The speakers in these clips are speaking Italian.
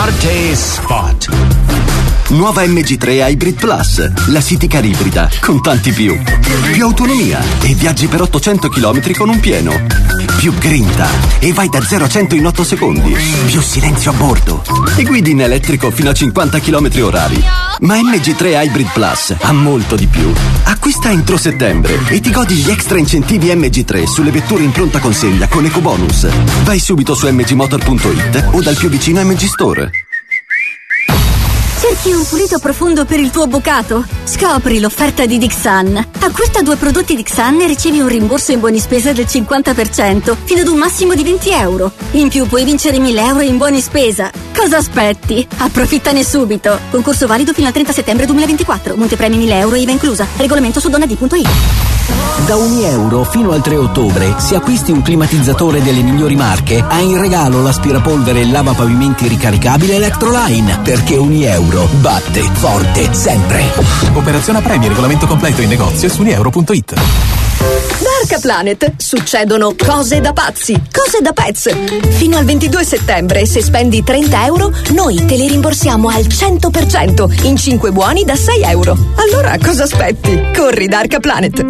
Forte Spot. Nuova MG3 Hybrid Plus, la city car ibrida con tanti più. Più autonomia e viaggi per 800 km con un pieno. Più grinta e vai da 0 a 100 in 8 secondi. Più silenzio a bordo e guidi in elettrico fino a 50 km/h. Ma MG3 Hybrid Plus ha molto di più. Acquista entro settembre e ti godi gli extra incentivi MG3 sulle vetture in pronta consegna con EcoBonus. Vai subito su mgmotor.it o dal più vicino MG Store. Cerchi un pulito profondo per il tuo bucato? Scopri l'offerta di Dixan. Acquista 2 prodotti Dixan e ricevi un rimborso in buoni spesa del 50% fino ad un massimo di 20 euro. In più puoi vincere 1.000 euro in buoni spesa. Cosa aspetti? Approfittane subito. Concorso valido fino al 30 settembre 2024. Montepremi 1.000 euro IVA inclusa. Regolamento su donnad.it. Da €1 fino al 3 ottobre, se acquisti un climatizzatore delle migliori marche, hai in regalo l'aspirapolvere e lavapavimenti ricaricabile Electroline, perché €1 batte forte sempre. Operazione a premi, regolamento completo in negozio su unieuro.it. Dark Planet, succedono cose da pazzi, cose da pezzi. Fino al 22 settembre, se spendi 30 euro, noi te li rimborsiamo al 100% in 5 buoni da 6 euro. Allora cosa aspetti? Corri Dark Planet.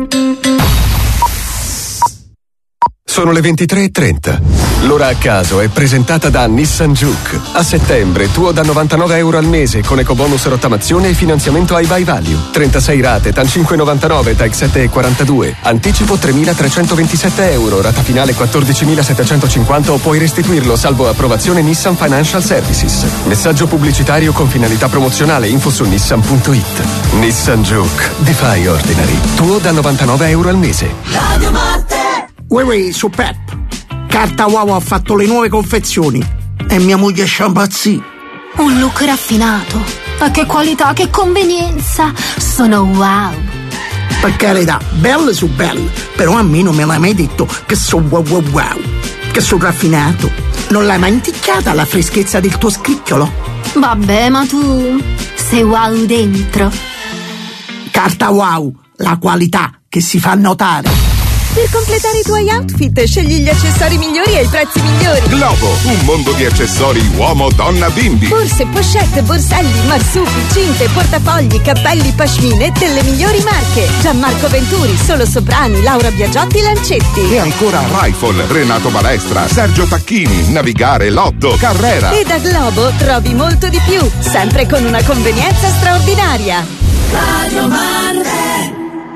Sono le 23:30. L'ora a caso è presentata da Nissan Juke. A settembre, tuo da 99 euro al mese con ecobonus rottamazione e finanziamento ai buy value. 36 rate, TAN 5,99, TAC 7,42. Anticipo 3.327 euro, rata finale 14.750 o puoi restituirlo salvo approvazione Nissan Financial Services. Messaggio pubblicitario con finalità promozionale, info su nissan.it. Nissan Juke, defy ordinary. Tuo da 99 euro al mese. Radio Marte. Uè, su Pep. Carta Wow ha fatto le nuove confezioni e mia moglie sciampazzì. Un look raffinato. Ma che qualità, che convenienza. Sono wow. Per carità, belle su belle, però a me non me l'hai mai detto che sono wow. Che sono raffinato. Non l'hai mai inticchiata la freschezza del tuo scricchiolo? Vabbè, ma tu sei wow dentro. Carta Wow, la qualità che si fa notare. Per completare i tuoi outfit, scegli gli accessori migliori ai prezzi migliori. Globo, un mondo di accessori uomo, donna, bimbi. Borse, pochette, borselli, marsupi, cinte, portafogli, cappelli, pashmine delle migliori marche. Gianmarco Venturi, Solo Soprani, Laura Biagiotti, Lancetti. E ancora Rifle, Renato Balestra, Sergio Tacchini, Navigare, Lotto, Carrera. E da Globo trovi molto di più, sempre con una convenienza straordinaria. Radio Marte.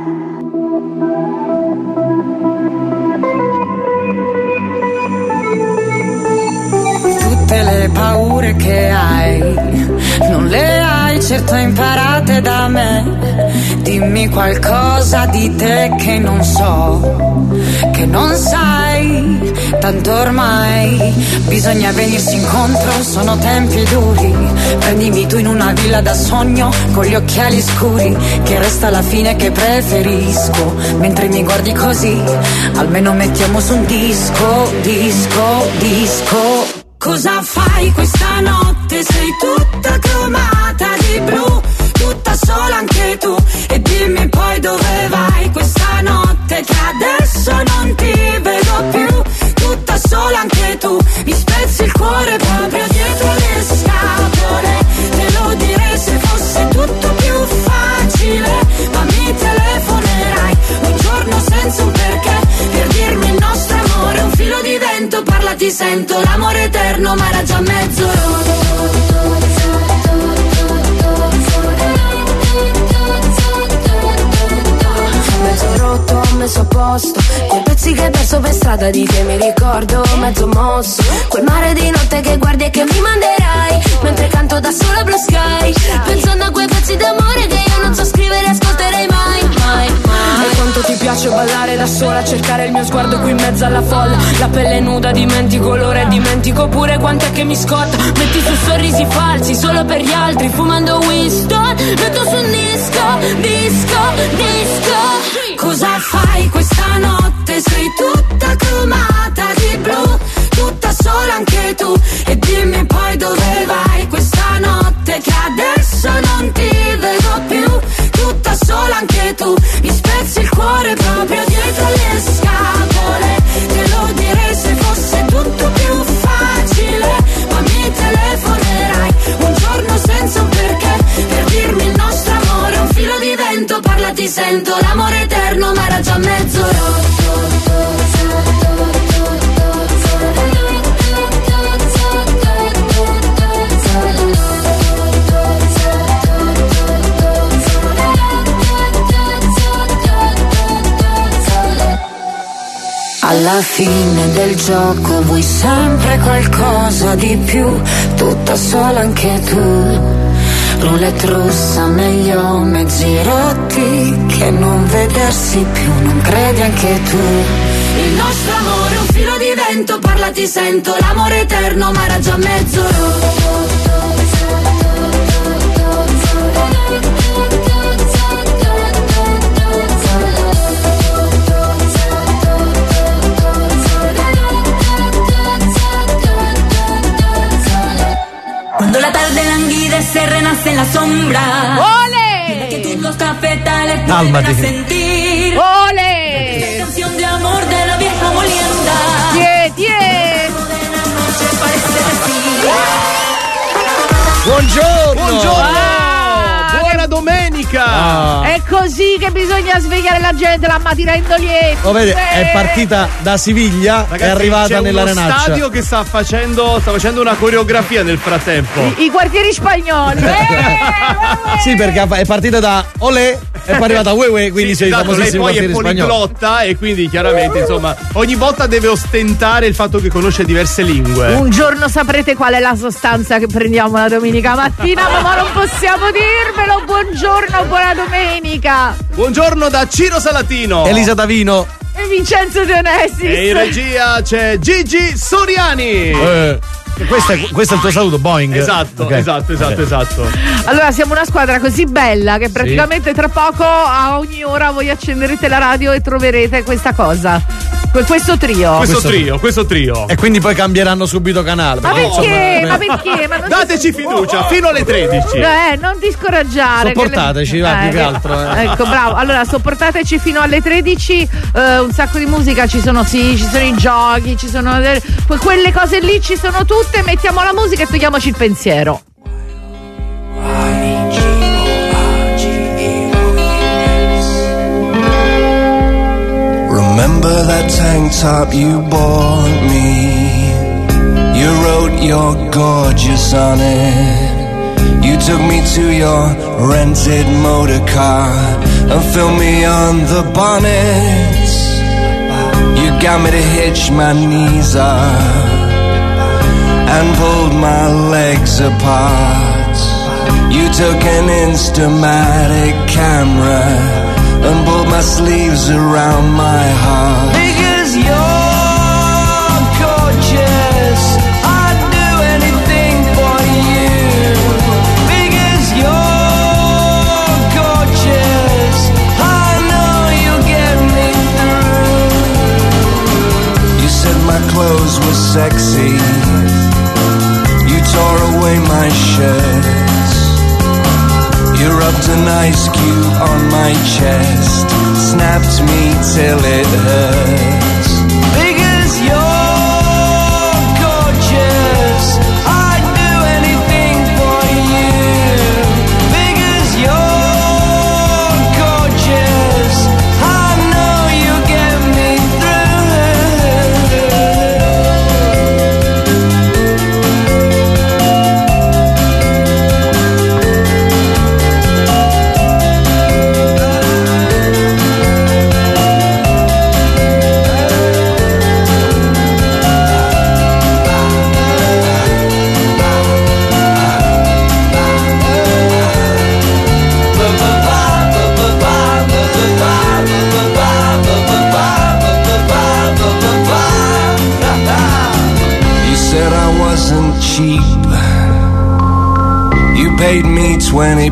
Tutte le paure che hai, non le hai certo imparate da me. Dimmi qualcosa di te che non so, che non sai, tanto ormai bisogna venirsi incontro, sono tempi duri. Prendimi tu in una villa da sogno, con gli occhiali scuri, che resta alla fine che preferisco. Mentre mi guardi così, almeno mettiamo su un disco. Cosa fai questa notte? Sei tutta cromata di blu, tutta sola anche tu. E dimmi poi dove vai questa notte, che adesso non ti vedo più. Tutta sola anche tu, mi spezzi il cuore proprio dietro le scatole. Te lo direi se fosse tutto più facile, ma mi telefonerai un giorno senza un perché, per dirmi il nostro amore è un filo di vento. Parla, ti sento, l'amore eterno, ma era già mezz'ora. Mezzo rotto, messo a posto, quei pezzi che hai perso per strada di te mi ricordo, mezzo mosso, quel mare di notte che guardi e che mi manderai, mentre canto da sola Blue Sky, pensando a quei pezzi d'amore che io non so scrivere e ascolterei mai. E quanto ti piace ballare da sola, cercare il mio sguardo qui in mezzo alla folla, la pelle nuda, dimentico l'ora e dimentico pure quant'è che mi scotta, metti su sorrisi falsi solo per gli altri, fumando Winston, metto su un disco. Cosa fai questa notte? Sei tutta cromata di blu, tutta sola anche tu. E dimmi poi dove vai questa notte, che adesso non ti vedo più. Tutta sola anche tu, mi spezzi il cuore proprio dietro le scatole. Te lo direi se fosse tutto più facile, ma mi telefonerai sento l'amore eterno ma era già mezzo rotto. Alla fine del gioco vuoi sempre qualcosa di più, tutta sola anche tu. Roulette russa, meglio mezzi rotti che non vedersi più, non credi anche tu? Il nostro amore è un filo di vento, parla ti sento, l'amore eterno ma era già mezzo rotto. Cuando la tarde languidece, renace en la sombra. ¡Ole! Que tus dos cafetales vuelven a sentir. ¡Ole! La canción de amor de la vieja molienda. ¡Tie! Buongiorno! Buona domenica! È così che bisogna svegliare la gente la mattina in Dolietto. Lo vede, è partita da Siviglia, ragazzi, è arrivata nell'arenaccia. C'è uno stadio che sta facendo una coreografia nel frattempo. I quartieri spagnoli. Sì, perché è partita da Olè e poi è arrivata a Uè, quindi sei esatto, lei famosissimo poi è quartiere spagnolo. poliglotta e quindi chiaramente insomma ogni volta deve ostentare il fatto che conosce diverse lingue. Un giorno saprete qual è la sostanza che prendiamo la domenica mattina, ma non possiamo dirvelo. Buongiorno, buona domenica. Buongiorno da Ciro Salatino, Elisa Davino e Vincenzo De Onesis. E in regia c'è Gigi Soriani. Questo è il tuo saluto, Boeing. Esatto, okay. esatto. Allora, siamo una squadra così bella che praticamente tra poco a ogni ora voi accenderete la radio e troverete questa cosa. Questo trio. Questo trio. E quindi poi cambieranno subito canale. Ma perché? Ma perché? Ma non dateci fiducia fino alle 13. Non ti scoraggiare. Sopportateci, più che altro. Ecco, bravo. Allora, sopportateci fino alle 13. Un sacco di musica ci sono i giochi, ci sono quelle cose lì, ci sono tutte. Mettiamo la musica e togliamoci il pensiero. Remember that tank top you bought me? You wrote you're gorgeous on it. You took me to your rented motor car and filmed me on the bonnet. You got me to hitch my knees up and pulled my legs apart. You took an Instamatic camera and pulled my sleeves around my heart. Because you're gorgeous, I'd do anything for you. Because you're gorgeous, I know you'll get me through. You said my clothes were sexy. You tore away my shirts. You rubbed an ice cube on my chest, snapped me till it hurts. Because you're gorgeous, I'd do anything for you. Because you're gorgeous, I know you'll get me cheap. You paid me £20.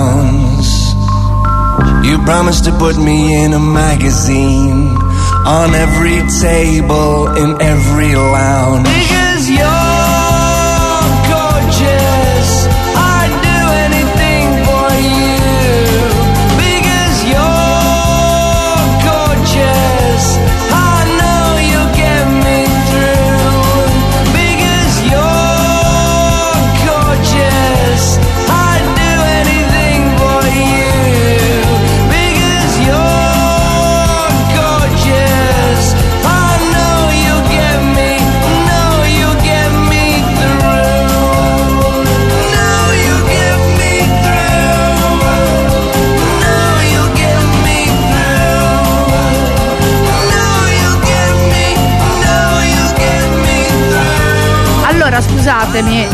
You promised to put me in a magazine, on every table, in every lounge. Because you're gorgeous, I'd do anything for you. Because you're gorgeous, I know you'll get me through. Because you're gorgeous, I'd do anything for you. Because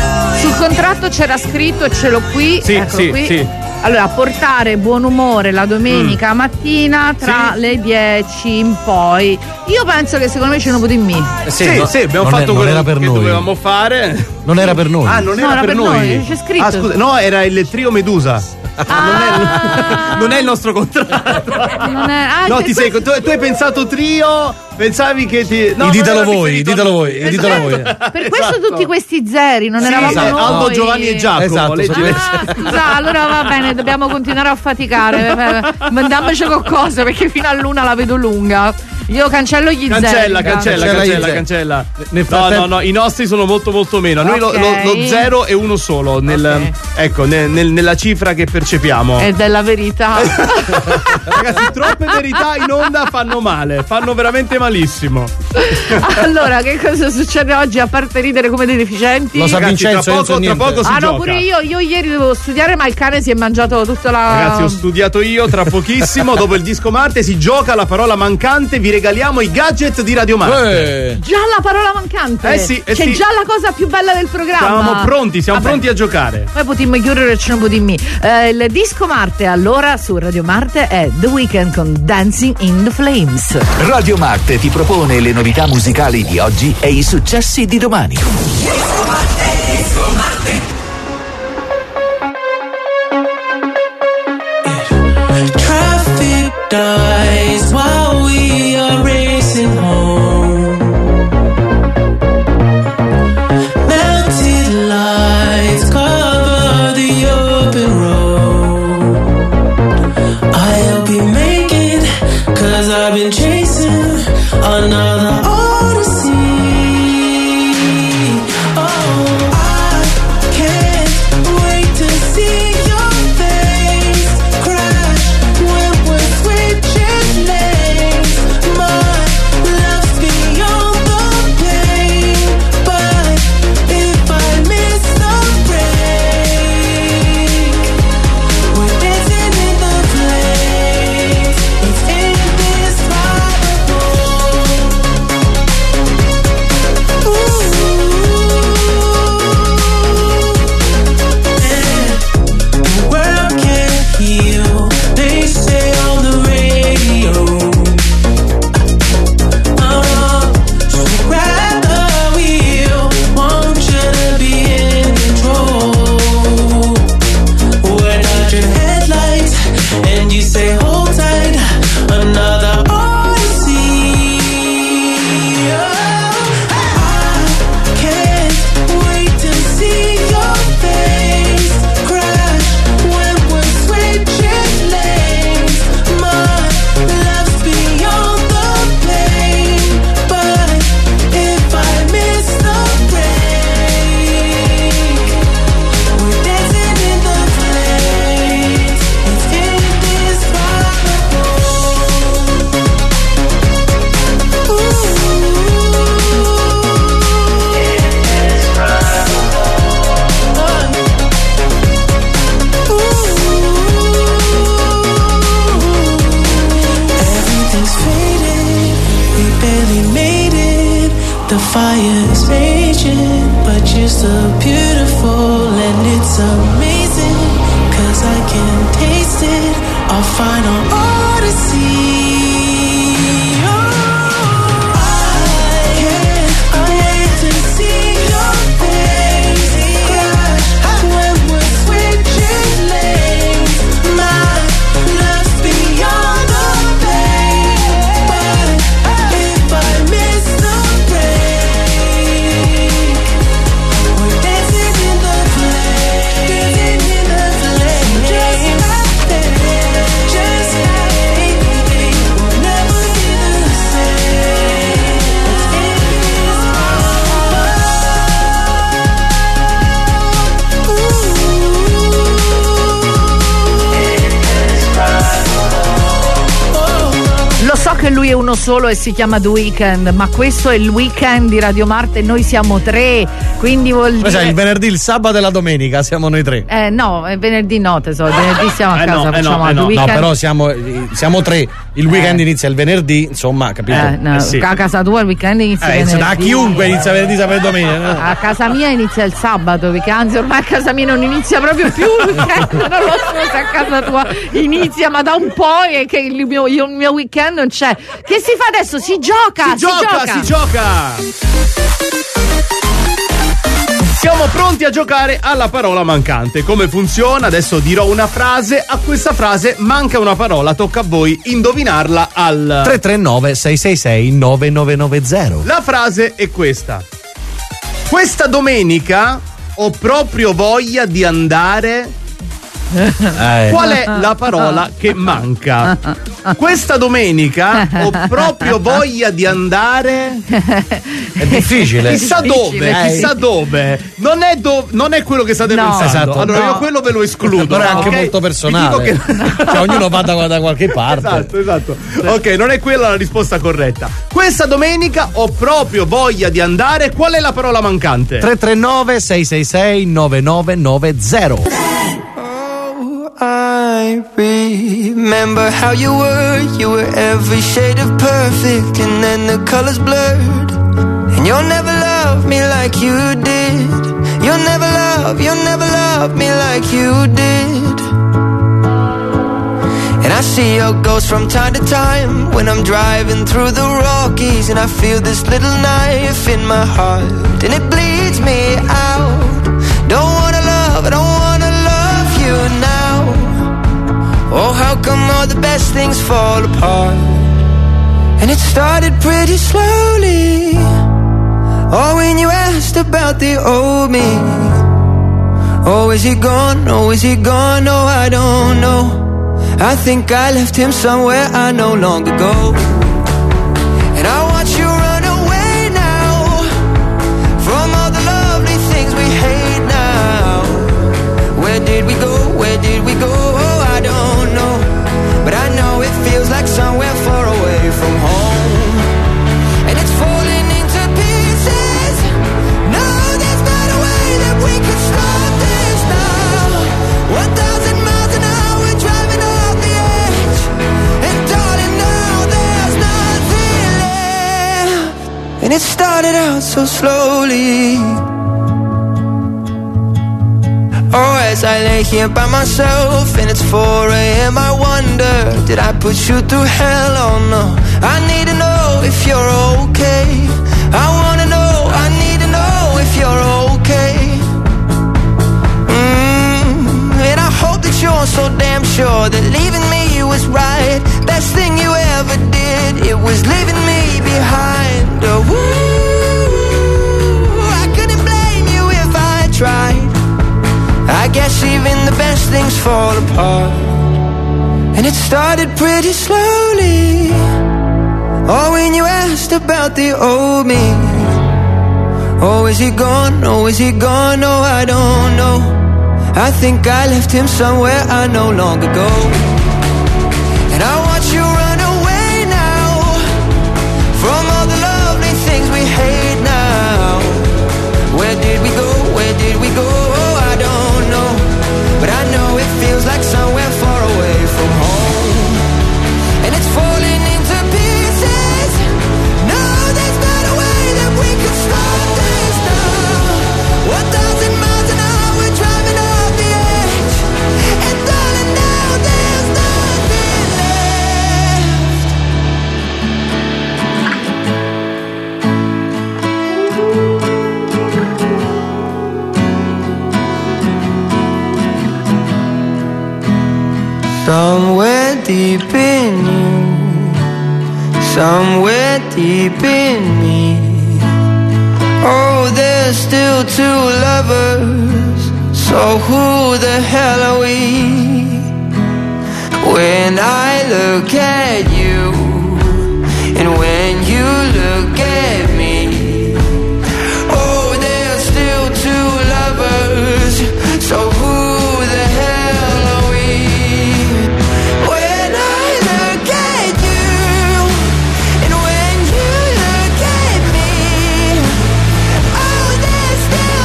Sul contratto c'era scritto, e ce l'ho qui, Sì, eccolo sì, qui. sì. Allora, portare buon umore la domenica mattina tra le 10 in poi. Io penso che secondo me c'è un po' di me. Sì, abbiamo fatto quello che dovevamo fare. Non era per noi. Ah, non era per noi. C'è scritto. Ah, scusa, no, era il trio Medusa. Non è il nostro contratto. Non è, No, tu hai pensato trio, pensavi che ti. No, ditelo voi. Per questo tutti questi zeri, non eravamo noi. Aldo, Giovanni e Giacomo. Esatto, Scusa, allora va bene, dobbiamo continuare a faticare. Mandiamoci qualcosa perché fino all'una la vedo lunga. Io cancello gli zeri. Cancella. No, i nostri sono molto molto meno. Noi lo 0 è uno solo nella cifra che percepiamo. È della verità. Ragazzi, troppe verità in onda fanno male, fanno veramente malissimo. Allora, che cosa succede oggi a parte ridere come dei deficienti? Lo sa Vincenzo, tra poco si gioca. No, pure io ieri dovevo studiare, ma il cane si è mangiato tutta la. Ragazzi, ho studiato io, tra pochissimo dopo il disco Marte si gioca la parola mancante, vi regaliamo i gadget di Radio Marte. Già la parola mancante? Sì. C'è già la cosa più bella del programma. Siamo pronti a giocare. Poi potremmo chiudere e c'è un po' di me. Il disco Marte allora su Radio Marte è The Weeknd con Dancing in the Flames. Radio Marte ti propone le novità musicali di oggi e i successi di domani. Disco Marte. Traffic dies while we are racing home. Melted lights cover the open road. I'll be making, 'cause I've been chasing another odyssey. Oh, I can't wait to see your face crash when we're switching lanes. My love's beyond the pain, but if I miss the break, we're dancing in the flames. It's indescribable. The world can't heal, they say on the radio. So grab the wheel, want you to be in control. We're not your headlights, and you say hold tight, another odyssey. I can't wait to see your face crash when we're switching lanes. My love's beyond the pain, but if I miss the break, we're dancing in the flames. It's indescribable. Everything's faded, we barely made it. The fire is raging, but you're still beautiful and it's amazing, 'cause I can taste it, our final odyssey. I hate to see your face crash when we're switching lanes. My love's beyond the pain, but if I miss the break, we're dancing in the flames. Just like we'll never be the same. Lo so che lui è uno solo e si chiama The Weeknd, ma questo è il Weekend di Radio Marte. Noi siamo tre Quindi vuol dire. Cioè, il venerdì, il sabato e la domenica siamo noi tre. No, è venerdì no, tesoro. Venerdì siamo a casa, facciamo altro. No, però siamo tre. Il weekend inizia il venerdì, insomma, capito? Sì. A casa tua il weekend inizia il venerdì. A chiunque inizia venerdì, sabato e domenica. No? A casa mia inizia il sabato, perché anzi ormai a casa mia non inizia proprio più il weekend. Non lo so se a casa tua inizia, ma da un po' è che il mio weekend non c'è. Che si fa adesso? Si gioca! Si gioca! Siamo pronti a giocare alla parola mancante. Come funziona? Adesso dirò una frase, a questa frase manca una parola, tocca a voi indovinarla al 339 666 9990. La frase è questa: questa domenica ho proprio voglia di andare. Qual è la parola che manca? Questa domenica ho proprio voglia di andare. È difficile. Chissà dove. Non è quello che state pensando. Esatto, allora io quello ve lo escludo. Però è anche molto personale. Cioè, ognuno va da qualche parte. Esatto. Ok, non è quella la risposta corretta. Questa domenica ho proprio voglia di andare. Qual è la parola mancante? 339 666 9990. I remember how you were every shade of perfect, and then the colors blurred. And you'll never love me like you did. You'll never love me like you did. And I see your ghost from time to time when I'm driving through the Rockies, and I feel this little knife in my heart, and it bleeds me out. Don't wanna love you now. Oh, how come all the best things fall apart? And it started pretty slowly. Oh, when you asked about the old me. Oh, is he gone? Oh, is he gone? No, I don't know. I think I left him somewhere I no longer go. And I watch you run away now from all the lovely things we hate now. Where did we go? Where did we go? Oh, I don't know. But I know it feels like somewhere far away from home. And it's falling into pieces. No, there's not a way that we could stop this now. 1,000 miles an hour driving off the edge. And darling, now there's nothing left. And it started out so slowly. Oh, as I lay here by myself and it's 4 a.m. I wonder, did I put you through hell? Oh no, I need to know if you're okay. I wanna know, I need to know if you're okay. And I hope that you're so damn sure that leaving me was right. Best thing you ever did, it was leaving me behind. Oh, I couldn't blame you if I tried. I guess even the best things fall apart. And it started pretty slowly. Oh, when you asked about the old me. Oh, is he gone? Oh, is he gone? No, I don't know. I think I left him somewhere I no longer go. And I watch you run away now from all the lovely things we hate now. Where did we go? Where did we go? But I know it feels like somewhere far away from home. And it's falling into pieces. No, there's not a way that we could stop this now. 1,000 miles an hour driving off the edge. And darling, now there's nothing left. Somewhere deep in you, somewhere deep in me. Oh, there's still two lovers. So who the hell are we? When I look at you, and when you look at me. Oh, there's still two lovers. So who the hell are we? Still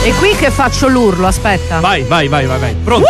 E qui che faccio l'urlo, aspetta. Vai. Pronto?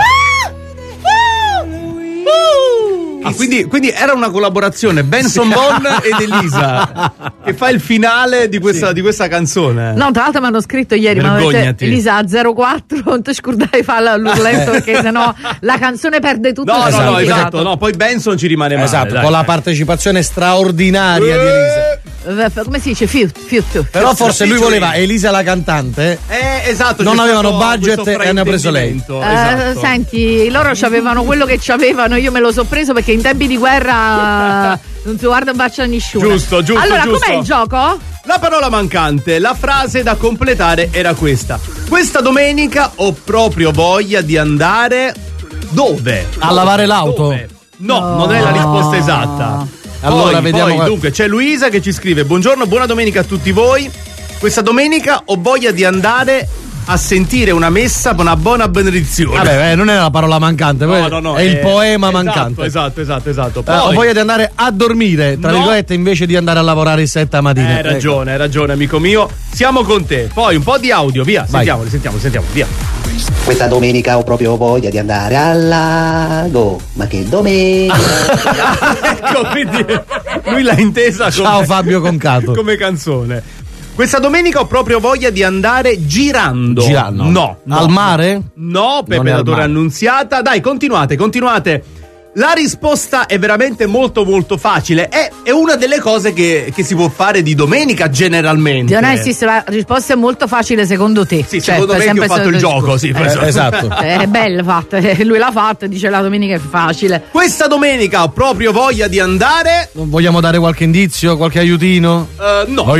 Ah, quindi era una collaborazione Benson Boone ed Elisa che fa il finale di questa canzone. No, tra l'altro mi hanno scritto ieri, ma Elisa 04 non ti scordai fa l'urletto perché sennò la canzone perde tutto. No, esatto. No, poi Benson ci rimane male. Esatto, con la partecipazione straordinaria di Elisa. Come si dice? Fiut. Però forse lui voleva Elisa la cantante. Esatto. Non avevano budget e hanno preso lei. Esatto. Senti, loro c'avevano quello che c'avevano, io me lo so preso perché in tempi di guerra non si guarda un bacio a nessuno. Giusto. Allora, com'è il gioco? La parola mancante, la frase da completare era questa. Questa domenica ho proprio voglia di andare dove? A lavare l'auto? Dove? No, non è la risposta esatta. Allora vediamo. Dunque, c'è Luisa che ci scrive: buongiorno, buona domenica a tutti voi. Questa domenica ho voglia di andare a sentire una messa con una buona benedizione. Vabbè, non è la parola mancante, no, è il poema mancante. Esatto. Poi, ho voglia di andare a dormire, tra virgolette, invece di andare a lavorare 7 a mattina. Hai ragione, amico mio. Siamo con te. Poi un po' di audio, via. Sentiamo, via. Questa domenica ho proprio voglia di andare al lago. Ma che domenica! Ecco, quindi lui l'ha intesa come, ciao Fabio Concato, come canzone. Questa domenica ho proprio voglia di andare girando. No. Al mare? No, Pepe la Torre Annunziata. Dai, continuate. La risposta è veramente molto molto facile. È una delle cose che si può fare di domenica generalmente. Dionisio, la risposta è molto facile secondo te. Sì, secondo me che ho fatto il gioco, sì. Esatto. È bella fatta. Lui l'ha fatta e dice la domenica è facile. Questa domenica ho proprio voglia di andare. Non vogliamo dare qualche indizio, qualche aiutino? No.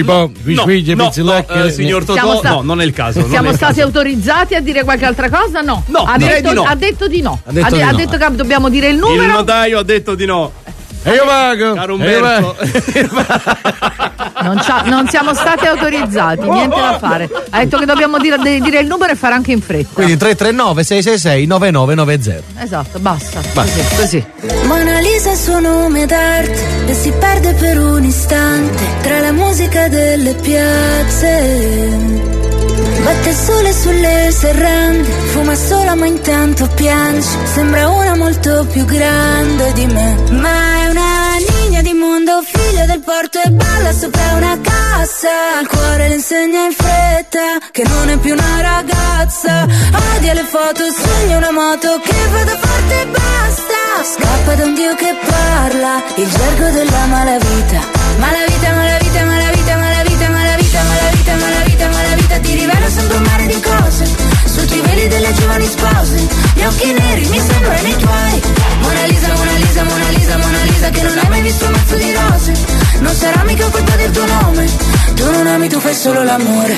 Signor Totò, no, non è il caso. Siamo stati autorizzati a dire qualche altra cosa? No. Ha detto di no. Ha detto che dobbiamo dire il numero. Il notaio ha detto di no. E io vago. Caro Umberto. Non siamo stati autorizzati, niente da fare. Ha detto che dobbiamo dire il numero e fare anche in fretta. Quindi 339 666 9990. Esatto, basta. Così. Mona Lisa è suo nome d'arte e si perde per un istante tra la musica delle piazze. Batte il sole sulle serrande, fuma sola ma intanto piange. Sembra una molto più grande di me, ma è una niña di mondo, figlia del porto e balla sopra una cassa. Al cuore le insegna in fretta che non è più una ragazza. Odia le foto, sogna una moto che vada forte e basta. Scappa da un dio che parla il gergo della malavita. Malavita, ti rivela sempre un mare di cose. Sotto i veli delle giovani spose, gli occhi neri mi sembrano i tuoi. Mona Lisa, che non hai mai visto un mazzo di rose. Non sarà mica colpa del tuo nome. Tu non ami, tu fai solo l'amore.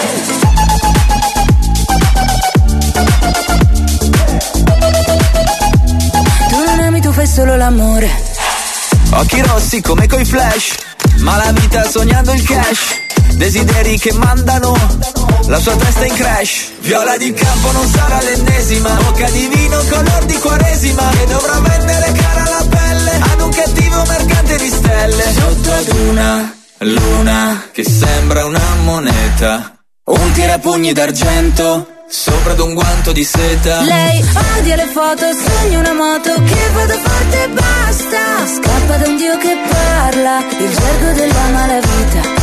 Tu non ami, tu fai solo l'amore. Occhi rossi come coi flash, malavita sognando il cash. Desideri che mandano la sua testa in crash. Viola di campo non sarà l'ennesima, bocca di vino color di quaresima, che dovrà vendere cara la pelle ad un cattivo mercante di stelle. Sotto ad una luna che sembra una moneta, un tirapugni d'argento sopra ad un guanto di seta. Lei odia le foto, sogna una moto che vada forte e basta. Scappa da un dio che parla il gergo della malavita.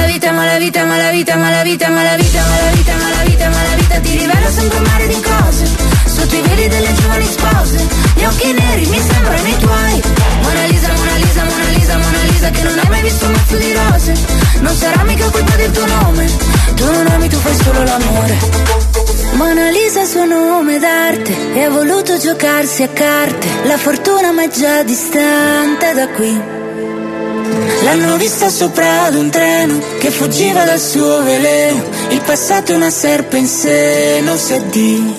Malavita, ti rivela sempre un mare di cose. Sotto i veli delle giovani spose, gli occhi neri mi sembrano i tuoi. Mona Lisa, che non hai mai visto un mazzo di rose. Non sarà mica colpa del tuo nome. Tu non ami, tu fai solo l'amore. Mona Lisa è suo nome d'arte e ha voluto giocarsi a carte. La fortuna ma è già distante da qui. L'hanno vista sopra ad un treno che fuggiva dal suo veleno. Il passato è una serpe in seno, se di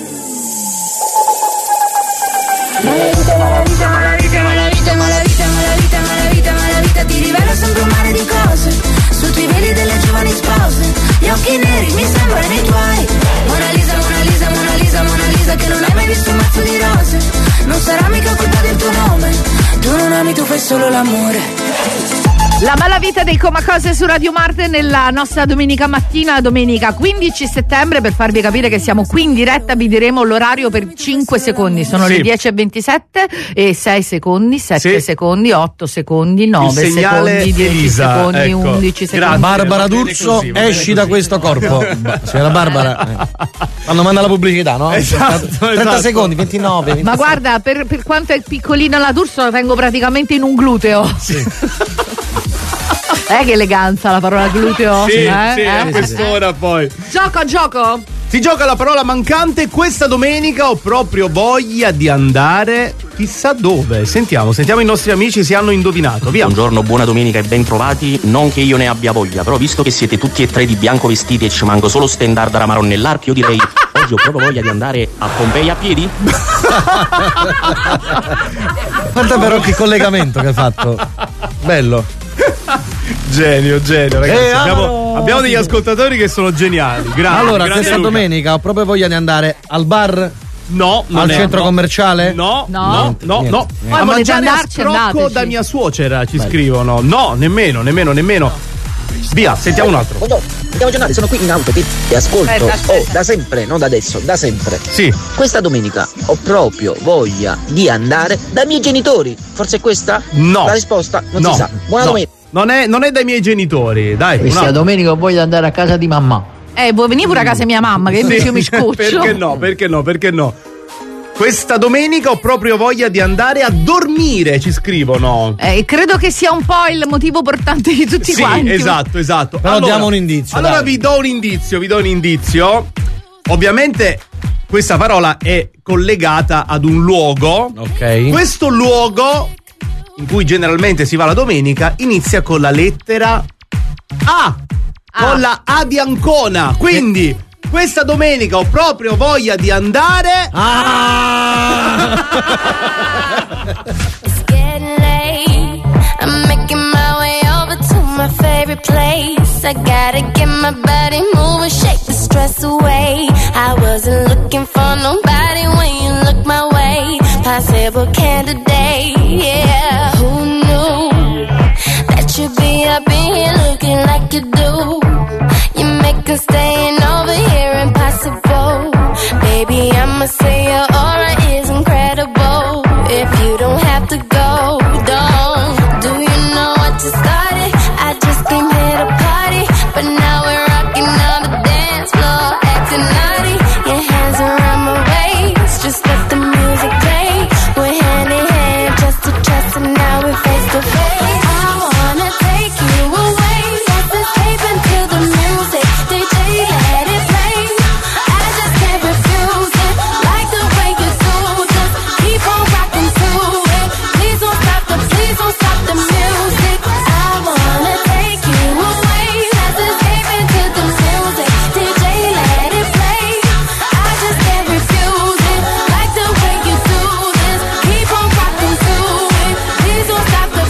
Malavita, ti rivela sempre un mare di cose. Sotto i veli delle giovani spose, gli occhi neri mi sembrano i tuoi. Mona Lisa, che non hai mai visto un mazzo di rose. Non sarà mica colpa del tuo nome. Tu non ami, tu fai solo l'amore. La bella vita dei Comacose su Radio Marte nella nostra domenica mattina, domenica 15 settembre. Per farvi capire che siamo qui in diretta vi diremo l'orario per 5 secondi. Sono le 10:27 e 6 secondi, 7 secondi, 8 secondi, 9 secondi, 10 Elisa, secondi, ecco. 11 secondi. Barbara D'Urso, esci da questo corpo. Signora Barbara, quando manda la pubblicità, no? Esatto, 30 secondi, 29, 26. Ma guarda, per quanto è piccolina la D'Urso la tengo praticamente in un gluteo. Che eleganza la parola gluteo. Sì, a quest'ora poi. Gioco. Si gioca la parola mancante. Questa domenica ho proprio voglia di andare chissà dove. Sentiamo i nostri amici se hanno indovinato. Via. Buongiorno, buona domenica e ben trovati. Non che io ne abbia voglia, però visto che siete tutti e tre di bianco vestiti e ci manco solo stendard Ramarò nell'arco, io direi oggi ho proprio voglia di andare a Pompei a piedi. Guarda però che collegamento che hai fatto. Bello. Genio, ragazzi. Abbiamo degli ascoltatori che sono geniali. Allora, questa domenica ho proprio voglia di andare al bar. No, al centro commerciale? No. Poi A volete mangiare andarci, a scrocco andateci. da mia suocera ci scrivono. No, nemmeno. Via, sentiamo un altro. Andiamo giornali, sono qui in auto e ascolto. Aspetta. Da sempre, non da adesso, da sempre. Sì. Questa domenica ho proprio voglia di andare dai miei genitori. Forse è questa? No. La risposta non si sa. Buona domenica. Non è dai miei genitori, dai. Questa domenica ho voglia di andare a casa di mamma. Vuoi venire pure a casa di mia mamma che invece io mi scoccio. Perché no? Questa domenica ho proprio voglia di andare a dormire, ci scrivono. Credo che sia un po' il motivo portante di tutti quanti. Esatto. Però diamo un indizio. Allora dai. vi do un indizio. Ovviamente questa parola è collegata ad un luogo. Ok. Questo luogo, in cui generalmente si va la domenica, inizia con la lettera A. Con la A di Ancona. Quindi questa domenica ho proprio voglia di andare It's getting late. I'm making my way over to my favorite place. I gotta get my body moving, shake the stress away. I wasn't looking for nobody when you look my way. Possible candidate, yeah. Who knew that you'd be up in here looking like you do? You make us staying over here impossible. Baby, I'ma say your aura is incredible. If you don't have to go, don't. Do you know what you started? I just came here to party, but now we're rocking on the dance floor, acting naughty. Your hands around my waist, just let the music play. We're hand in hand, just to trust, and now we're face to face. I wanna take you away, let's escape into the music. DJ, let it play. I just can't refuse it. Like the way you do, just keep on rocking to it. Please don't stop the music. I wanna take you away, let's escape into the music. DJ, let it play. I just can't refuse it. Like the way you do this, keep on rocking to it. Please don't stop the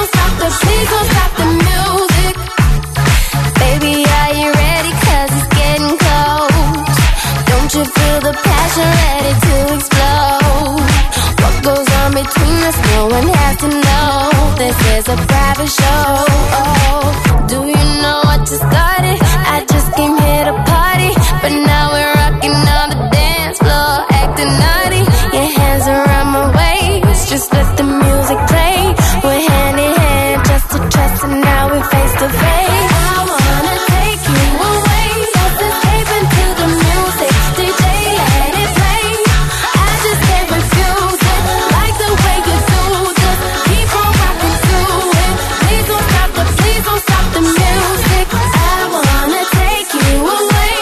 music. Baby, are you ready? 'Cause it's getting close. Don't you feel the passion ready to explode? What goes on between us, no one has to know. This is a private show. Do you know what you started? I just came here to party, but now we're rocking on the dance floor, acting naughty. Your hands around my waist, just let the music play. We're hand in hand, just to trust, and now we're face to face. I wanna take you away, let's escape into the music. DJ, let it play. I just can't refuse it. Like the way you do, just keep on rocking to it. Please don't stop the music. I wanna take you away,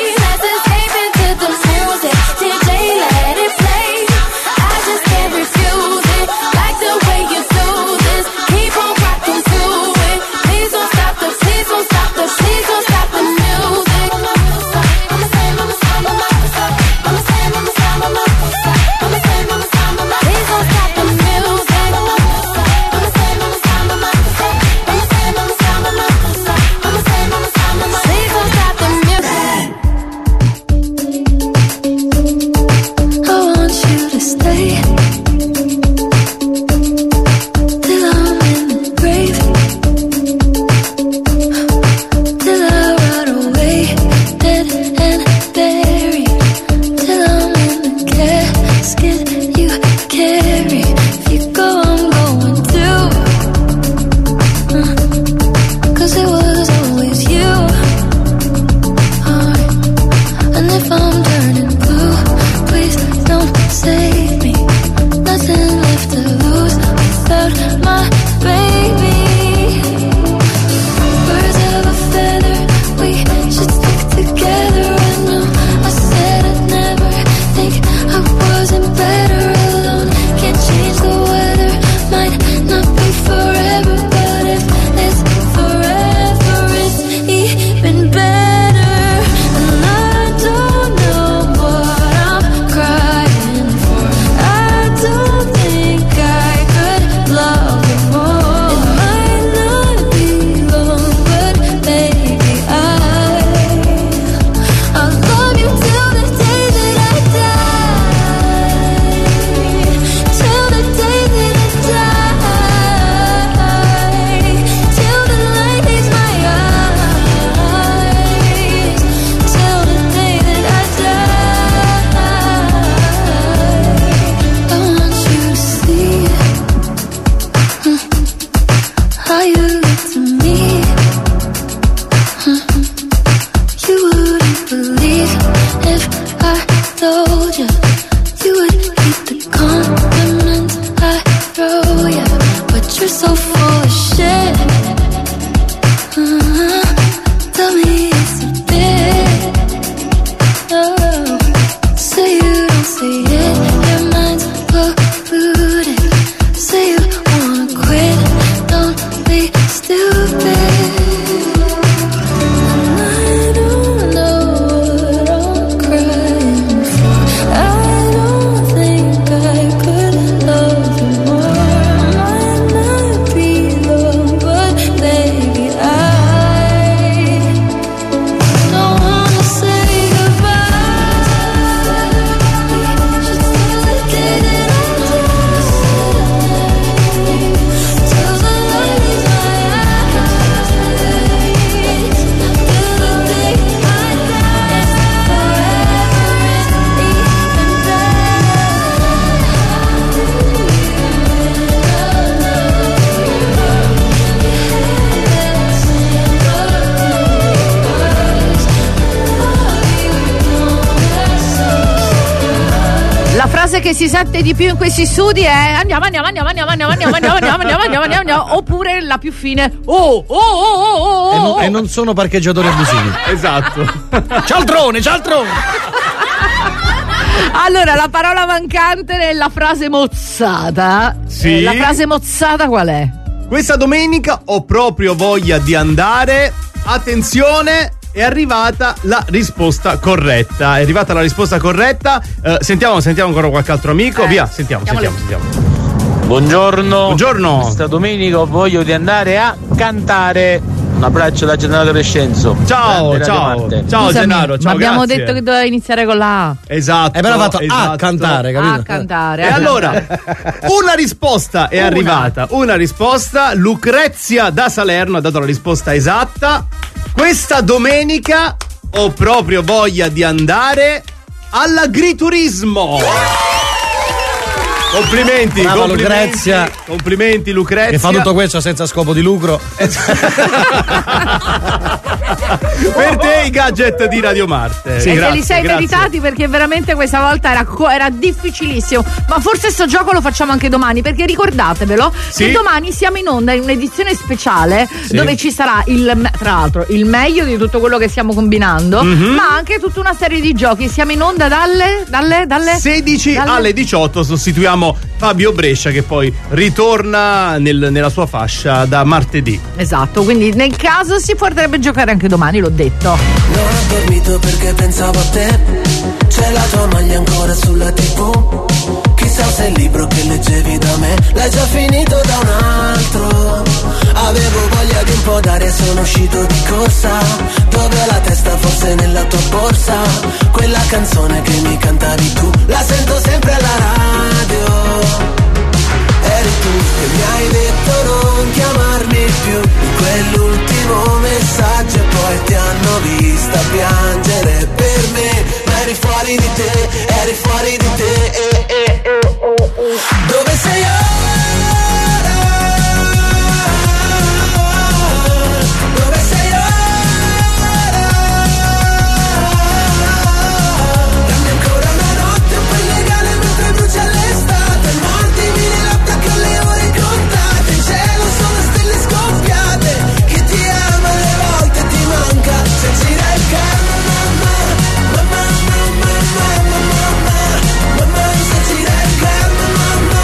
If I told you, you would keep the compliments I throw you. But you're so full of shit. Tell me it's a bit. Oh, say you don't say it. Your mind's polluted. Say you wanna quit. Don't be stupid. I don't know what I'm crying for. I don't think I could love you more. I might not be the one, but baby I don't wanna say goodbye. Just take it in till the light in my eyes. Till the day I die, forever La frase che si sente di più in questi studi è andiamo, oppure la più fine E non sono parcheggiatori abusivi. Esatto. Cialtrone. Allora, la parola mancante nella frase mozzata. Sì. La frase mozzata qual è? Questa domenica ho proprio voglia di andare. Attenzione, è arrivata la risposta corretta. Sentiamo ancora qualche altro amico. Via, sentiamo. Buongiorno. Questa domenica ho voglia di andare a cantare. Un abbraccio da Gennaro Crescenzo. Ciao Scusami, Gennaro, ciao. ma abbiamo grazie. detto che doveva iniziare con la A. Esatto. Però ha fatto a cantare, capito? A cantare. E allora, una risposta è arrivata. Una risposta. Lucrezia da Salerno ha dato la risposta esatta. Questa domenica ho proprio voglia di andare all'agriturismo. Complimenti, Brava Lucrezia. Complimenti Lucrezia. Che fa tutto questo senza scopo di lucro. Per te i gadget di Radio Marte. Sì, te li sei meritati, perché veramente questa volta era difficilissimo. Ma forse sto gioco lo facciamo anche domani, perché ricordatevelo che domani siamo in onda in un'edizione speciale dove ci sarà tra l'altro il meglio di tutto quello che stiamo combinando, ma anche tutta una serie di giochi. Siamo in onda dalle 16 alle 18. Sostituiamo Fabio Brescia, che poi ritorna nella sua fascia da martedì. Esatto, quindi nel caso si potrebbe giocare anche domani, l'ho detto. Non ho dormito perché pensavo a te. C'è la tua maglia ancora sulla TV. Chissà se il libro che leggevi da me l'hai già finito da un altro. Avevo voglia di un po' d'aria, sono uscito di corsa. Dove ho la testa, forse nella tua borsa. Quella canzone che mi cantavi tu, la sento sempre alla radio. Eri tu che mi hai detto non chiamarmi più. In quell'ultimo messaggio e poi ti hanno vista piangere per me. Ma eri fuori di te, Dove sei ora? Dove sei ora? Dammi ancora una notte un po' illegale mentre brucia l'estate. Mordimi le labbra che ho le ore contate. In cielo sono stelle scoppiate. Chi ti ama alle volte ti manca. Se gira il carro, mamma, se gira il carro, mamma.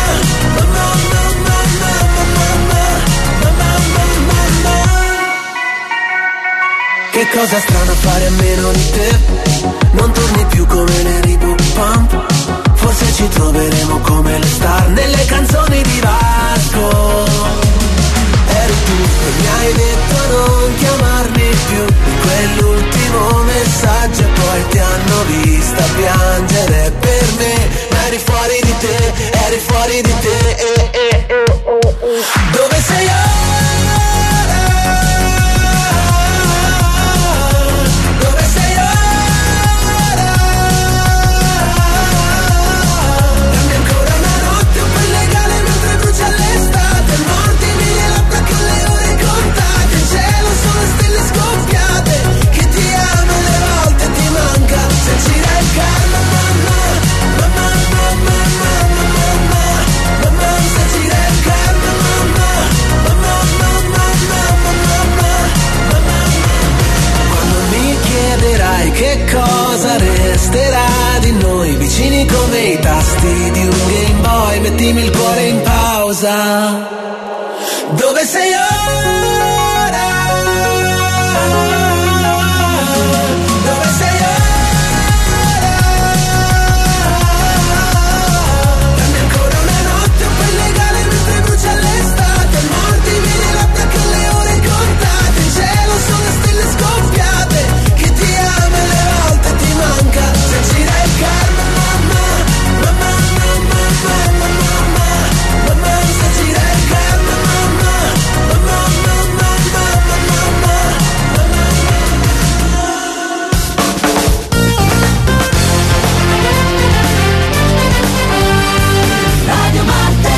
Che cosa strana fare a meno di te. Non torni più come le Reebok Pump. Forse ci troveremo come le star nelle canzoni di Vasco. Eri tu che mi hai detto non chiamarmi più. In quell'ultimo messaggio e poi ti hanno vista piangere per me. Ma eri fuori di te, Dove sei ora? Dove sei ora? party di un Game Boy, mettimi il cuore in pausa. Dove sei ora? Dove sei ora? Dammi ancora una notte un po' illegale mentre brucia l'estate. Mordimi di latte che le ore contate. In cielo sono stelle scoppiate. Chi ti ama le volte ti manca. Se gira il karma, mamma, mamma, mamma, mamma, mamma, mamma, se gira il karma, mamma, mamma, mamma, mamma, mamma. Radio Marte.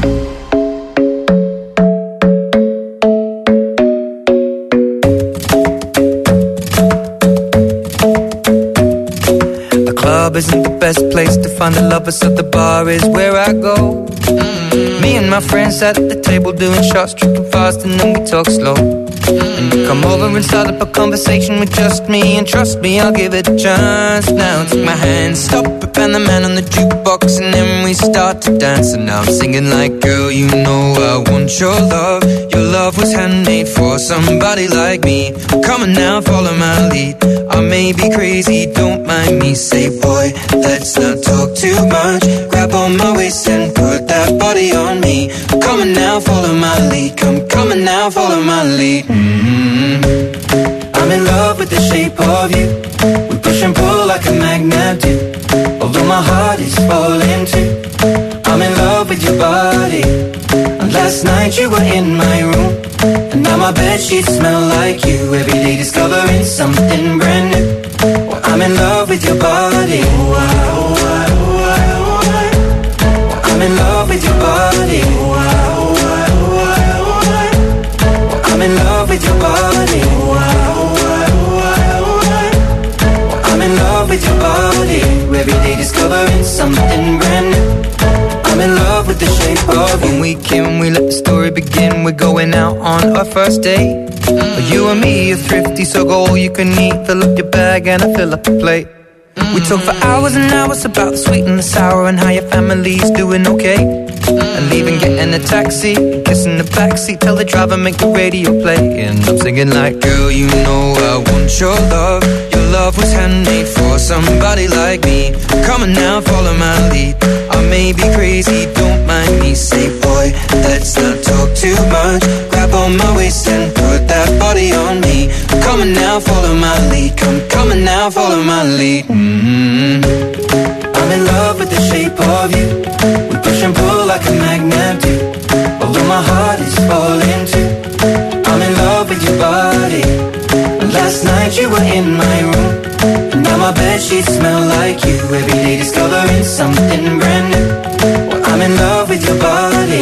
The club isn't the best place to find the lovers, so the bar is where I go. Me and my friends sat at the table doing shots, tripping fast, and then we talk slow. And you come over and start up a conversation with just me, and trust me, I'll give it a chance. Now take my hand, stop it, and the man on the jukebox, and then we start to dance. And now I'm singing like, girl, you know I want your love. Your love was handmade for somebody like me. Come on now, follow my lead. I may be crazy, don't mind me. Say, boy, let's not talk too much. Grab on my waist and put that body on me. Come on now, follow my lead. Come on now, follow my lead. I'm in love with the shape of you. We push and pull like a magnet do. Although my heart is falling too. I'm in love with your body. And last night you were in my room, and now my bedsheets smell like you. Every day discovering something brand new. Well, I'm in love with your body. I'm in love with your body. I'm in love with your body. I'm in love with your body. Every day discovering something brand new. I'm in love with the shape of you. When we came, we let the story begin. We're going out on our first date. You and me are thrifty, so go all you can eat. Fill up your bag and I fill up the plate. We talk for hours and hours about the sweet and the sour and how your family's doing okay. And leaving, getting a taxi, kissing the backseat, tell the driver make the radio play. And I'm singing like, girl, you know I want your love. Your love was handmade for somebody like me. Come on now, follow my lead. I may be crazy, don't mind me. Say, boy, let's not talk too much. Grab on my waist and put that body on me. Come on now, follow my lead. Come on now, follow my lead. I'm in love with the shape of you. We push and pull like a magnet do. Although my heart is falling too. I'm in love with your body. Last night you were in my room, and now my bedsheets smell like you. Every day discovering something brand new. Well, I'm in love with your body.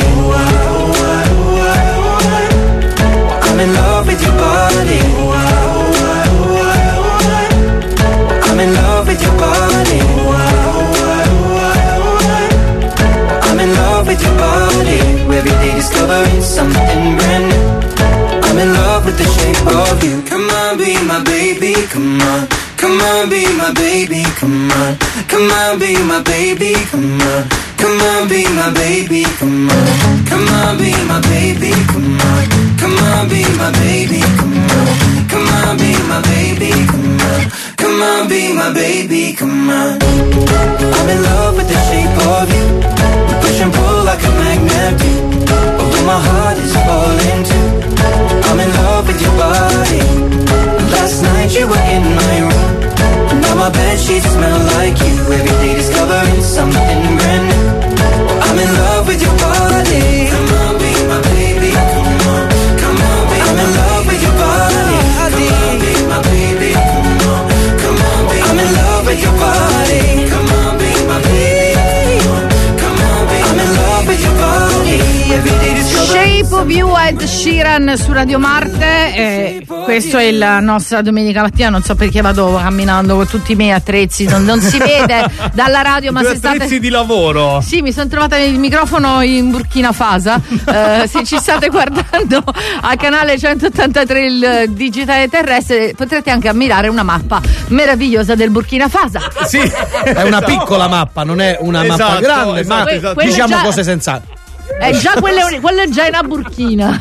I'm in love with your body. I'm in love with your body. I'm in love with your body. Every day discovering something brand new. I'm in love with the shape of you. Come on, be my baby, come on. Come on, be my baby, come on. Come on, be my baby, come on. Come on, be my baby, come on. Come on, be my baby, come on. Come on, be my baby, come on. Come on, be my baby, come on. Come on, be my baby, come on. I'm in love with the shape of you. We push and pull like a magnet do. Although my heart is falling too. I'm in love with your body. Last night you were in my room, and now my bedsheets smell like you. Every day discovering something brand new. I'm in love with your body. Come on, be my baby. Come on, come on, be I'm in love with your body. Come on, be my baby. Come on, come on, be I'm in love with your body. Come on, be my baby. Come on, be I'm in love with your body. Every day discovering Shape of Love You, Ed Sheeran su Radio Marte. Questo è la nostra domenica mattina. Non so perché vado camminando con tutti i miei attrezzi, non si vede dalla radio, ma se state attrezzi di lavoro. Sì, mi sono trovata il microfono in Burkina Faso. Se ci state guardando al canale 183 il digitale terrestre, potrete anche ammirare una mappa meravigliosa del Burkina Faso. Sì, è una piccola mappa, non è una mappa grande, ma diciamo già, cose sensate. Già quello è già una Burkina.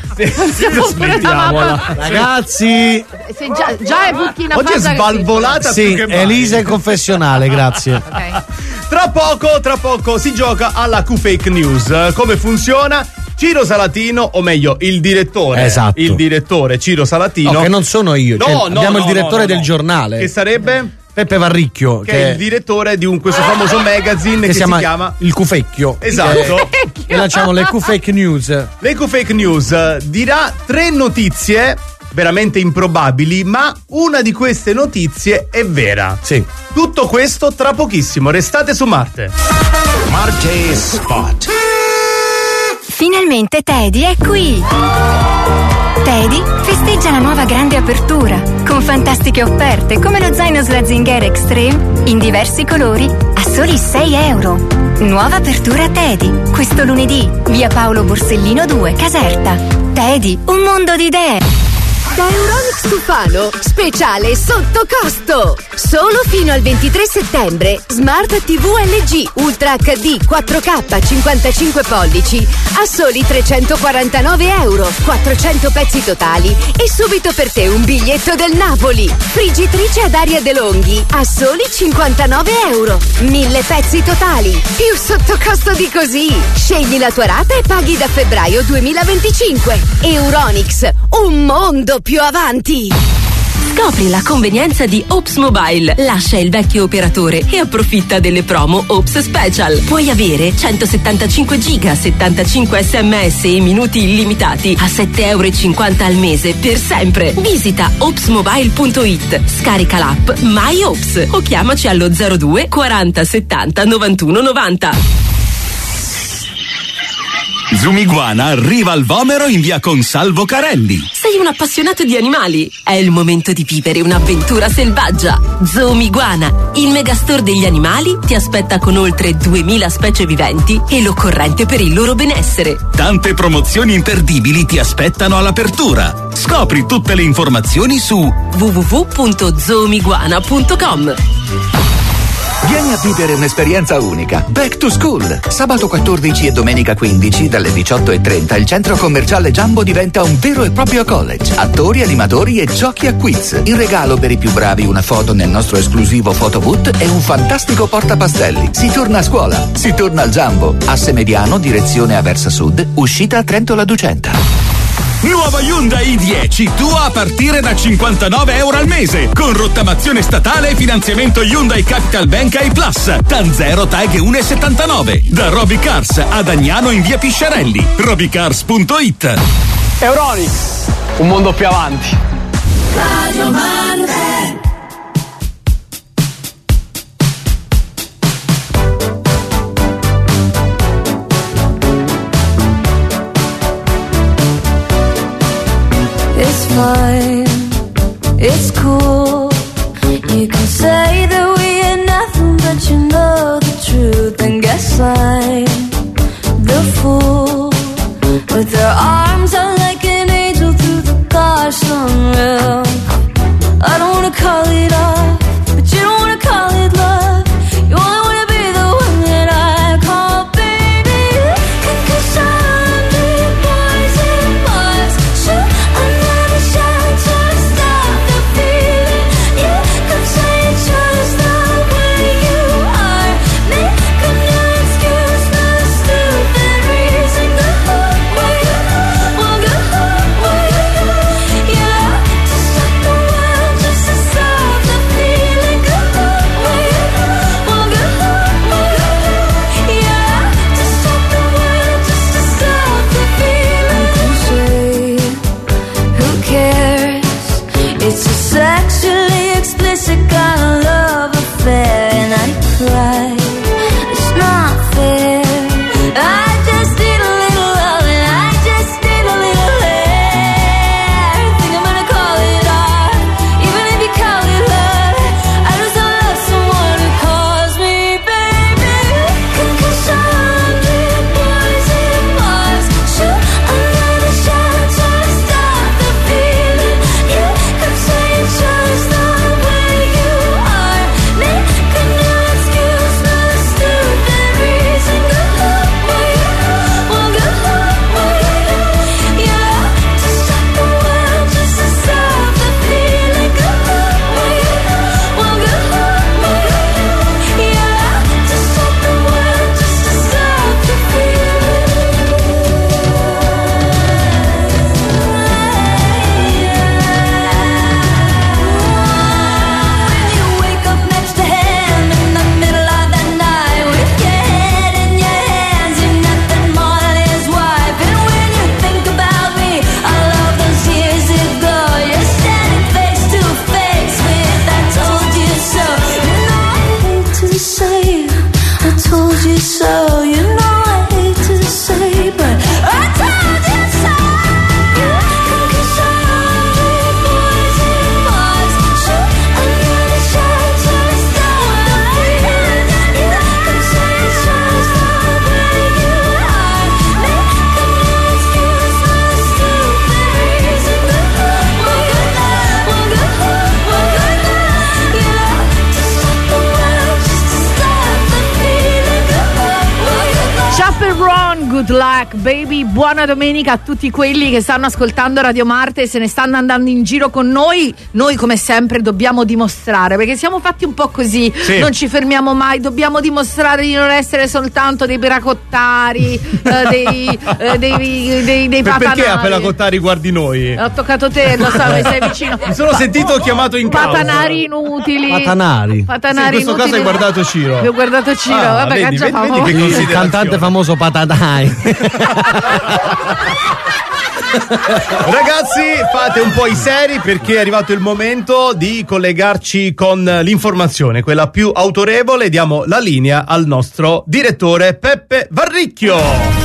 Ragazzi, già è Burkina Faso. Oggi è sbalvolata. Sì, Elisa è confessionale, grazie. Okay. Tra poco si gioca alla Q-Fake News. Come funziona? Ciro Salatino, o meglio il direttore. Esatto. Il direttore Ciro Salatino. No, che non sono io. Abbiamo il direttore del giornale. Che sarebbe? Peppe Varricchio, che è il direttore di questo famoso magazine che si chiama Il Q-Fecchio. Esatto. E lanciamo le Q-Fake News. Le Q-Fake News dirà 3 notizie veramente improbabili, ma una di queste notizie è vera. Sì. Tutto questo tra pochissimo. Restate su Marte. Marte Spot. Finalmente Teddy è qui! Teddy festeggia la nuova grande apertura con fantastiche offerte come lo zaino Slazenger Extreme in diversi colori a soli €6. Nuova apertura Teddy questo lunedì, via Paolo Borsellino 2, Caserta. Teddy, un mondo di idee. Da Euronics Tufano, speciale sotto costo. Solo fino al 23 settembre, Smart TV LG Ultra HD 4K 55 pollici a soli €349, 400 pezzi totali e subito per te un biglietto del Napoli. Friggitrice ad aria DeLonghi a soli €59, 1000 pezzi totali. Più sotto costo di così. Scegli la tua rata e paghi da febbraio 2025. Euronics, un mondo più avanti. Scopri la convenienza di Ops Mobile. Lascia il vecchio operatore e approfitta delle promo Ops Special. Puoi avere 175 giga, 75 sms e minuti illimitati a €7,50 al mese per sempre. Visita opsmobile.it, scarica l'app My Ops o chiamaci allo 02 40 70 91 90. Zumiguana arriva al Vomero in via Consalvo Carelli. Sei un appassionato di animali? È il momento di vivere un'avventura selvaggia. Zumiguana, il megastore degli animali, ti aspetta con oltre 2000 specie viventi e l'occorrente per il loro benessere. Tante promozioni imperdibili ti aspettano all'apertura. Scopri tutte le informazioni su www.zoomiguana.com. Vieni a vivere un'esperienza unica. Back to School. Sabato 14 e domenica 15 dalle 18:30 il centro commerciale Jumbo diventa un vero e proprio college. Attori, animatori e giochi a quiz. In regalo per i più bravi una foto nel nostro esclusivo photoboot e un fantastico portapastelli. Si torna a scuola. Si torna al Jumbo. Asse Mediano, direzione Aversa Sud, uscita a Trento La Ducenta. Nuova Hyundai i10, tua a partire da €59 al mese, con rottamazione statale e finanziamento Hyundai Capital Bank AI Plus, TAN 0 TAG 1,79. Da Roby Cars ad Agnano in via Pisciarelli. robycars.it. Euronics, un mondo più avanti. Radio Marte. It's fine, it's cool. You can say that we are nothing, but you know the truth. And guess I'm the fool. With their arms out like an angel through the gosh unreal. I don't wanna call it off, but you don't wanna call it love. You only wanna be the one that I call baby. And 'cause I'm the boys and boys, sure I'm never shy to stop the feeling. You could say just the way you are. Make a new excuse, no stupid reason. Go where you want, go where you go. Yeah, to stop the world, just to stop the feeling. Go where you want, go where you go. Yeah, to stop the world, just to stop the feeling. Who cares? It's a sexually explicit kind of love affair, and I cry. It's not fair. I just need a little love, and I just need a little so. You know I hate to say, but I told you so. Cause I only boys in bars. Sure, I'm gonna shout till I stop the feeling. Don't say it's just the way you are. Make up no excuse for the stupid reason. One good night, yeah. To stop the world, just to stop the feeling. Chaperone, good luck baby. Buona domenica a tutti quelli che stanno ascoltando Radio Marte e se ne stanno andando in giro con noi. Noi come sempre dobbiamo dimostrare, perché siamo fatti un po' così, sì. Non ci fermiamo mai, dobbiamo dimostrare di non essere soltanto dei peracottari, dei patanari. Perché a peracottari guardi noi? Ho toccato te, lo so, sei vicino. Mi sono sentito chiamato in causa. Patanari inutili. Patanari. Patanari Sì, in questo inutili. caso hai guardato Ciro. Ho guardato Ciro, Ah, vabbè, vedi, caccia vedi famoso. che Il cantante famoso Patanai. Ragazzi, fate un po' i seri perché è arrivato il momento di collegarci con l'informazione, quella più autorevole. Diamo la linea al nostro direttore Peppe Varricchio.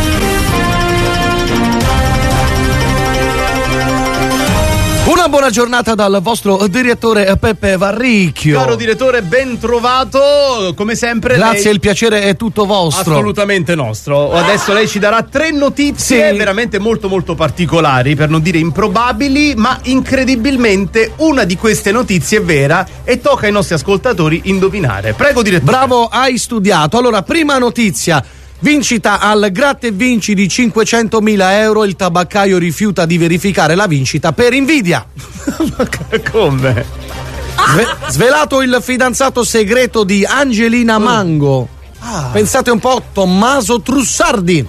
Una buona giornata dal vostro direttore Peppe Varricchio. Caro direttore, ben trovato. Come sempre Grazie, lei... il piacere è tutto vostro. Assolutamente nostro. Adesso lei ci darà 3 notizie veramente molto molto particolari, per non dire improbabili, ma incredibilmente una di queste notizie è vera e tocca ai nostri ascoltatori indovinare. Prego direttore. Bravo, hai studiato. Allora, prima notizia. Vincita al gratta e vinci di 500.000 euro, il tabaccaio rifiuta di verificare la vincita per invidia. Come? Svelato il fidanzato segreto di Angelina Mango. Pensate un po', Tommaso Trussardi.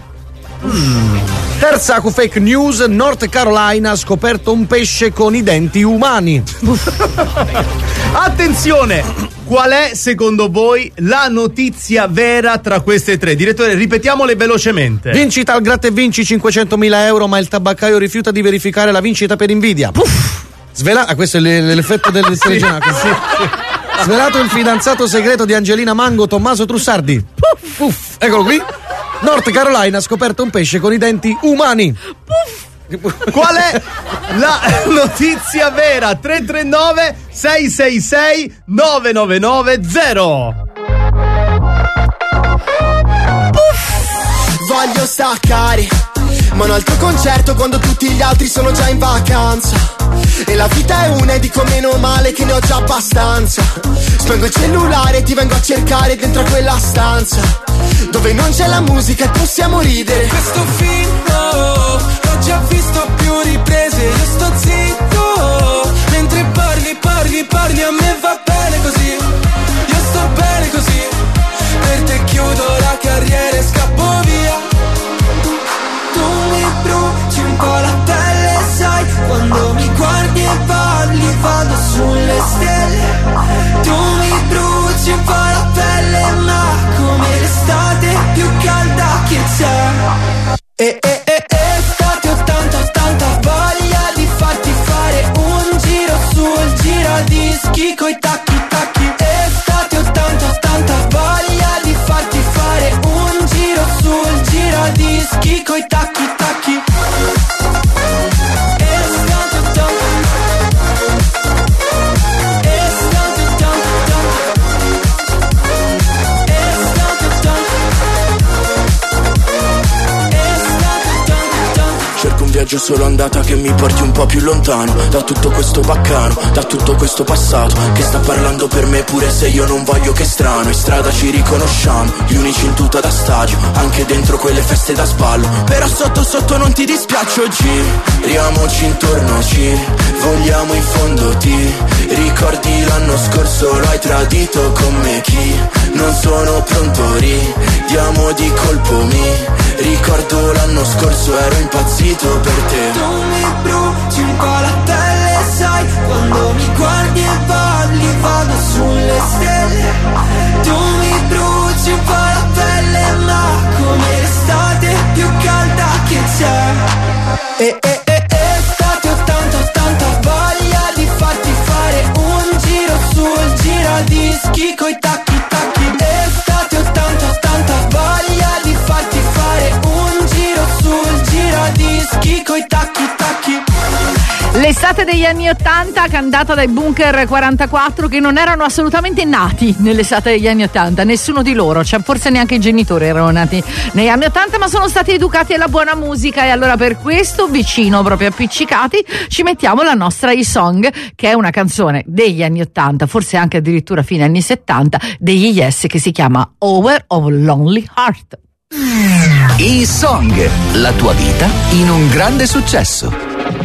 Terza fake news, North Carolina ha scoperto un pesce con i denti umani. Attenzione! Qual è secondo voi la notizia vera tra queste 3? Direttore, ripetiamole velocemente. Vincita al gratta e vinci 500.000 euro, ma il tabaccaio rifiuta di verificare la vincita per invidia. Questo è l'effetto del telegiornale. Sì. Svelato il fidanzato segreto di Angelina Mango, Tommaso Trussardi. Eccolo qui. North Carolina ha scoperto un pesce con i denti umani. Qual è la notizia vera? 339 666 9990. Voglio staccare, ma un altro concerto quando tutti gli altri sono già in vacanza. E la vita è una e dico meno male che ne ho già abbastanza. Spengo il cellulare e ti vengo a cercare dentro a quella stanza dove non c'è la musica e possiamo ridere. Questo film l'ho già visto a più riprese. Io sto zitto mentre parli, a me va bene così. Io sto bene così. Per te chiudo la carriera e scappo via. Tu mi bruci un po' la pelle, sai. Quando mi guardi e parli vado sulle stelle. Tu mi bruci un po' la pelle, ma come l'estate più calda che c'è. Estate 80 voglia di farti fare un giro sul giradischi coi tacchi. Estate 80 voglia di farti fare un giro sul giradischi coi tacchi. Viaggio solo andata che mi porti un po' più lontano da tutto questo baccano, da tutto questo passato che sta parlando per me pure se io non voglio. Che strano, in strada ci riconosciamo, gli unici in tuta da stadio, anche dentro quelle feste da sballo. Però sotto non ti dispiaccio, giriamoci intorno, ci vogliamo in fondo. Ti ricordi l'anno scorso lo hai tradito con me? Chi non sono pronto, ridiamo di colpo. Mi ricordo l'anno scorso ero impazzito per te. Tu mi bruci un po' la pelle, sai. Quando mi guardi e parli vado sulle stelle. Tu mi bruci un po' la pelle, ma come l'estate più calda che c'è. Estate 80 voglia di farti fare un giro sul giradischi coi tacchi. Estate 80 L'estate degli anni 80 cantata dai Bunker 44, che non erano assolutamente nati nell'estate degli anni 80, nessuno di loro, cioè forse neanche i genitori erano nati negli anni 80, ma sono stati educati alla buona musica, e allora per questo, vicino, proprio appiccicati, ci mettiamo la nostra E-Song, che è una canzone degli anni 80, forse anche addirittura fine anni 70, degli Yes, che si chiama Over of Lonely Heart. E-Song, la tua vita in un grande successo.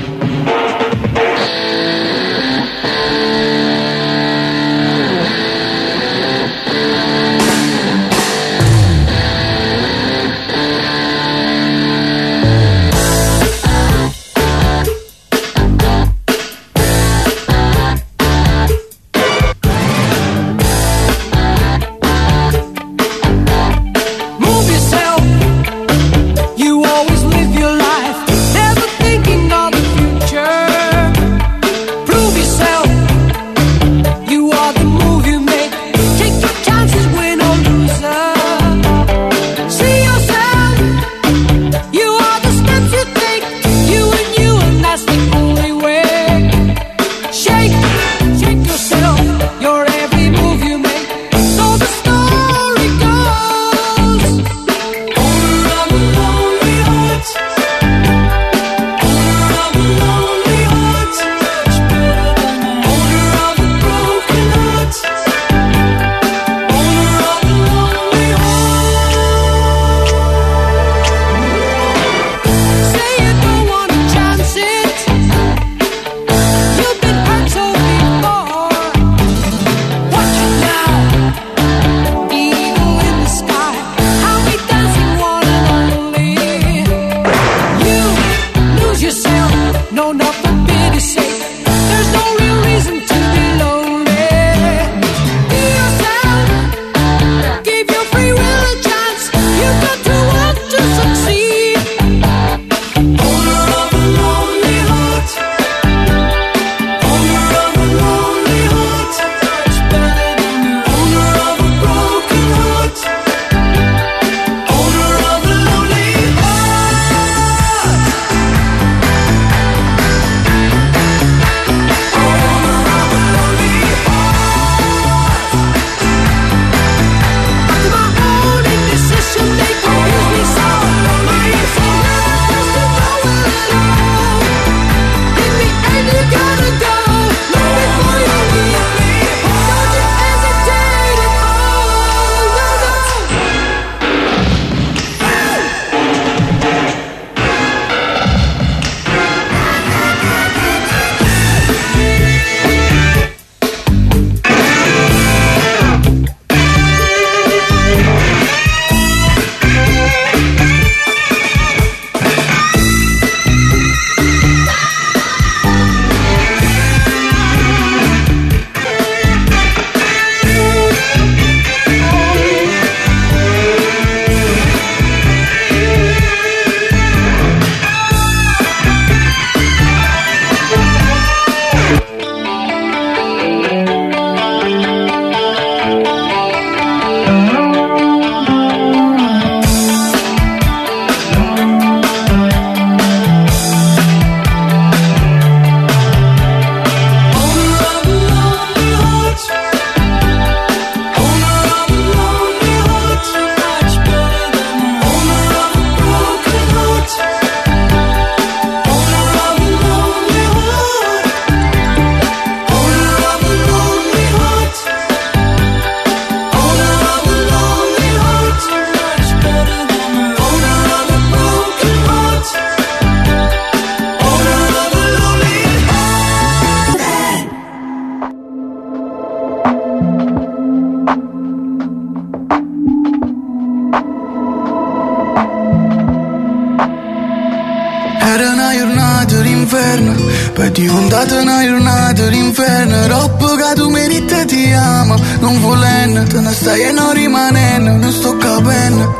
d'inverno, poi è diventata una giornata d'inferno. Troppo che tu mi dite ti amo, non volendo, te ne stai e non rimanendo, non sto capendo.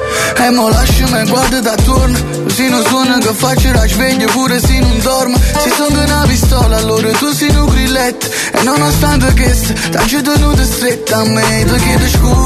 E mo lasciami, guarda da attorno, così non suona che faccio la sveglia pure se non dormo. Se sono una pistola allora tu sei un grilletto, e nonostante questo t'hai tenuto stretta a me. Ti chiedo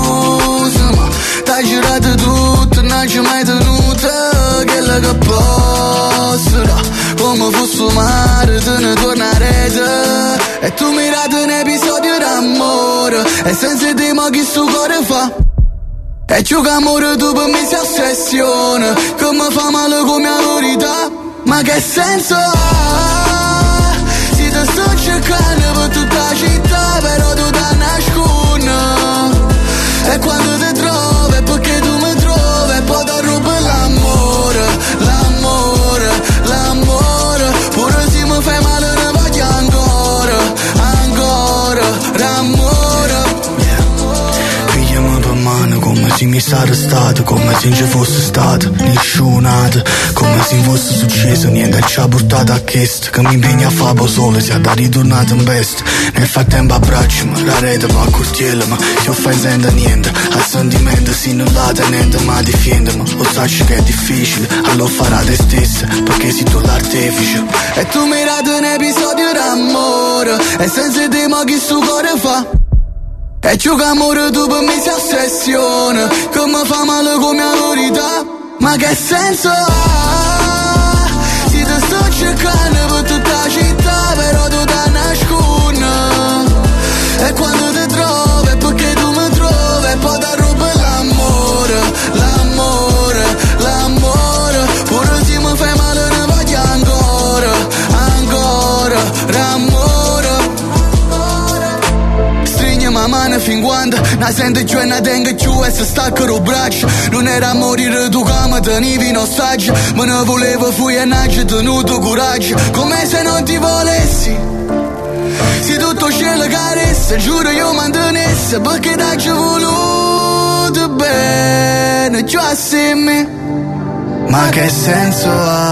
scusa ma t'hai girato tutto, non ci mai tenuta quella che posso, come come fosse mare, te ne tornerete. E tu mirate un episodio d'amore, e senza te ma chi sto cuore fa? E ciò che amore tu per me si ossessione, che mi fa male come la verità. Ma che senso ha? Si te sto cercando per tutta la città, però tu ti nascondi. E quando ti trovi è perché tu mi trovi, e poi ti rubi l'amore, l'amore, l'amore. Pure se mi fai male ne voglio ancora, ancora, l'amore. Pigliami per mano come se mi sarà stato, come se non ci fosse stato nessunato, come se fosse successo niente ci ha portato a questo, che mi impegna a fare solo sia da ritornato in veste. Nel frattempo abbracciami, la rete va a curtiela, ma se offensendo niente, al sentimento si non la tenente ma difendimi. Lo sai che è difficile, allora farà te stessa, perché sei tu l'artefice. E tu mi rati un episodio d'amore, e senza te ma chi sto cuore fa? E ciò che amore tu per me si ossessione, che mi fa male come la verità. Ma che senso ha? Si te sto cercando per tutta la città, però tu ti nascondi. E quando ti trovi è perché tu mi trovi, e poi ti rubi l'amore, l'amore, l'amore. Pure se mi fai male ne voglio ancora, ancora, l'amore. Ma mano fin quando la sento giù e la tengo giù e si stacca lo braccio. Non era a morire tu che mi tenevi in ostaggio, ma ne volevo fuori e non ci tenuto coraggio. Come se non ti volessi, se tutto cielo caressa, giuro io mantenesse, perché da ci voluto bene giù assieme. Ma che senso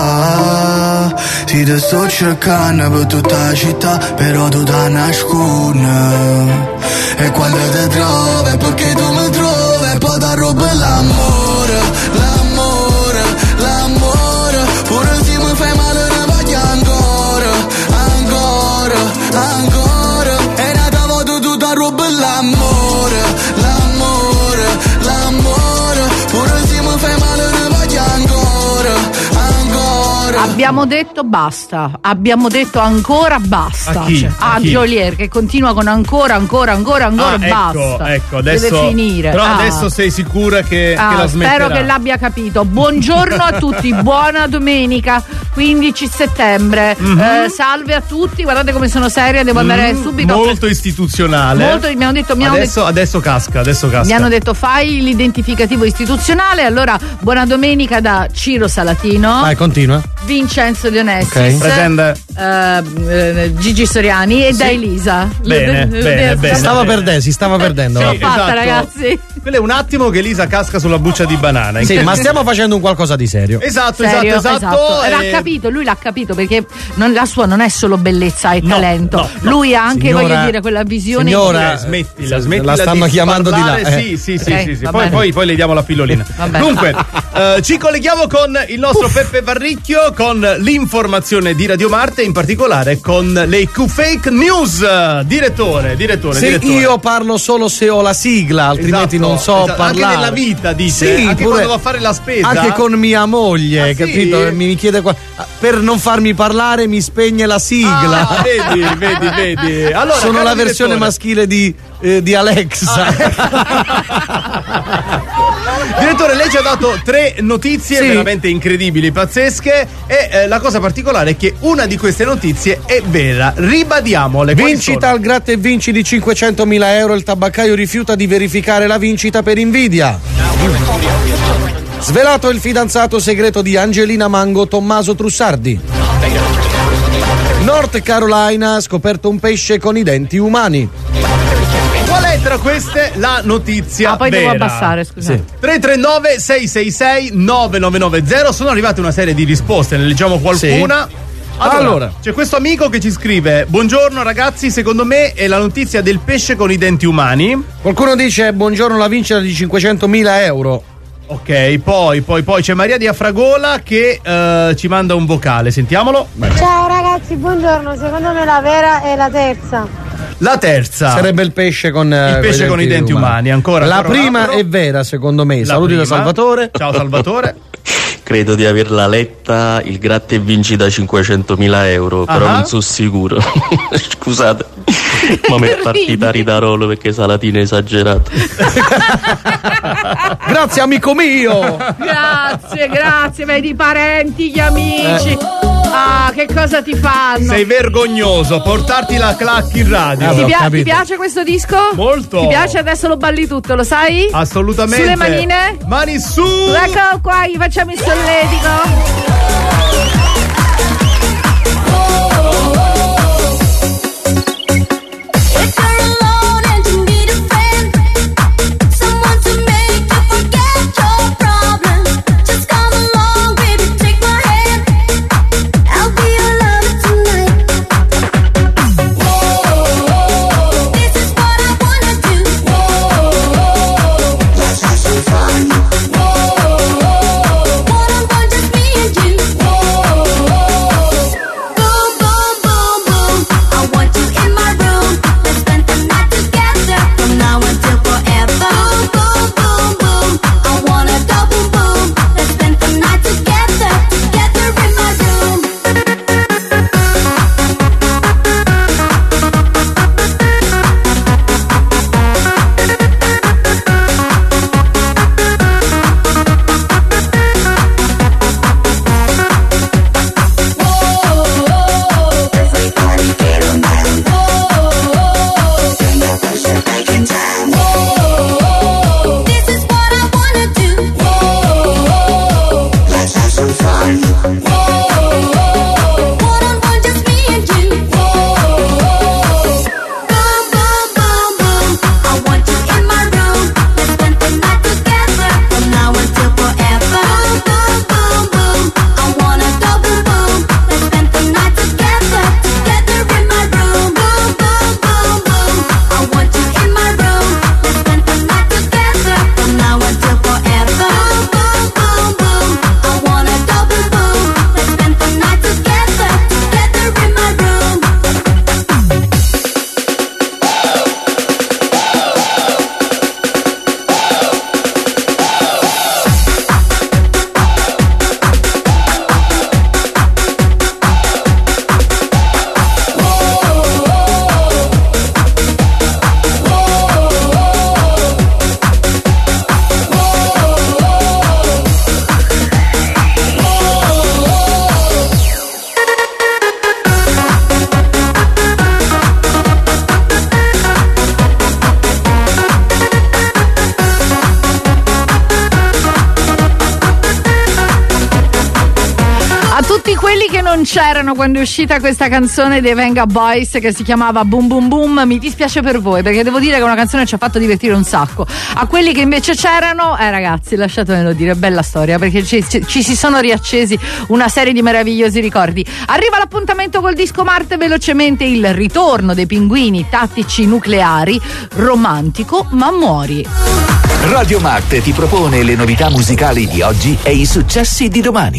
ha? Si te sto cercando per tutta la città, però tu ti nascondi. E quando ti trovi è perché tu mi trovi, e poi ti rubi l'amore, l'amore, l'amore. Pure se mi fai male ne voglio ancora, ancora, ancora. E nata volta tu ti rubi l'amore, l'amore, l'amore. Pure se mi fai male ne voglio ancora, ancora. Abbiamo detto basta, abbiamo detto ancora basta. A chi? A Geolier che continua con ancora basta. Ecco, adesso deve finire. Però adesso sei sicura che la smetterà? Spero che l'abbia capito. Buongiorno a tutti, buona domenica, 15 settembre. Salve a tutti, guardate come sono seria, devo andare subito. Molto istituzionale. Adesso casca. Mi hanno detto fai l'identificativo istituzionale, allora buona domenica da Ciro Salatino. Vai, continua. Vincenzo Dionessis, Presente. Gigi Soriani e da Elisa. Bene. Si stava perdendo. Ce l'ho fatta, esatto. ragazzi. Quello è un attimo che Elisa casca sulla buccia di banana. Sì, ma stiamo facendo un qualcosa di serio. Esatto. L'ha capito, lui l'ha capito, perché la sua non è solo bellezza e talento. No. Lui ha anche, signora, voglio dire, quella visione. Signora, smettila la stanno chiamando parlare. di là. Sì. Poi le diamo la pillolina. Dunque, ci colleghiamo con il nostro Peppe Varricchio, con l'informazione di Radio Marte, in particolare con le Q-Fake News. Direttore. Io parlo solo se ho la sigla, altrimenti non so parlare. Anche nella vita, dice? Sì, anche quando va a fare la spesa? Anche con mia moglie, capito? Sì? Mi chiede per non farmi parlare mi spegne la sigla. Vedi. Allora, sono la versione maschile di Alexa. Direttore, lei ci ha dato 3 notizie veramente incredibili, pazzesche, e la cosa particolare è che una di queste notizie è vera. Ribadiamole. Vincita al gratta e vinci di 500.000 euro, il tabaccaio rifiuta di verificare la vincita per invidia. Svelato il fidanzato segreto di Angelina Mango, Tommaso Trussardi. North Carolina ha scoperto un pesce con i denti umani. Qual è tra queste la notizia poi vera? devo abbassare, scusate. Sì. 339 666 9990. Sono arrivate una serie di risposte, ne leggiamo qualcuna. Sì. Allora, c'è questo amico che ci scrive: buongiorno ragazzi, secondo me è la notizia del pesce con i denti umani. Qualcuno dice buongiorno, la vincita di 500.000 euro. Ok, poi c'è Maria di Afragola che ci manda un vocale, sentiamolo. Ciao ragazzi, buongiorno, secondo me la vera è la terza. La terza sarebbe il pesce con i denti umani. Ancora la prima è vera, secondo me. Saluti da Salvatore. Ciao Salvatore. credo di averla letta, il gratta e vinci da 500.000 euro, però non sono sicuro. Scusate, ma mi è partita a ridarolo perché Salatino è esagerato. Grazie amico mio. Grazie, vedi i parenti, gli amici. Ah, che cosa ti fanno? Sei vergognoso, portarti la clac in radio. Ti piace questo disco? Molto. Ti piace? Adesso lo balli tutto, lo sai? Assolutamente. Sulle manine? Mani su! Eccolo qua, gli facciamo il solletico. C'erano quando è uscita questa canzone dei Venga Boys che si chiamava Boom Boom Boom. Mi dispiace per voi perché devo dire che è una canzone che ci ha fatto divertire un sacco. A quelli che invece c'erano, ragazzi, lasciatemelo dire, bella storia perché ci si sono riaccesi una serie di meravigliosi ricordi. Arriva l'appuntamento col Disco Marte, velocemente il ritorno dei Pinguini Tattici Nucleari, romantico ma muori. Radio Marte ti propone le novità musicali di oggi e i successi di domani.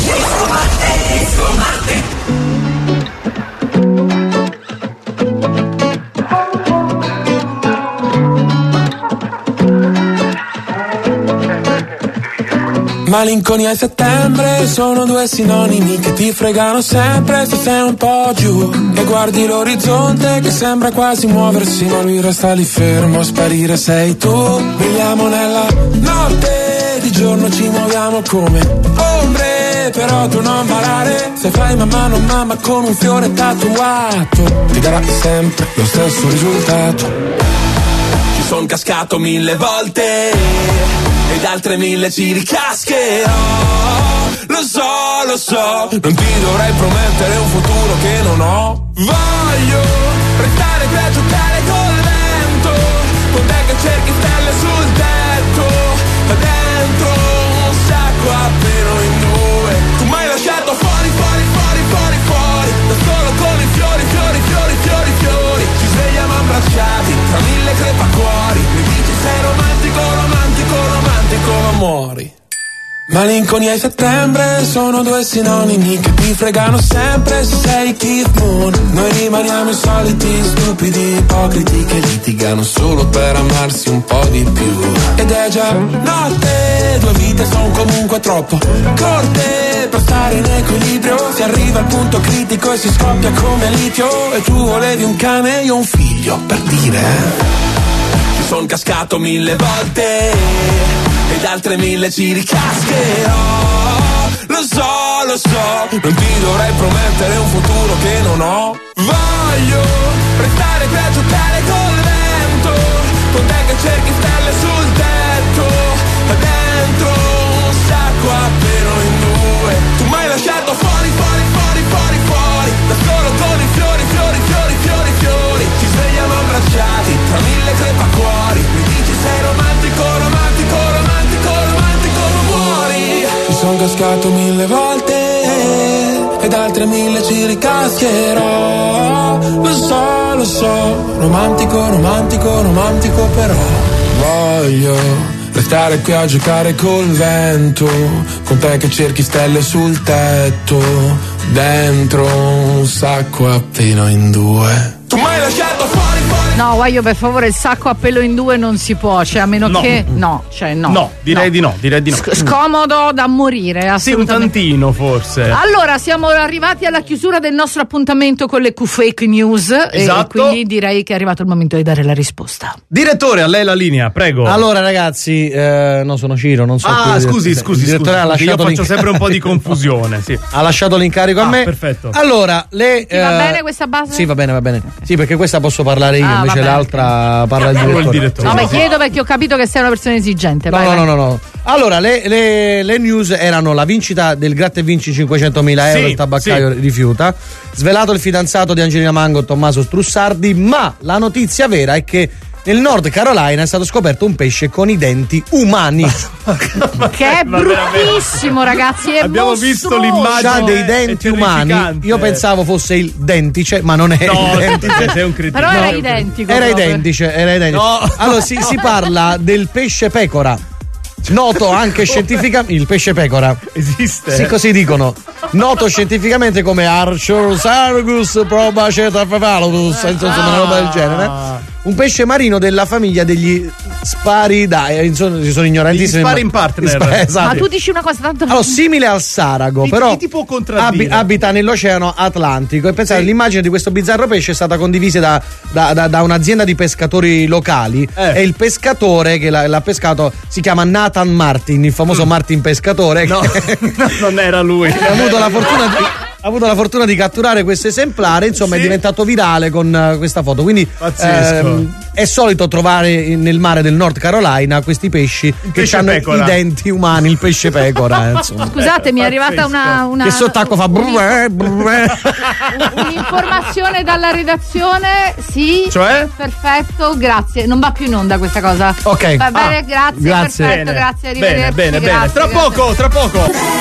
Malinconia e settembre sono due sinonimi che ti fregano sempre se sei un po' giù e guardi l'orizzonte che sembra quasi muoversi ma lui resta lì fermo a sparire. Sei tu, brilliamo nella notte, di giorno ci muoviamo come ombre, però tu non ballare se fai mamma non mamma con un fiore tatuato ti darà sempre lo stesso risultato. Ci son cascato 1000 volte ed altre 1000 ci ricascherò. Lo so, non ti dovrei promettere un futuro che non ho. Voglio restare qui a giocare col vento, con te che cerchi stelle sul tetto, ma dentro un sacco appena in due. Tu m'hai lasciato fuori, da solo con i fiori. Ci svegliamo abbracciati tra 1000 crepacuori. Mi dici sei romantico, ma muori. Malinconia e settembre sono due sinonimi che ti fregano sempre se sei Keith Moon. Noi rimaniamo i soliti stupidi ipocriti che litigano solo per amarsi un po' di più. Ed è già notte, due vite sono comunque troppo corte per stare in equilibrio. Si arriva al punto critico e si scoppia come litio. E tu volevi un cane e io un figlio, per dire. Ci son cascato 1000 volte ed altre 1000 ci ricascherò. Lo so, non ti dovrei promettere un futuro che non ho. Voglio restare qui a giocare col vento, con te che cerchi stelle sul tetto, ma dentro un sacco appena in due. Tu m'hai lasciato fuori, da solo con i fiori. Ci svegliamo abbracciati tra 1000 crepacuori. Mi dici sei romantico, non muori. Mi son cascato 1000 volte ed altre 1000 ci ricascherò. Lo so, romantico però. Voglio restare qui a giocare col vento, con te che cerchi stelle sul tetto, dentro un sacco appena in due. Tu m'hai lasciato fuori. No, Guaio, per favore, il sacco a pelo in due non si può, cioè a meno che no. No, direi di no. Scomodo da morire, assolutamente. Sì, un tantino forse. Allora, siamo arrivati alla chiusura del nostro appuntamento con le Q-Fake News. Esatto. E quindi direi che è arrivato il momento di dare la risposta. Direttore, a lei la linea, prego. Allora, ragazzi, no, sono Ciro, non so. Scusi, io faccio sempre un po' di confusione. Sì. Ha lasciato l'incarico a me. Perfetto. Allora, Ti va bene questa base? Sì, va bene. Sì, perché questa posso parlare io, invece l'altra parla il direttore. No, ma chiedo perché ho capito che sei una persona esigente. No. Allora, le news erano la vincita del Gratta e Vinci 500.000 euro, il tabaccaio rifiuta, svelato il fidanzato di Angelina Mango, Tommaso Strussardi, ma la notizia vera è che nel North Carolina è stato scoperto un pesce con i denti umani. Che è bruttissimo, ragazzi. È abbiamo visto l'immagine. Ha dei denti umani. Io pensavo fosse il dentice, ma non è il dentice. Sei un cretino. Però era identico. Era identice. No. Allora si parla del pesce pecora. Noto anche scientificamente, il pesce pecora esiste? Sì, così dicono. Noto scientificamente come Archosaurus probacephalosaurus, insomma una roba del genere. Un pesce marino della famiglia degli Sparidae, insomma, ci sono ignorantissimi. Gli sparring partner. Esatto. Ma tu dici una cosa tanto. Allora, simile al sarago, però chi ti può contraddire? abita nell'Oceano Atlantico. E pensate, l'immagine di questo bizzarro pesce è stata condivisa da un'azienda di pescatori locali. E il pescatore che l'ha pescato si chiama Nathan Martin, il famoso Martin pescatore. No, non era lui. Ha avuto la fortuna di catturare questo esemplare, insomma è diventato virale con questa foto, quindi è solito trovare nel mare del North Carolina questi pesci che hanno i denti umani, il pesce pecora, insomma. Scusate, mi è arrivata una che sott'acqua fa un'informazione dalla redazione, sì, cioè? Perfetto, grazie, non va più in onda questa cosa. Ok, va bene, grazie. Perfetto, bene. grazie, arrivederci. Bene. Grazie, Tra poco.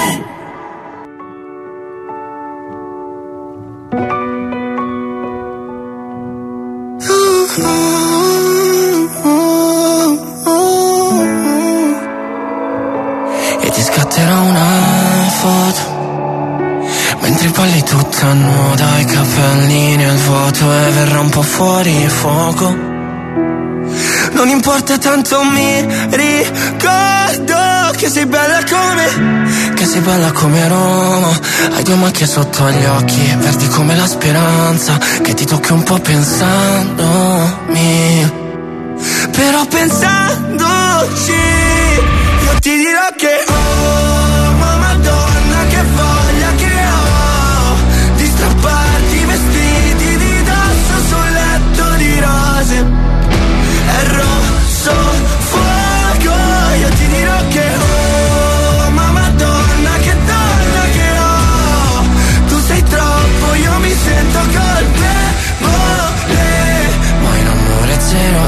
E ti scatterò una foto mentre balli tutta nuda, i capelli nel vuoto e verrà un po' fuori fuoco. Non importa tanto, mi ricordo che sei bella come Roma. Hai due macchie sotto gli occhi, verdi come la speranza, che ti tocchi un po' pensandomi. Però pensandoci io ti dirò che ma Madonna che voglia che ho di strapparti i vestiti di dosso sul letto di rose. È rosso fuoco, io ti dirò che ma Madonna che donna che ho. Tu sei troppo, io mi sento colpevole, ma in amore zero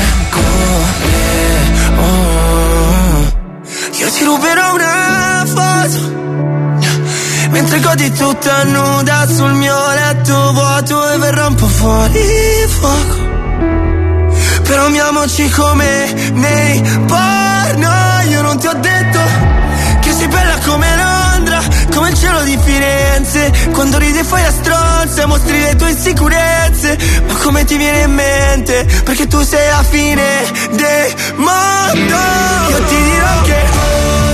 io ti ruberò una foto mentre godi tutta nuda sul mio letto vuoto e verrà un po' fuori fuoco. Però amiamoci come nei porno. Io non ti ho detto che sei bella come Londra, come il cielo di Firenze. Quando ridi e fai la stronza mostri le tue insicurezze. Ma come ti viene in mente? Perché tu sei la fine del mondo. Io ti dirò che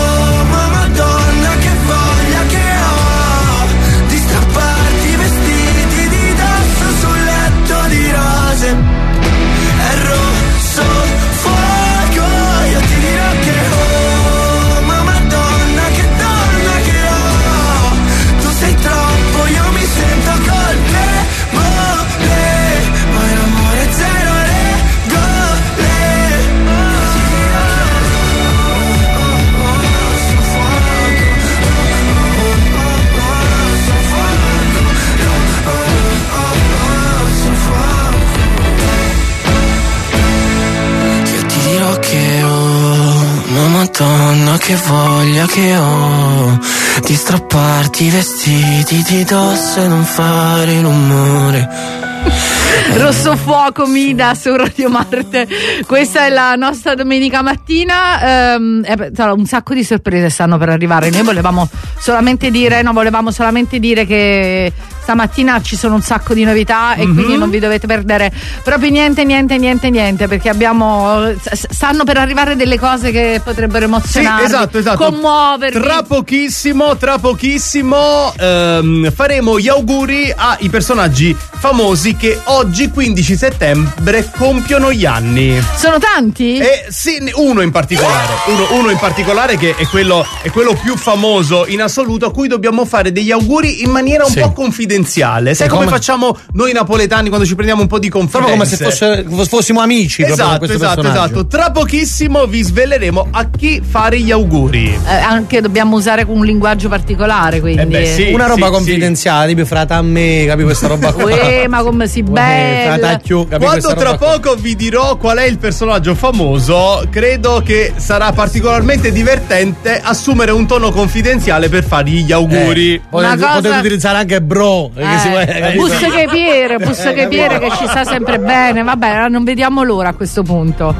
che voglia che ho di strapparti i vestiti di dosso e non fare rumore. Rosso Fuoco, Mida su Radio Marte. Questa è la nostra domenica mattina. Un sacco di sorprese stanno per arrivare. Noi volevamo solamente dire che stamattina ci sono un sacco di novità e quindi non vi dovete perdere proprio niente, perché stanno per arrivare delle cose che potrebbero emozionarvi, esatto. commuovervi. Tra pochissimo faremo gli auguri ai personaggi famosi che oggi 15 settembre compiono gli anni. Sono tanti? Sì, uno in particolare che è quello più famoso in assoluto, a cui dobbiamo fare degli auguri in maniera un po' confidenziale. Sai come facciamo noi napoletani quando ci prendiamo un po' di confidenza? Proprio come se fossimo amici. Esatto. Tra pochissimo vi sveleremo a chi fare gli auguri. Anche dobbiamo usare un linguaggio particolare, quindi una roba confidenziale, tipo frata a me, capi questa roba qua. Ma come si bella. Quando tra poco vi dirò qual è il personaggio famoso, credo che sarà particolarmente divertente assumere un tono confidenziale per fargli gli auguri. Potete utilizzare anche bro. Bussa che Piere che ci sta sempre bene. Vabbè, non vediamo l'ora a questo punto.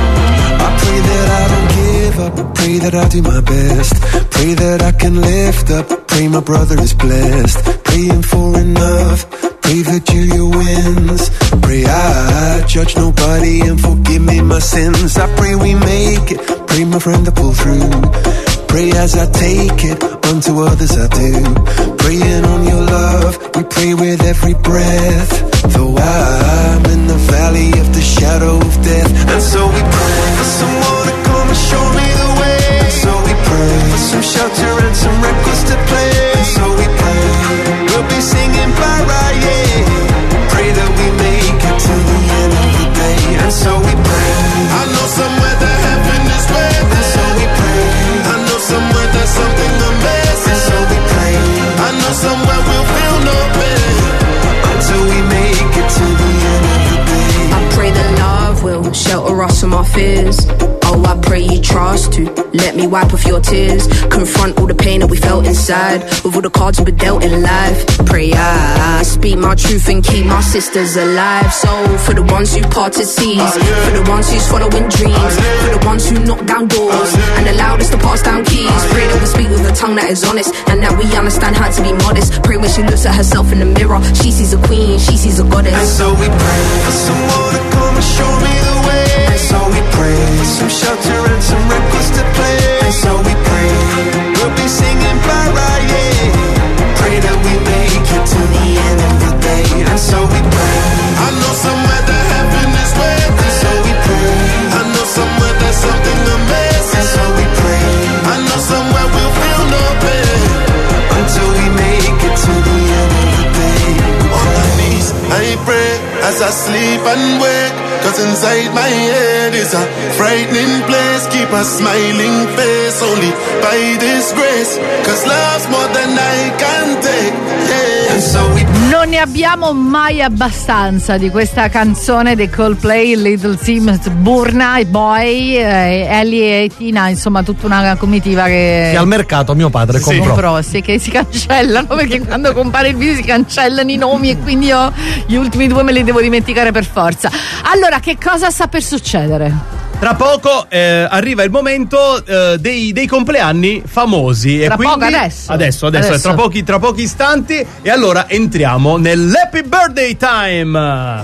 Pray that I do my best. Pray that I can lift up. Pray my brother is blessed. Praying for enough. Pray that Julia wins. Pray I judge nobody and forgive me my sins. I pray we make it. Pray my friend to pull through. Pray as I take it, unto others I do. Praying on your love, we pray with every breath. Though I'm in the valley of the shadow of death. And so we pray for someone to come and show me the way. And so we pray for some shelter and some records to play. And so we pray, we'll be singing para, yeah. Pray that we make it to the end of the day. And so we pray, I know somewhere that heaven is waiting. And so we pray, I know somewhere there's something amazing. And so we pray, I know somewhere we'll feel no pain until we make it to the end of the day. I pray that love will shelter us from our fears. Oh, I pray you trust to let me wipe off your tears. Confront all the pain that we felt inside with all the cards we've dealt in life. Pray I speak my truth and keep my sisters alive. So for the ones who parted seas, for the ones who's following dreams, for the ones who knock down doors and allowed us to pass down keys. Pray that we speak with a tongue that is honest and that we understand how to be modest. Pray when she looks at herself in the mirror, she sees a queen, she sees a goddess. And so we pray for someone to come and show me the way. And so we pray for some shelter and some records to play. And so we pray, we'll be singing para, yeah. Pray that we make it to the end of the day. And so we pray, I know somewhere that heaven is waiting. And so we pray, I know somewhere there's something amazing. And so we pray, I know somewhere we'll feel no pain until we make it to the end of the day. On my knees, I pray as I sleep and wake. 'Cause inside my head is a frightening place. Keep a smiling face only by this grace. 'Cause love's more than I can take, yeah. And so we... Non ne abbiamo mai abbastanza di questa canzone dei Coldplay, Little Sims, Burna, i Boy, Ellie e Tina, insomma tutta una comitiva che al mercato mio padre comprò. Sì, che si cancellano perché quando compare il video si cancellano i nomi e quindi io gli ultimi due me li devo dimenticare per forza. Allora, che cosa sta per succedere? Tra poco arriva il momento dei compleanni famosi. Tra e quindi poco adesso. Tra pochi istanti. E allora entriamo nell'Happy Birthday Time.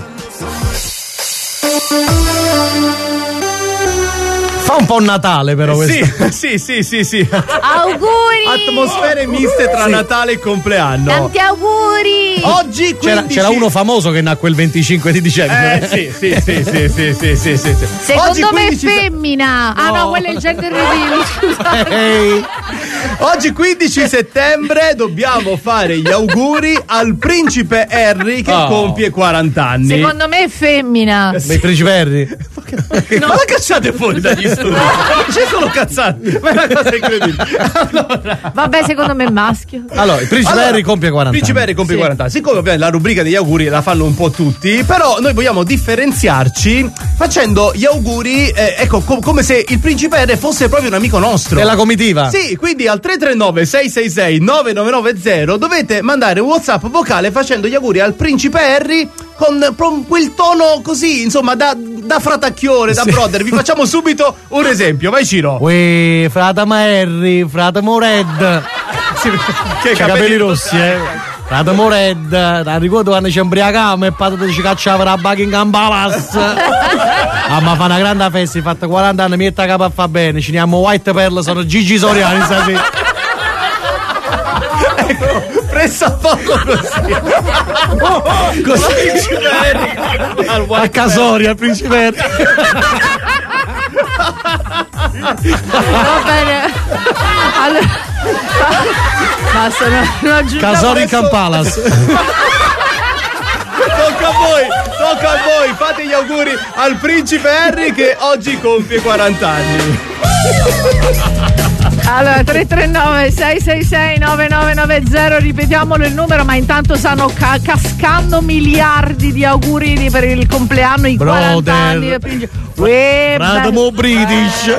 Fa un po' Natale però questo. Sì. Auguri! Atmosfere miste tra Natale e compleanno. Tanti auguri! Oggi 15... c'era uno famoso che nacque il 25 di dicembre. Sì. Secondo Oggi me è femmina. Ah no, quello è il gender reveal, scusate. Oggi 15 settembre dobbiamo fare gli auguri al principe Harry che compie 40 anni. Secondo me è femmina. Il principe Harry? No, ma la cacciate fuori dagli C'è solo cazzate, ma è una cosa incredibile. Vabbè, secondo me è maschio. Allora, il Principe Harry compie 40 anni. Principe Harry compie 40 anni. Siccome ovviamente la rubrica degli auguri la fanno un po' tutti, però noi vogliamo differenziarci facendo gli auguri, ecco, come se il Principe Harry fosse proprio un amico nostro. È la comitiva. Sì, quindi al 339 666 9990 dovete mandare un WhatsApp vocale facendo gli auguri al Principe Harry con quel tono così, insomma, da fratacchione, da brother. Vi facciamo subito un esempio, vai Ciro. Uè, frate Harry, frate Mored. Sì, che capelli rossi, frate Mored, ricordo quando ci imbriacavamo e padre ci cacciava da Buckingham Palace. Ma fa una grande festa, fatta 40 anni, mi capo a fa bene, ci chiamiamo White Pearl, sono Gigi Soriani, stasera. Ecco, pressa poco così Principe Harry a Casoria, Principe Harry. Va bene. Allora, basta, non aggiungiamo. Casori in Campalas. Tocca a voi, fate gli auguri al Principe Harry che oggi compie 40 anni. Allora 339 666 9990, ripetiamolo il numero, ma intanto stanno cascando miliardi di auguri per il compleanno, i 40 anni del Principe. Bravo British.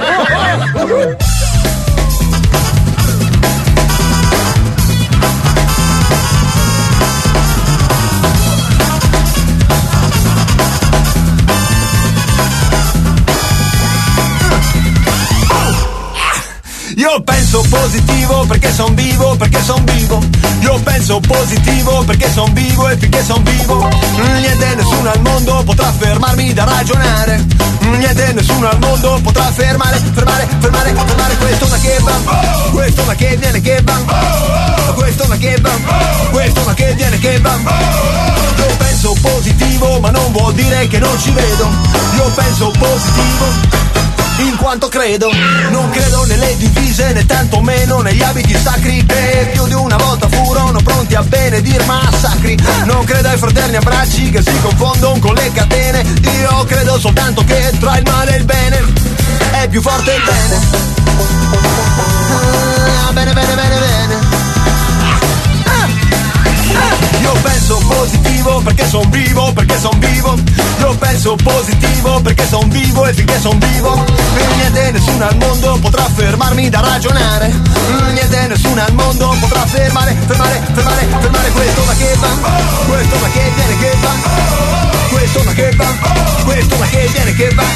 Io penso positivo perché son vivo, Io penso positivo perché son vivo e finché son vivo niente, nessuno al mondo potrà fermarmi da ragionare. Niente, nessuno al mondo potrà fermare quest'onda che va, quest'onda che viene che va, quest'onda che va, quest'onda che viene che va. Io penso positivo ma non vuol dire che non ci vedo. Io penso positivo in quanto credo, non credo nelle divise né tantomeno negli abiti sacri che più di una volta furono pronti a benedir massacri. Non credo ai fraterni abbracci che si confondono con le catene. Io credo soltanto che tra il male e il bene è più forte il bene. Bene, bene, bene, bene. Io penso positivo perché son vivo, Io penso positivo perché son vivo e finché son vivo niente, nessuno al mondo potrà fermarmi da ragionare. Niente, nessuno al mondo potrà fermare quest'onda che va, quest'onda che viene che va, quest'onda che va, quest'onda che viene che va.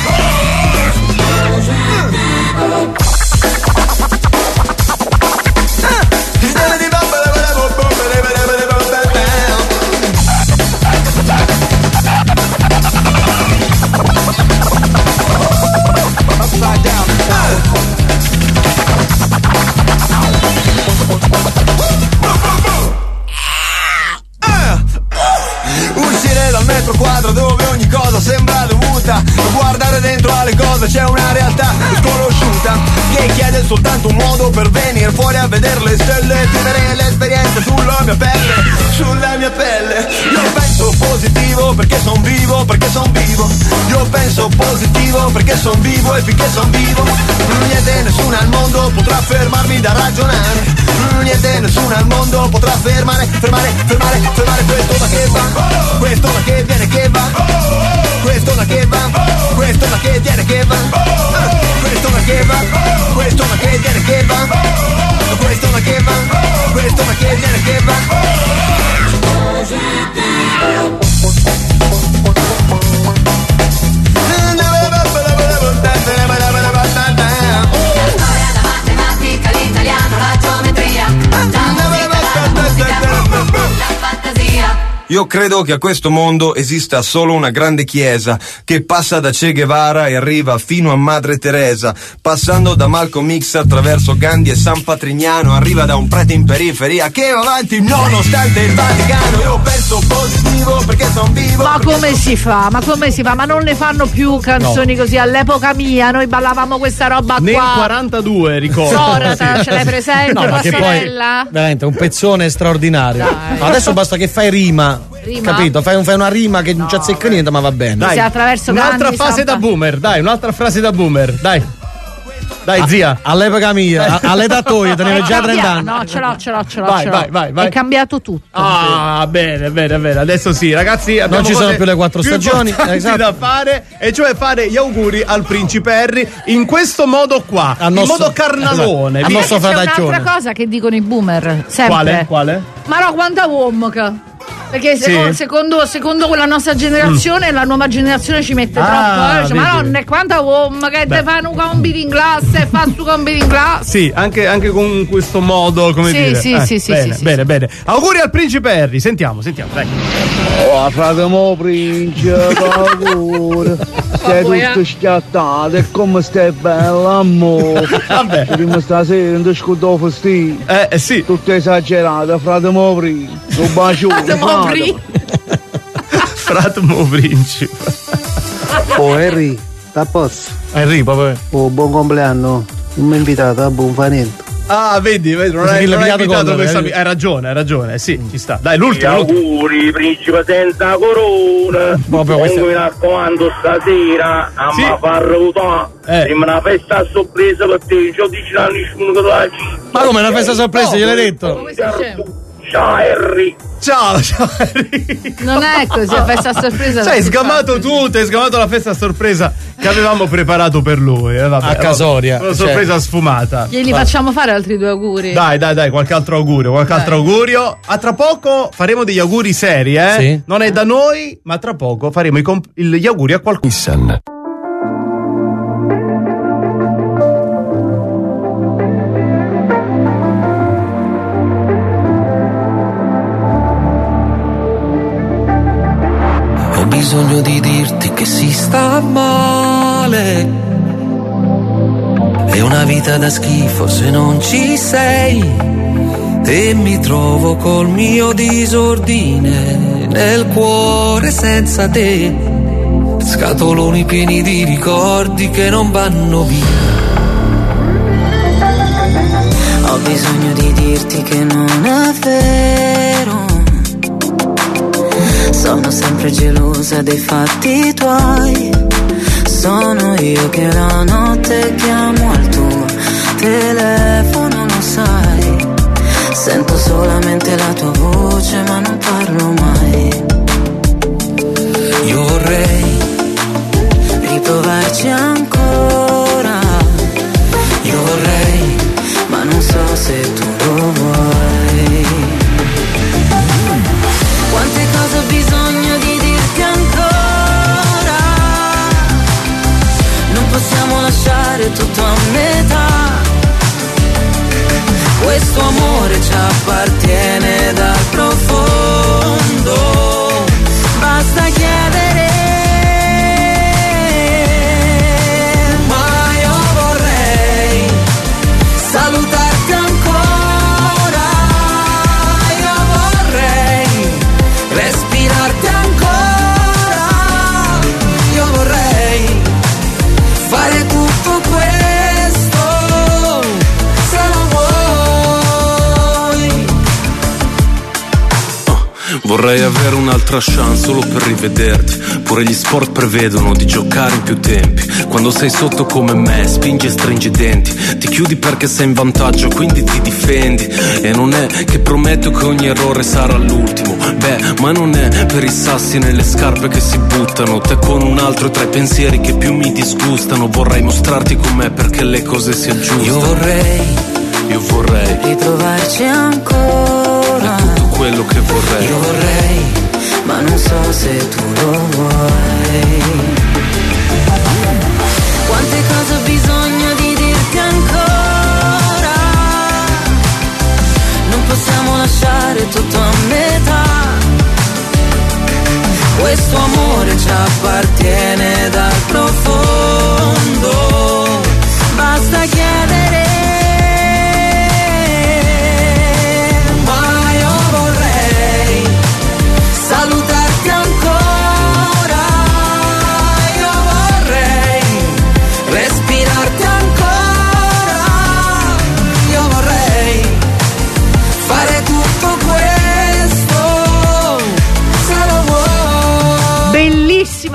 Uscire dal metro quadro dove ogni cosa sembra dovuta, guardare dentro alle cose c'è una realtà sconosciuta che chiede soltanto un modo per venire fuori a vedere le stelle, vivere l'esperienza sulla mia pelle. Io penso positivo perché son vivo, Io penso positivo perché son vivo e finché son vivo niente, nessuno al mondo potrà fermarmi da ragionare. Niente, nessuno al mondo potrà fermare quest'onda che va, quest'onda che viene che va, quest'onda che va, quest'onda che viene che va, quest'onda che va, quest'onda che viene che va, quest'onda che va, quest'onda che viene che va. Matematica, l'italiano, la geometria, la musica, la fantasia. Io credo che a questo mondo esista solo una grande chiesa che passa da Che Guevara e arriva fino a Madre Teresa, passando da Malcolm X attraverso Gandhi e San Patrignano, arriva da un prete in periferia che va avanti nonostante il Vaticano. Io penso positivo perché son vivo. Ma come si fa? Ma non ne fanno più canzoni così? All'epoca mia noi ballavamo questa roba qua. Nel 42 ricordo. Sorata, ce l'hai presente? No, ma che poi veramente un pezzone straordinario. Adesso basta che fai rima rima. Capito? Fai una rima che non ci azzecca niente, ma va bene. Dai, attraverso un'altra frase da boomer, dai, un'altra frase da boomer, dai. Dai, zia. All'epoca mia, all'età tua, tenevo già 30 anni. No, ce l'ho. Vai. È cambiato tutto. Ah, bene. Adesso sì, ragazzi. Non ci sono più le 4 stagioni. Esatto. Da fare, e cioè fare gli auguri al principe Harry in questo modo qua. In modo carnalone. Al nostro frataccione. C'è un'altra cosa che dicono i boomer. Sempre. Quale? Ma no, quanta uomo che. Perché secondo quella nostra generazione, la nuova generazione ci mette troppo. Ma nonna, quanta uomo che te fanno compiti in classe e fa su compiti in classe. Sì, anche con questo modo, come dire. Sì. Bene. Auguri al principe Harry, sentiamo, dai. Oh, frate mo principe, auguri. Sei tutto schiattato e come stai bella, amore. Vabbè. Prima stasera non ti scudo fastidi. Sì. Tutto esagerato, frate mo principe. Un bacione. Frate mo principe. Oh Harry, sta posto? Harry, papà. Oh, buon compleanno. Non mi ha invitato a buon fa niente. Ah, vedi, non hai invitato questo amico. Hai ragione, sì, ci sta. Dai, l'ultimo. Auguri, principe senza corona. Comunque mi raccomando, stasera a me far votare. Prima una festa a sorpresa per te, c'ho 10 anni nessuno che lo ha. Ma come una festa sorpresa, gliel'hai detto? Ciao Harry. Ciao Harry. Non è così, la festa a sorpresa. Cioè, hai sgamato tutto, hai sgamato la festa a sorpresa che avevamo preparato per lui. Vabbè, a Casoria. Una sorpresa sfumata. Glieli facciamo fare altri 2 auguri. Dai, qualche altro augurio. A tra poco faremo degli auguri seri, Sì. Non è da noi, ma tra poco faremo gli auguri a qualcuno. Nissan. Bisogno di dirti che si sta male. È una vita da schifo se non ci sei. E mi trovo col mio disordine nel cuore senza te. Scatoloni pieni di ricordi che non vanno via. Ho bisogno di dirti che non è vero. Sono sempre gelosa dei fatti tuoi. Sono io che la notte chiamo al tuo telefono, lo sai. Sento solamente la tua voce ma non parlo mai. Io vorrei riprovarci ancora. Io vorrei, ma non so se tu lo vuoi. Quante cose ho bisogno di dirti ancora. Non possiamo lasciare tutto a metà. Questo amore ci appartiene dal profondo. Basta chiedere. ma io vorrei salutarti ancora. Io vorrei respirarti ancora. Io vorrei fare tutto questo se lo vuoi. Vorrei avere un'altra chance solo per rivederti. Pure gli sport prevedono di giocare in più tempi. Quando sei sotto come me, spingi e stringi i denti. Ti chiudi perché sei in vantaggio, quindi ti difendi. E non è che prometto che ogni errore sarà l'ultimo. Beh, ma non è per i sassi nelle scarpe che si buttano. Te con un altro tra i pensieri che più mi disgustano. Vorrei mostrarti com'è perché le cose si aggiustano. Io vorrei ritrovarci ancora. È tutto quello che vorrei. Io vorrei, ma non so se tu lo vuoi. Quante cose ho bisogno di dirti ancora. Non possiamo lasciare tutto a metà. Questo amore ci appartiene dal profondo. Basta chiedere. Salutarti ancora. Io vorrei respirarti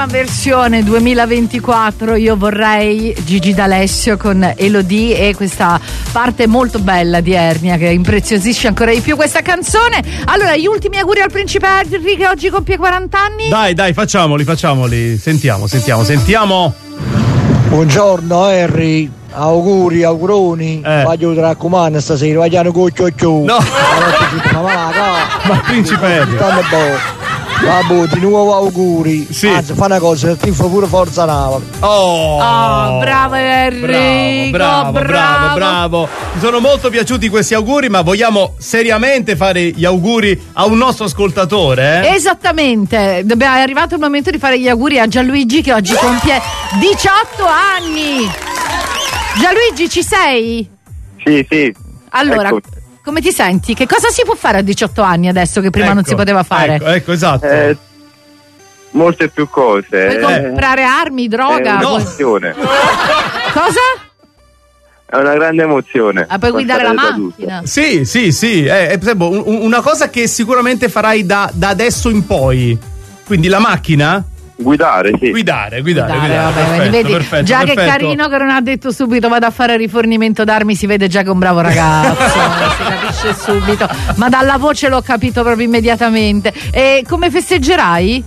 nuovissima versione 2024. Io vorrei Gigi D'Alessio con Elodie e questa parte molto bella di Ernia che impreziosisce ancora di più questa canzone. Allora, gli ultimi auguri al principe Harry che oggi compie 40 anni. Dai, facciamoli. Sentiamo. Buongiorno Harry, auguroni. Voglio raccomando stasera, vogliamo con cioccio. No. Ma principe Harry. Vabbè, di nuovo auguri. Sì. Anzi, fa una cosa, tifo pure Forza Napoli. Bravo Enrico, bravo. Mi sono molto piaciuti questi auguri, ma vogliamo seriamente fare gli auguri a un nostro ascoltatore? Esattamente, è arrivato il momento di fare gli auguri a Gianluigi che oggi compie 18 anni. Gianluigi, ci sei? Sì. Allora, ecco. Come ti senti? Che cosa si può fare a 18 anni adesso che prima non si poteva fare? Ecco, esatto. Molte più cose. Puoi comprare armi, droga? È un'emozione. Cosa? È una grande emozione. Puoi guidare la macchina? Sì. È per esempio una cosa che sicuramente farai da adesso in poi. Quindi la macchina? Guidare, sì. Guidare. Vabbè, vedi, già che carino che non ha detto subito vado a fare rifornimento d'armi, si vede già che è un bravo ragazzo, si capisce subito, ma dalla voce l'ho capito proprio immediatamente. E come festeggerai?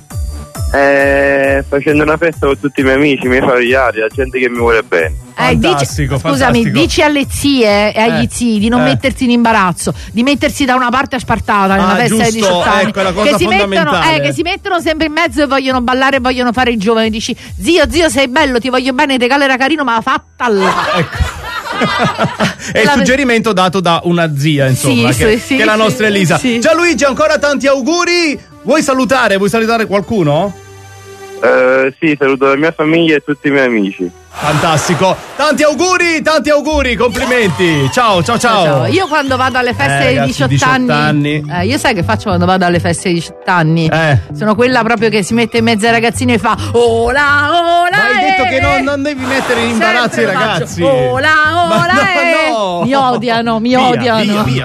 Facendo una festa con tutti i miei amici, i miei familiari, la gente che mi vuole bene. Fantastico. Dici alle zie e agli zii di non mettersi in imbarazzo, di mettersi da una parte aspartata nella festa di 18 anni, ecco, la cosa che si mettono sempre in mezzo e vogliono ballare e vogliono fare i giovani. Dici zio sei bello, ti voglio bene, il regalo era carino ma fatta là. Ecco. È il suggerimento dato da una zia, insomma, che è la nostra Elisa. Sì. Gianluigi, ancora tanti auguri. Vuoi salutare qualcuno? Sì, saluto la mia famiglia e tutti i miei amici. Fantastico, tanti auguri, complimenti. Ciao. Io quando vado alle feste di 18 anni io sai che faccio quando vado alle feste di 18 anni? Sono quella proprio che si mette in mezzo ai ragazzini e fa ola. Ma hai detto che non devi mettere in imbarazzo i ragazzi. Ola. No. Mi odiano. Via.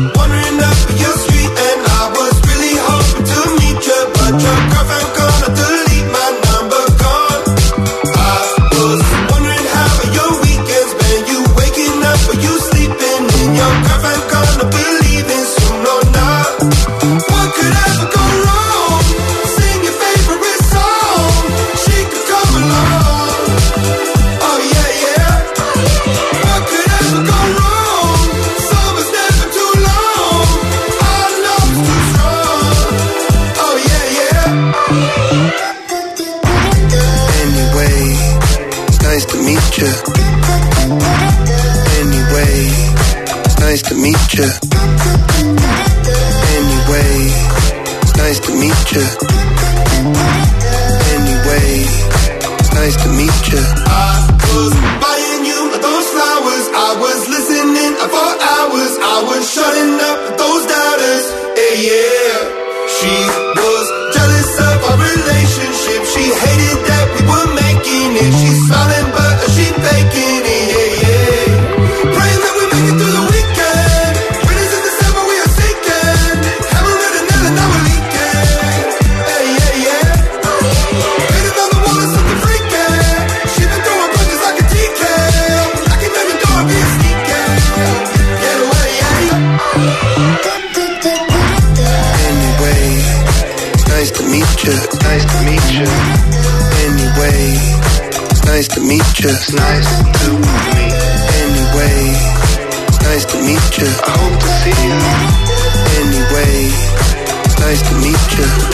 Nice to meet you. Anyway, it's nice to meet you. Anyway, it's nice to meet you. I was buying you those flowers. I was listening for hours. I was shutting up those doubters. Hey, yeah. She was jealous of our relationship. She hated that we were making it. She's smiling, but she faking it. Yeah, yeah. Praying that we make it through the weekend. Nice to meet you. Anyway, it's nice to meet you. It's nice to meet me. Anyway, it's nice to meet you. I hope to see you. Anyway, it's nice to meet you.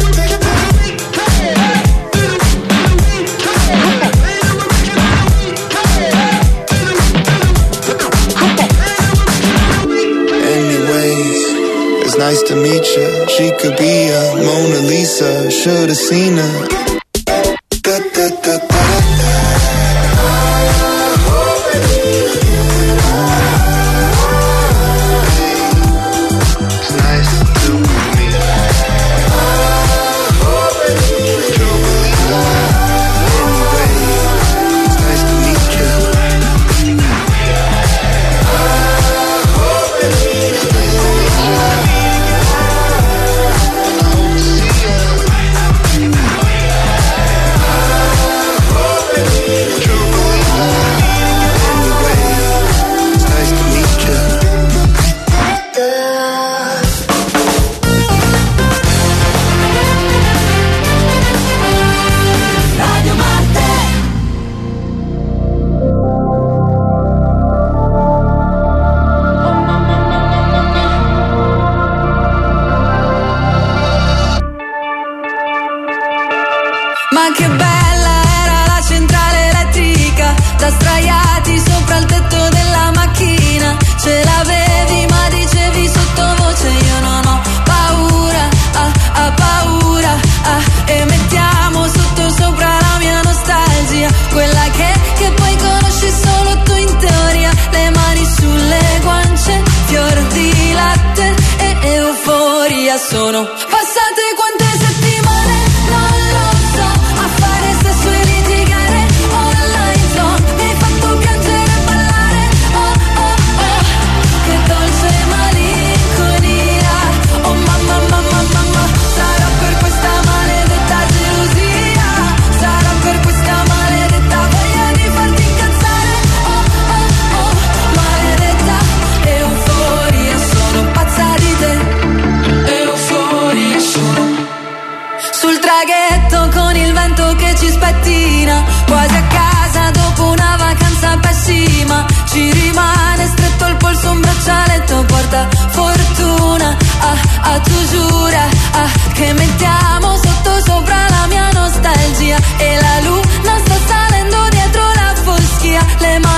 Nice to meet you. She could be a Mona Lisa. Should've seen her. Da, da, da, da.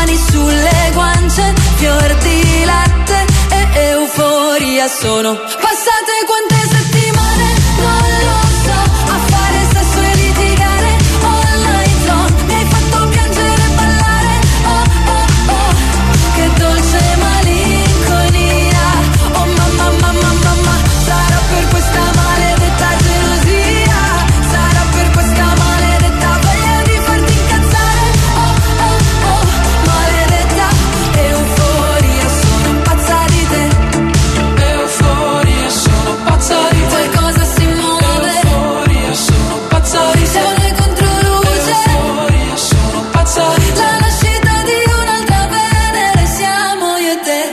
mani sulle guance, fior di latte e euforia. Sono passate quante settimane, non lo so, a fare sesso e litigare online zone. Mi hai fatto piangere e ballare, oh oh oh, che dolce malinconia. Oh mamma mamma mamma, sarà per questa maledetta gelosia, sarà per questa maledetta voglia di farti incazzare, oh oh oh, maledetta euforia. Sono pazza di te, euforia, sono pazza di te. Qualcosa si muove, euforia, sono pazza di te. Sole contro luce, euforia, sono pazza di te. La nascita di un'altra Venere siamo io e te.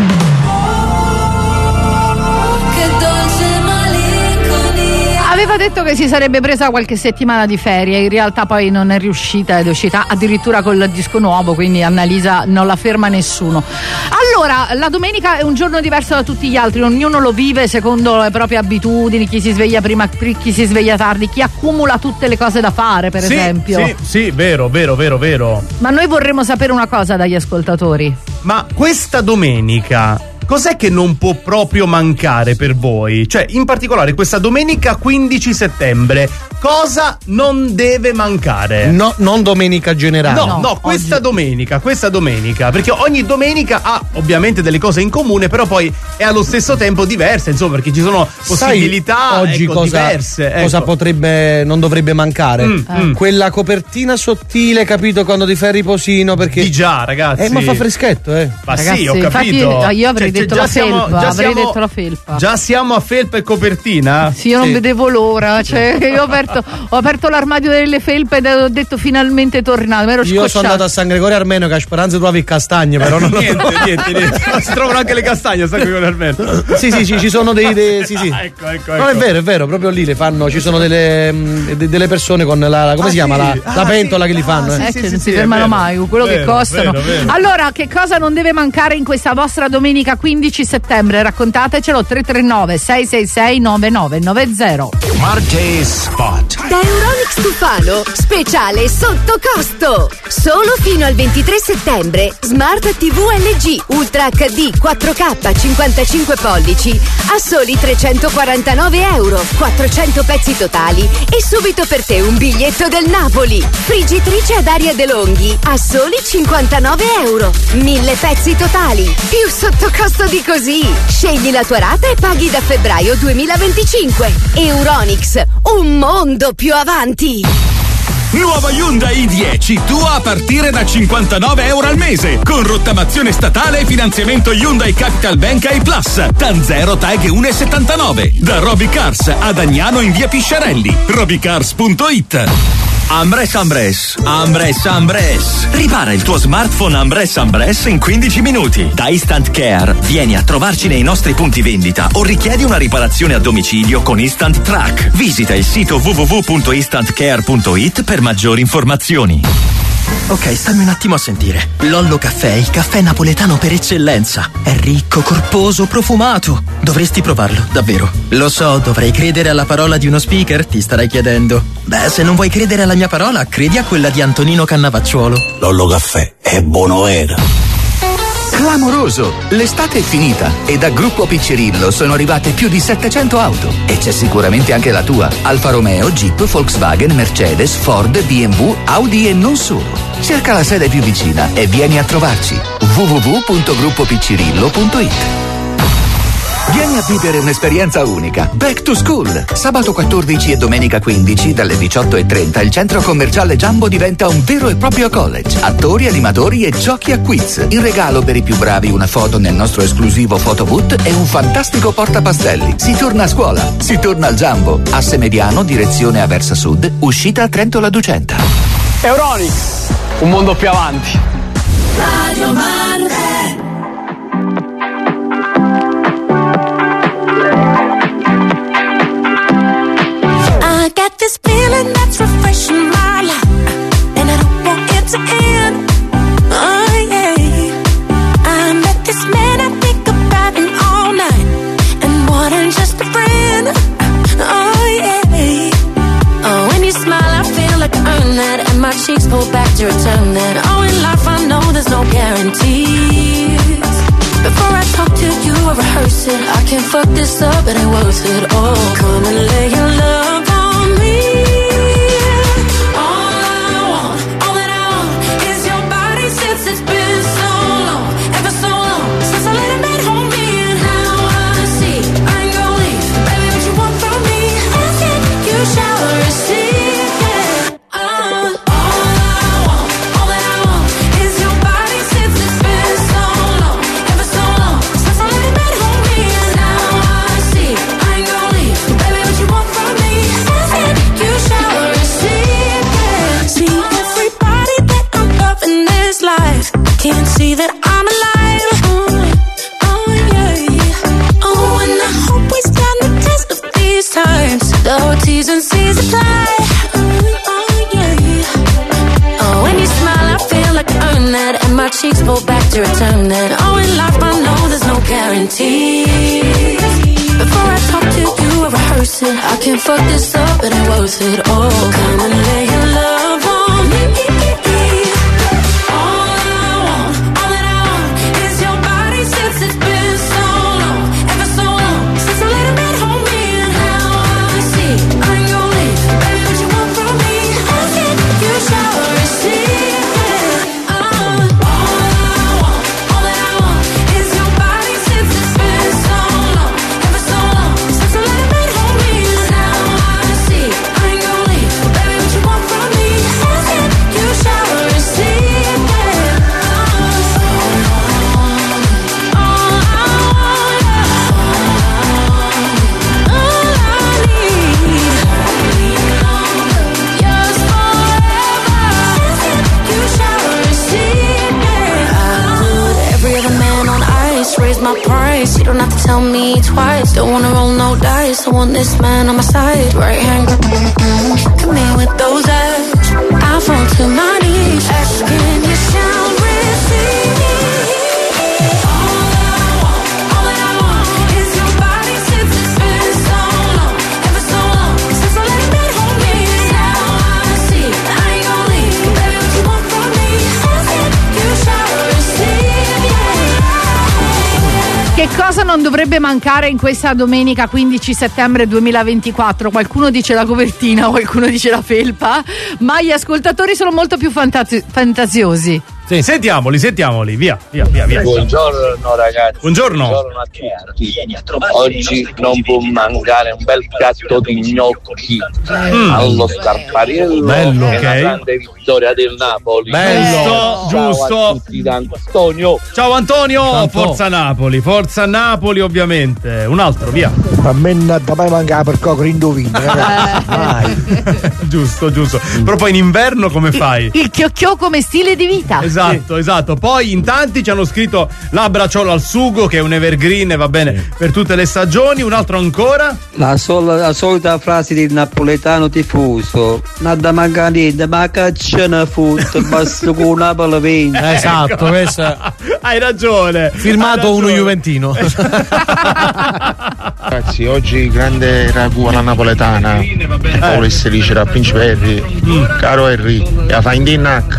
Che dolce malinconia. Aveva detto che si sarebbe presa qualche settimana di ferie, in realtà poi non è riuscita ed è uscita addirittura col disco nuovo, quindi Annalisa non la ferma nessuno. Allora, la domenica è un giorno diverso da tutti gli altri, ognuno lo vive secondo le proprie abitudini, chi si sveglia prima, chi si sveglia tardi, chi accumula tutte le cose da fare, per esempio. Sì, vero. Ma noi vorremmo sapere una cosa dagli ascoltatori. Ma questa domenica cos'è che non può proprio mancare per voi? Cioè, in particolare questa domenica 15 settembre, cosa non deve mancare? No, non domenica generale. No, questa domenica, perché ogni domenica ha ovviamente delle cose in comune, però poi è allo stesso tempo diversa, insomma, perché ci sono possibilità oggi diverse. Cosa potrebbe, non dovrebbe mancare? Quella copertina sottile, capito, quando ti fai riposino, perché di già, ragazzi. Ma fa freschetto, Ma ragazzi, sì, ho capito. Infatti, io avrei detto la felpa, detto la felpa. Già siamo a felpa e copertina? Sì, io non vedevo l'ora, cioè io ho aperto l'armadio delle felpe ed ho detto finalmente tornato, ero io sono andato a San Gregorio Armenio, che a Speranza trovi il castagno, però non niente. Si trovano anche le castagne a San Gregorio Armenio. Sì, ci sono sì. Ecco. No, è vero, proprio lì le fanno, ci sono delle persone con la come si chiama? La pentola che li fanno. Non si fermano mai, quello che costano. Vero. Allora, che cosa non deve mancare in questa vostra domenica 15 settembre? Raccontatecelo 339 666 9990. Marche Spot. Da Euronics Tufano, speciale sotto costo. Solo fino al 23 settembre, Smart TV LG Ultra HD 4K 55 pollici a soli €349, 400 pezzi totali e subito per te un biglietto del Napoli. Friggitrice ad aria DeLonghi a soli €59, 1000 pezzi totali. Più sotto costo di così. Scegli la tua rata e paghi da febbraio 2025. Euronics, un mondo più avanti. Nuova Hyundai i10, tua a partire da €59 al mese, con rottamazione statale e finanziamento Hyundai Capital Bank AI Plus, TAN 0 TAG 1,79. Da Roby Cars ad Agnano in via Pisciarelli. robycars.it. Ambress. Ripara il tuo smartphone Ambress in 15 minuti. Da Instant Care, vieni a trovarci nei nostri punti vendita o richiedi una riparazione a domicilio con Instant Track. Visita il sito www.instantcare.it per maggiori informazioni. Ok, stammi un attimo a sentire. Lollo Caffè, il caffè napoletano per eccellenza. È ricco, corposo, profumato. Dovresti provarlo, davvero. Lo so, dovrei credere alla parola di uno speaker, ti starai chiedendo. Beh, se non vuoi credere alla mia parola, credi a quella di Antonino Cannavacciuolo. Lollo Caffè è buono vera. Clamoroso! L'estate è finita e da Gruppo Piccirillo sono arrivate più di 700 auto e c'è sicuramente anche la tua. Alfa Romeo, Jeep, Volkswagen, Mercedes, Ford, BMW, Audi e non solo. Cerca la sede più vicina e vieni a trovarci. www.gruppopiccirillo.it. Vieni a vivere un'esperienza unica. Back to School. Sabato 14 e domenica 15 dalle 18:30 il centro commerciale Jumbo diventa un vero e proprio college. Attori, animatori e giochi a quiz. In regalo per i più bravi una foto nel nostro esclusivo photoboot e un fantastico portapastelli. Si torna a scuola. Si torna al Jumbo. Asse Mediano, direzione Aversa Sud, uscita a Trento La Ducenta. Euronics, un mondo più avanti. Radio Marte. I got this feeling that's refreshing my life, and I don't want it to end. Oh yeah, I met this man, I think about him all night, and more than just a friend. Oh yeah, oh when you smile I feel like I earn that, and my cheeks pull back to return that. Oh in life I know there's no guarantees. Before I talk to you, I rehearse it. I can't fuck this up, it ain't worth it. Oh, come and lay your love on me. All that I want is your body since it's been so long, ever so long, since I let a man hold me. And now I see I ain't gonna leave, baby, what you want from me? Ask it, you shall receive, yeah. All that I want is your body since it's been so long, ever so long, since I let a man hold me. And now I see I ain't gonna leave, baby, what you want from me? Ask it, you shall receive, yeah. See everybody that I'm loving this life, can't see that I'm alive. Oh yeah. Oh, and I hope we stand the test of these times. The T's and C's apply. Oh yeah. Oh, when you smile, I feel like I earned that, and my cheeks pull back to return that. Oh, in life I know there's no guarantees. Before I talk to you, I rehearse it. I can't fuck this up, it ain't worth it. Oh, come and lay your love on me. All that I want is your body since it's been so long, ever so long, since I let a man hold me. And now I see I ain't gonna leave, baby, what you want from me? Ask it, you shall receive, yeah. All that I want is your body since it's been so long, ever so long, since I let a man hold me. And now I see I ain't gonna leave, baby, what you want from me? Ask it, you shall receive, yeah. Every other man on ice, raise my price. You don't have to tell me twice. Don't wanna roll no dice. I want this man on my side. Right hand, come in with those eyes. I fall to my knees, asking you shall receive. All that I want is your body since it's been so long, ever so long, since I let a man hold me. Now I see I ain't gonna leave, baby, what you want from me? Ask it, you shall receive, yeah. Che cosa non dovrebbe mancare in questa domenica 15 settembre 2024? Qualcuno dice la copertina, qualcuno dice la felpa, ma gli ascoltatori sono molto più fantasiosi. Sì, sentiamoli, via. Buongiorno ragazzi. Buongiorno a tutti. Oggi non può mancare un bel piatto di gnocchi allo Scarpariello. Bello, e ok. una grande vittoria del Napoli. Bello, giusto. Ciao a tutti da Antonio. Ciao Antonio, Tanto. Forza Napoli ovviamente. Un altro, via. A me non da mai mancare per cocere indovino, mai. Giusto. Però poi in inverno come fai? Il chiocchiò come stile di vita. Esatto. Poi in tanti ci hanno scritto la bracciola al sugo, che è un evergreen e va bene per tutte le stagioni. Un altro ancora? La solita frase del napoletano tifoso: non da mancare niente, ma cacciano foot, basta con Napoli vince. Esatto, questo hai ragione. Firmato uno juventino. Ragazzi, oggi grande ragù alla napoletana. Volesse dicere a Principe Harry, caro Harry, la fai in dinnac.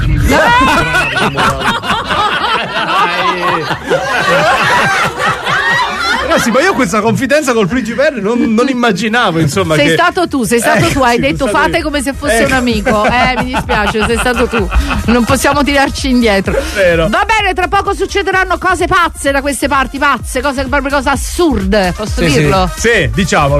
Ragazzi, ma io questa confidenza col Principe Harry non immaginavo, insomma. Sei che... stato tu, hai detto fate come se fosse un amico. Mi dispiace, sei stato tu. Non possiamo tirarci indietro. Vero. Va bene, tra poco succederanno cose pazze da queste parti, proprio cose assurde, posso dirlo? Sì, diciamolo.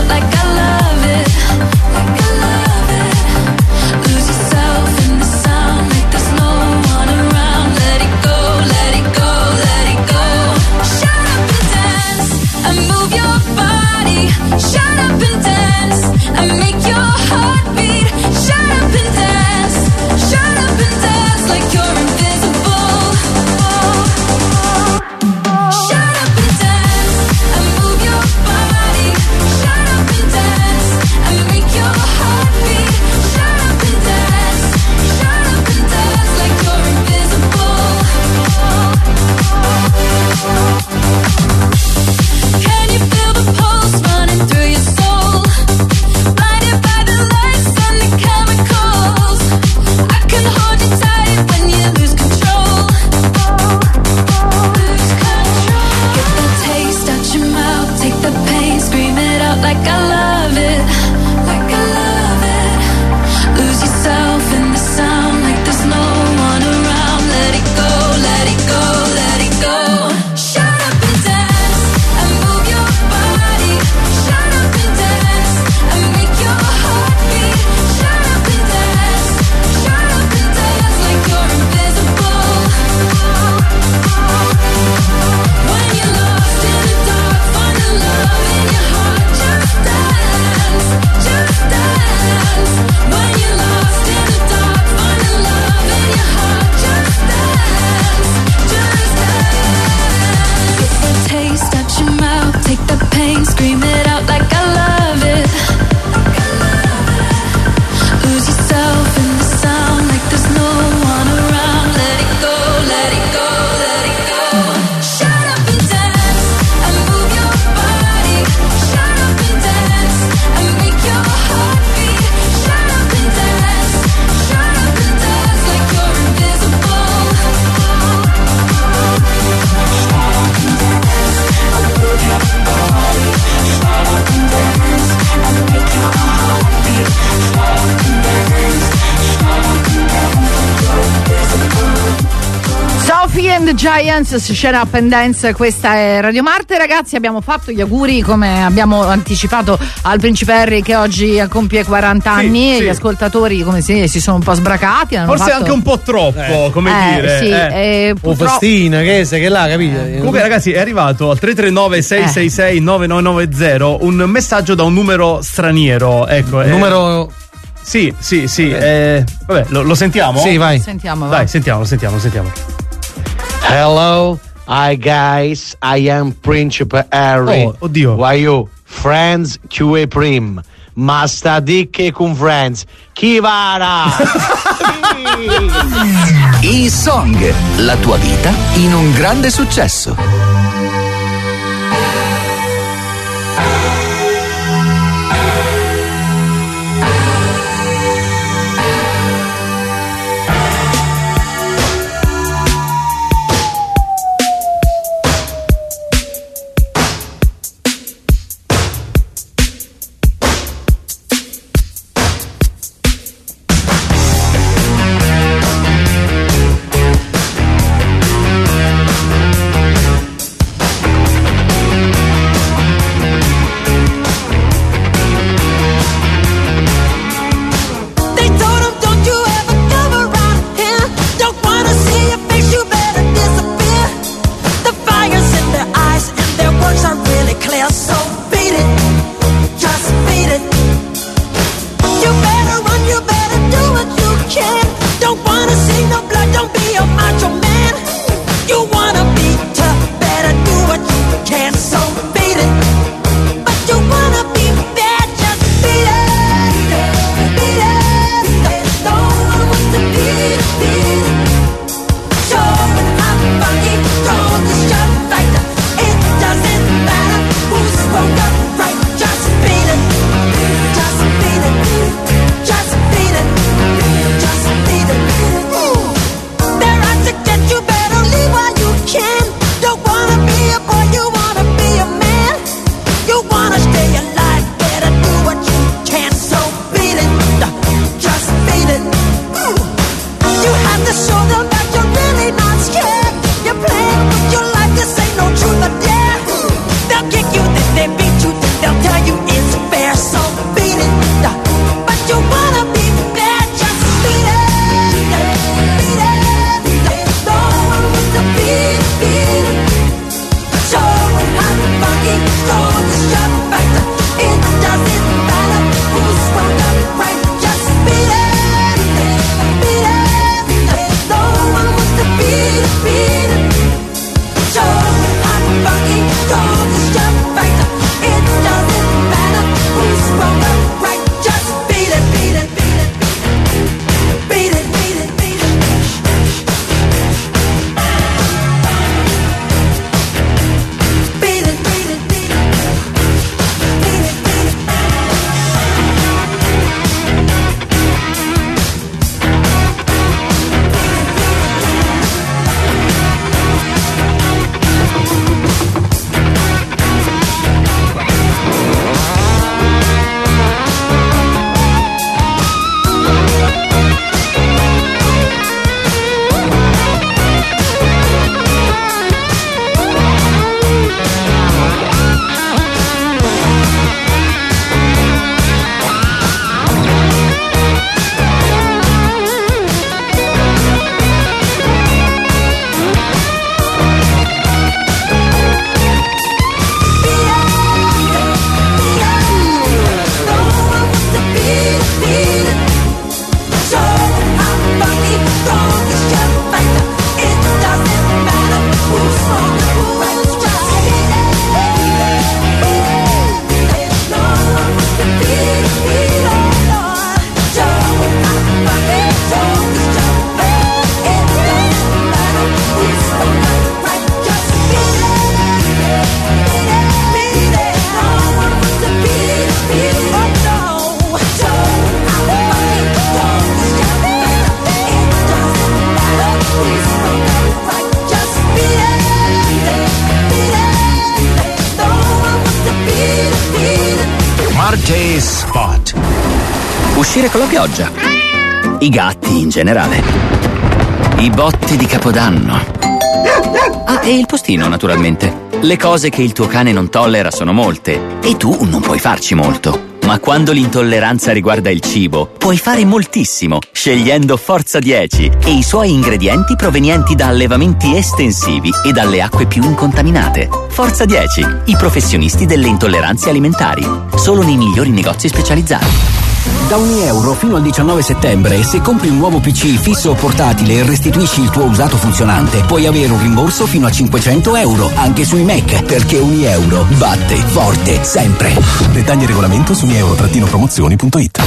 Lose yourself in the sound. out like I love it, like I love it. Lose yourself in the sound like there's no one around. Let it go, let it go, let it go. Shut up and dance and move your body. Shut up and dance and make your heart beat. Shut up and dance like you're invisible. When you're lost in the dark, find the love in your heart. Just dance, just dance. When you're lost in the dark, find the love in your heart. Just dance, just dance. Get the taste out your mouth, take the pain, scream it out like I love it. Lose yourself in the sound like there's no one around. Let it go, let it go, let it go. Shut up and dance and move your body. Shut up and dance and make your heart beat. Shut up and dance like you're invisible. Sophie and the Giants, Shut Up and Dance, questa è Radio Marte. Ragazzi, abbiamo fatto gli auguri come abbiamo anticipato al Principe Harry che oggi compie 40 anni e gli ascoltatori come si sono un po' sbracati. Forse fatto... anche un po' troppo, come dire. Un festina, che là, capito? Comunque ragazzi, è arrivato al 339 666 9990 un messaggio da un numero straniero. Ecco, numero... Sì. Vabbè, lo sentiamo? Sì, vai. Sentiamo. Dai, sentiamo. Hello, hi guys, I am Principe Harry. Oh, oddio. Why you? Friends QE Prim. Ma sta dicche con friends. Chi vara? E-Song, la tua vita in un grande successo. T-Spot. Uscire con la pioggia. I gatti in generale. I botti di Capodanno. Ah, e il postino, naturalmente. Le cose che il tuo cane non tollera sono molte e tu non puoi farci molto. Ma quando l'intolleranza riguarda il cibo, puoi fare moltissimo scegliendo Forza 10 e i suoi ingredienti provenienti da allevamenti estensivi e dalle acque più incontaminate. Forza 10, i professionisti delle intolleranze alimentari. Solo nei migliori negozi specializzati. Da €1 fino al 19 settembre, se compri un nuovo PC fisso o portatile e restituisci il tuo usato funzionante, puoi avere un rimborso fino a €500 anche sui Mac, perché €1 batte forte sempre. Dettagli e regolamento su euro-promozioni.it.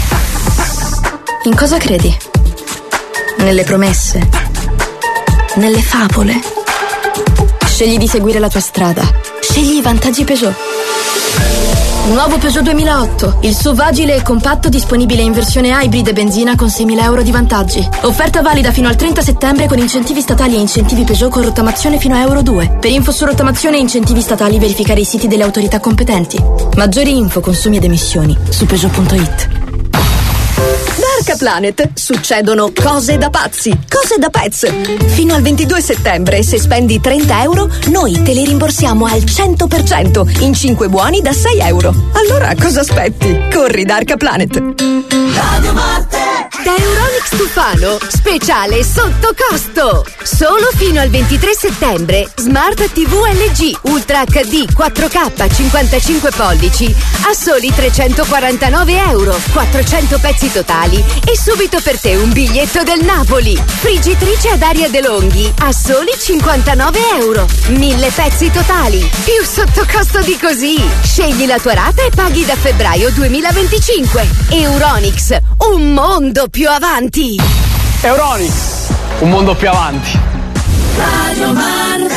In cosa credi? Nelle promesse? Nelle favole? Scegli di seguire la tua strada. Scegli i vantaggi Peugeot. Nuovo Peugeot 2008, il SUV agile e compatto disponibile in versione hybrid e benzina con €6.000 di vantaggi. Offerta valida fino al 30 settembre con incentivi statali e incentivi Peugeot con rottamazione fino a €2. Per info su rottamazione e incentivi statali verificare i siti delle autorità competenti. Maggiori info, consumi ed emissioni su Peugeot.it. Dark Planet, succedono cose da pazzi, cose da pets. Fino al 22 settembre, se spendi €30, noi te li rimborsiamo al 100% in 5 buoni da €6. Allora cosa aspetti? Corri Dark Planet. Radio Marte. Da Euronics Tufano, speciale sotto costo. Solo fino al 23 settembre, Smart TV LG Ultra HD 4K 55 pollici a soli €349, 400 pezzi totali e subito per te un biglietto del Napoli. Friggitrice ad aria De Longhi a soli €59, 1000 pezzi totali, più sotto costo di così. Scegli la tua rata e paghi da febbraio 2025. Euronics, un mondo più avanti. Euronics, un mondo più avanti. Radio Marte.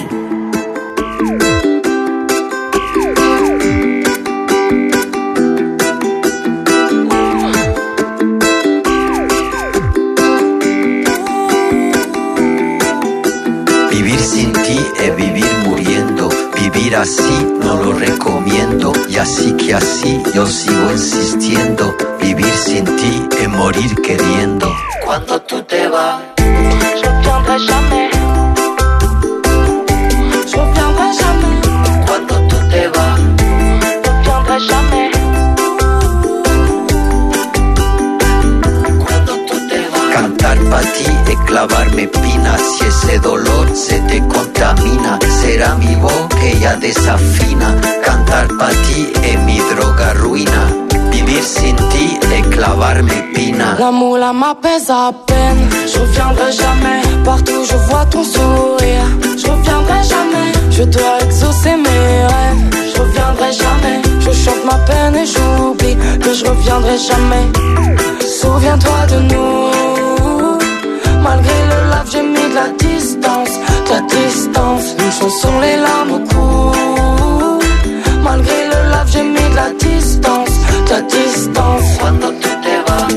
Vivir sin ti es vivir muriendo. Vivir así no lo recomiendo. Y así que así yo sigo insistiendo. Vivir sin ti es morir queriendo. Cuando tú te vas, je reviendrai jamais. Je reviendrai jamais. Cuando tú te vas, je reviendrai jamais. Cuando tú te vas. Cantar pa' ti es clavarme espinas. Si ese dolor se te contamina, será mi voz que ya desafina. Cantar pa' ti es mi droga ruina. Vivir sin ti et clavarme pina. L'amour là m'apaise à peine. Je reviendrai jamais. Partout je vois ton sourire. Je reviendrai jamais. Je dois exaucer mes rêves. Je reviendrai jamais. Je chante ma peine et j'oublie que je reviendrai jamais. Souviens-toi de nous. Malgré le lave j'ai mis de la distance. De la distance. Une chanson les larmes au cou. Malgré le lave j'ai mis de la distance. La distance. Cuando tú te vas,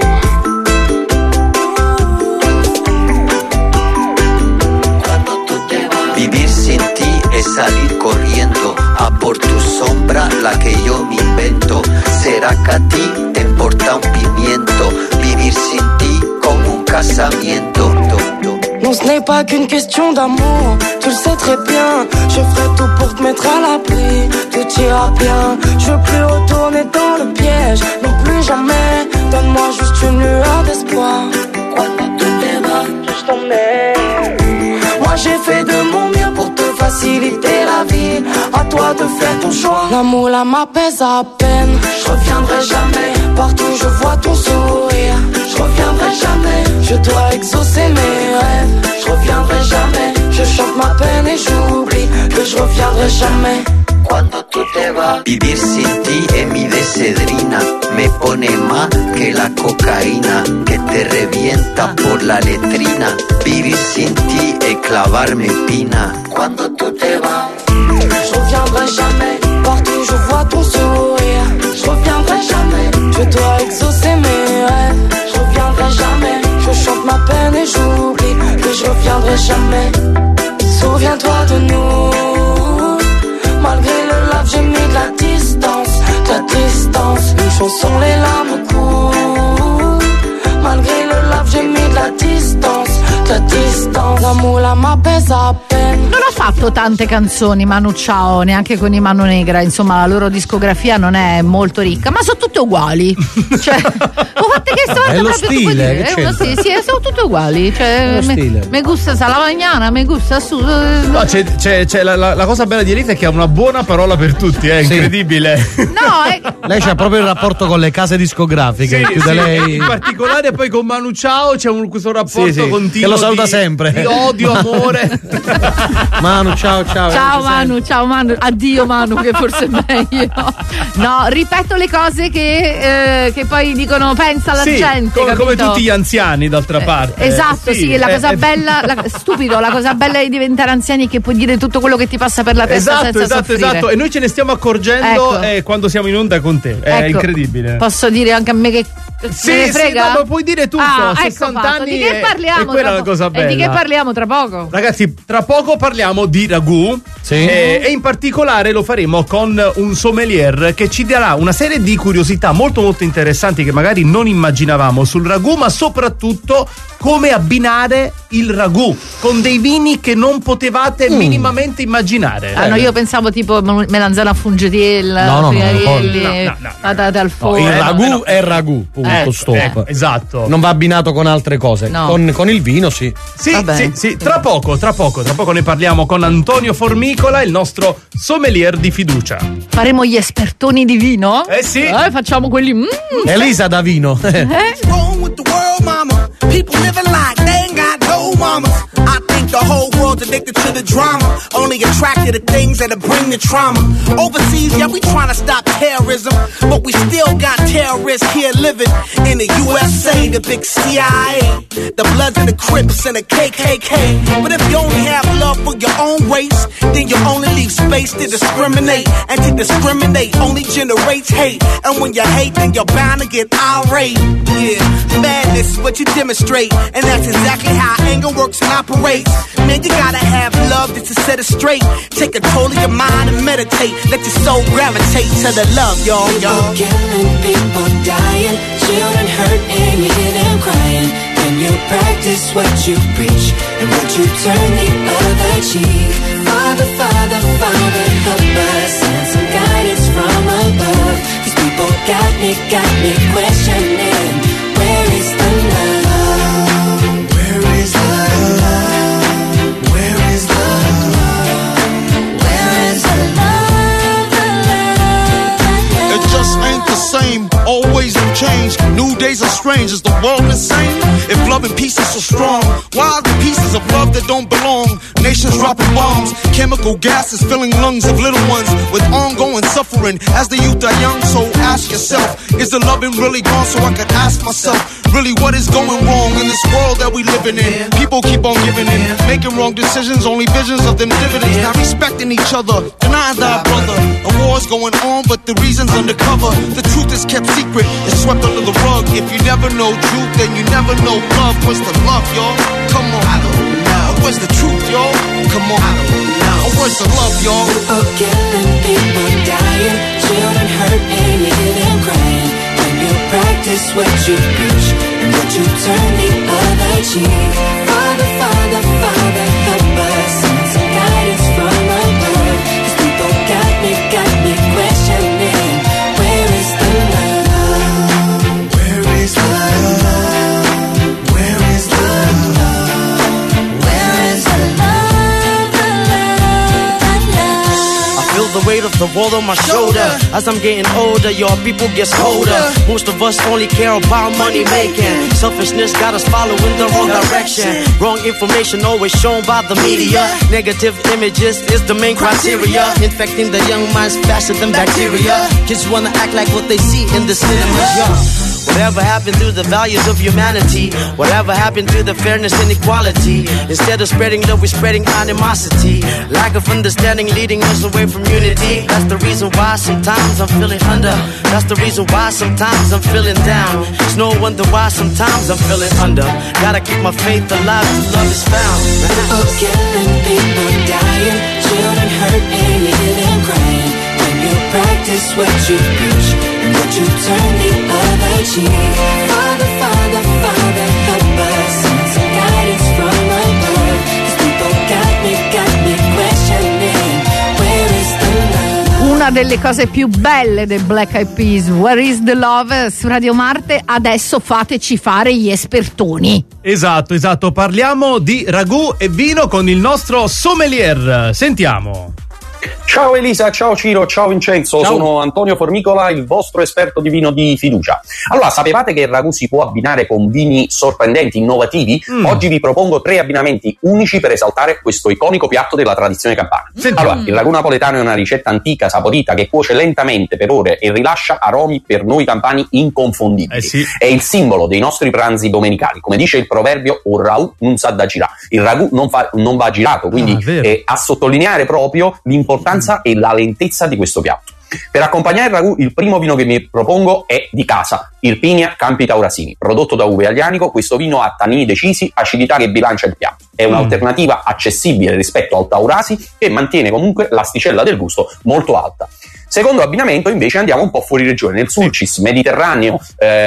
cuando tú te vas. Vivir sin ti es salir corriendo a por tu sombra, la que yo me invento. Será que a ti te importa un pimiento. Vivir sin ti como un casamiento. Non, ce n'est pas qu'une question d'amour, tu le sais très bien. Je ferai tout pour te mettre à l'abri, tout ira bien. Je veux plus retourner dans le piège, non plus jamais. Donne-moi juste une lueur d'espoir. Cuando tú te vas, je t'emmène. Moi j'ai fait de mon mieux pour te faciliter la vie. À toi de faire ton choix. L'amour là m'apaise à peine. Je reviendrai jamais. Partout je vois ton sourire. Je reviendrai jamais. Je dois exaucer mes rêves. Je reviendrai jamais. Je chante ma peine et j'oublie que je reviendrai jamais. Cuando tú te vas, vivir sin ti es mi decedrina. Me pone más que la cocaína que te revienta por la letrina. Vivir sin ti es clavarme pina. Cuando tú te vas, je reviendrai jamais. Partout je vois ton sourire. Je reviendrai jamais. Je dois exaucer mes rêves. Je reviendrai jamais. Je chante ma peine et j'oublie que je reviendrai jamais. Souviens-toi de nous. Malgré le lave, j'ai mis de la distance, de la distance. fond les larmes coulent. Malgré le love j'ai mis de la distance. La mula ma pesa a peine. Non ha fatto tante canzoni Manu Chao, neanche con i Mano Negra, insomma la loro discografia non è molto ricca, ma sono tutte uguali. Cioè, ho fatto che sto è lo stile, sì, sono tutte uguali. Cioè, me gusta Salavagnana, me gusta su. No, c'è la cosa bella di Elisa è che ha una buona parola per tutti, è incredibile. No, lei c'ha proprio il rapporto con le case discografiche. Sì, lei... in particolare poi con Manu Chao c'è questo rapporto continuo. Che lo saluta sempre. Di odio, amore. Manu, ciao. Ciao Manu, addio Manu, che forse è meglio. No, ripeto le cose che poi dicono pensa alla gente. Come tutti gli anziani, d'altra parte. Esatto, sì, la cosa bella, stupido, la cosa bella di diventare anziani è che puoi dire tutto quello che ti passa per la testa senza soffrire. Esatto. E noi ce ne stiamo accorgendo quando siamo in onda con te. È incredibile. Posso dire anche a me che sì, frega? No, ma puoi dire tutto. 60 anni di che parliamo? E quella è la cosa bella. E di che parliamo tra poco? Ragazzi, tra poco parliamo di ragù. Sì. E in particolare lo faremo con un sommelier che ci darà una serie di curiosità molto molto interessanti che magari non immaginavamo sul ragù, ma soprattutto come abbinare il ragù con dei vini che non potevate minimamente immaginare. No, io pensavo tipo melanzana a fungetiel, friarielli, patate al forno. Il ragù è ragù, punto, stop. Esatto. Non va abbinato con altre cose. No. Con il vino sì. Sì, tra poco ne parliamo con Antonio Formicola, il nostro sommelier di fiducia. Faremo gli espertoni di vino? Sì. Facciamo quelli. Elisa da vino. People living like they ain't got no mama. I think the whole world's addicted to the drama, only attracted to things that'll bring the trauma. Overseas, yeah, we trying to stop terrorism, but we still got terrorists here living in the USA, the big CIA, the Bloods and the Crips and the KKK. But if you only have love for your own race, then you only leave space to discriminate, and to discriminate only generates hate. And when you hate, then you're bound to get irate. Yeah, madness is what you demonstrate, and that's exactly how anger works and operates. Man, you gotta have love just to set it straight. Take control of your mind and meditate. Let your soul gravitate to the love, y'all. People killing, people dying, children hurt and you hear them crying. When you practice what you preach and what you turn the other cheek. Father, Father, Father, help us, send some guidance from above. These people got me questioning, where is the love? Where is the love? Where is the love? Where is the love? It just ain't the same, always have changed. New days are strange, is the world insane? If love and peace is so strong, why are the pieces of love that don't belong? Nations dropping bombs, chemical gases filling lungs of little ones with ongoing suffering as the youth are young. So ask yourself, is the loving really gone? So I could ask myself, really what is going wrong in this world that we living in? People keep on giving in, making wrong decisions, only visions of them dividends, not respecting each other, denying thy brother. A war's going on, but the reason's undercover. The truth is kept secret, it's swept under the rug. If you never know truth, then you never know love. Where's the love, y'all? Come on. I don't know. Where's the truth, y'all? Come on. I don't know. Where's the love, y'all? People killing, people dying, children hurt and you hear them crying. When you practice what you preach and what you turn the other cheek. Father, Father, Father, help us, send some guidance from above. These people got me questioning, where is the love? Where is the love? Where is the love? Where is the love? I feel the weight of the world on my shoulder. As I'm getting older, your people get colder. Most of us only care about money making. Selfishness got us following the wrong direction. Wrong information always shown by the media. Negative images is the main criteria. Infecting the young minds faster than bacteria. Kids wanna act like what they see in the cinemas, yeah. Whatever happened to the values of humanity? Whatever happened to the fairness and equality? Instead of spreading love, we're spreading animosity. Lack of understanding leading us away from unity. That's the reason why sometimes I'm feeling under. That's the reason why sometimes I'm feeling down. It's no wonder why sometimes I'm feeling under. Gotta keep my faith alive till love is found. People killing, people dying, children hurt and you hear them crying. When you practice what you preach and what won't you turn the other cheek? Father, Father, Father, help us. Send some guidance from above. These people got me questioning. Where is the love? Una delle cose più belle del Black Eyed Peas, Where is the Love, su Radio Marte. Adesso fateci fare gli espertoni. Esatto, parliamo di ragù e vino con il nostro sommelier. Sentiamo. Ciao Elisa, ciao Ciro, ciao Vincenzo, Ciao. Sono Antonio Formicola, il vostro esperto di vino di fiducia. Allora, sapevate che il ragù si può abbinare con vini sorprendenti, innovativi? Oggi vi propongo 3 abbinamenti unici per esaltare questo iconico piatto della tradizione campana. Allora, il ragù napoletano è una ricetta antica, saporita, che cuoce lentamente per ore e rilascia aromi per noi campani inconfondibili. È il simbolo dei nostri pranzi domenicali. Come dice il proverbio, un ragù non sa da girare. Il ragù non va girato, quindi a sottolineare proprio l'importanza e la lentezza di questo piatto. Per accompagnare il ragù, il primo vino che mi propongo è di casa, il Pigna Campi Taurasini. Prodotto da uve Aglianico, questo vino ha tannini decisi, acidità che bilancia il piatto. È un'alternativa accessibile rispetto al Taurasi che mantiene comunque l'asticella del gusto molto alta. Secondo abbinamento invece andiamo un po' fuori regione, nel Sulcis mediterraneo,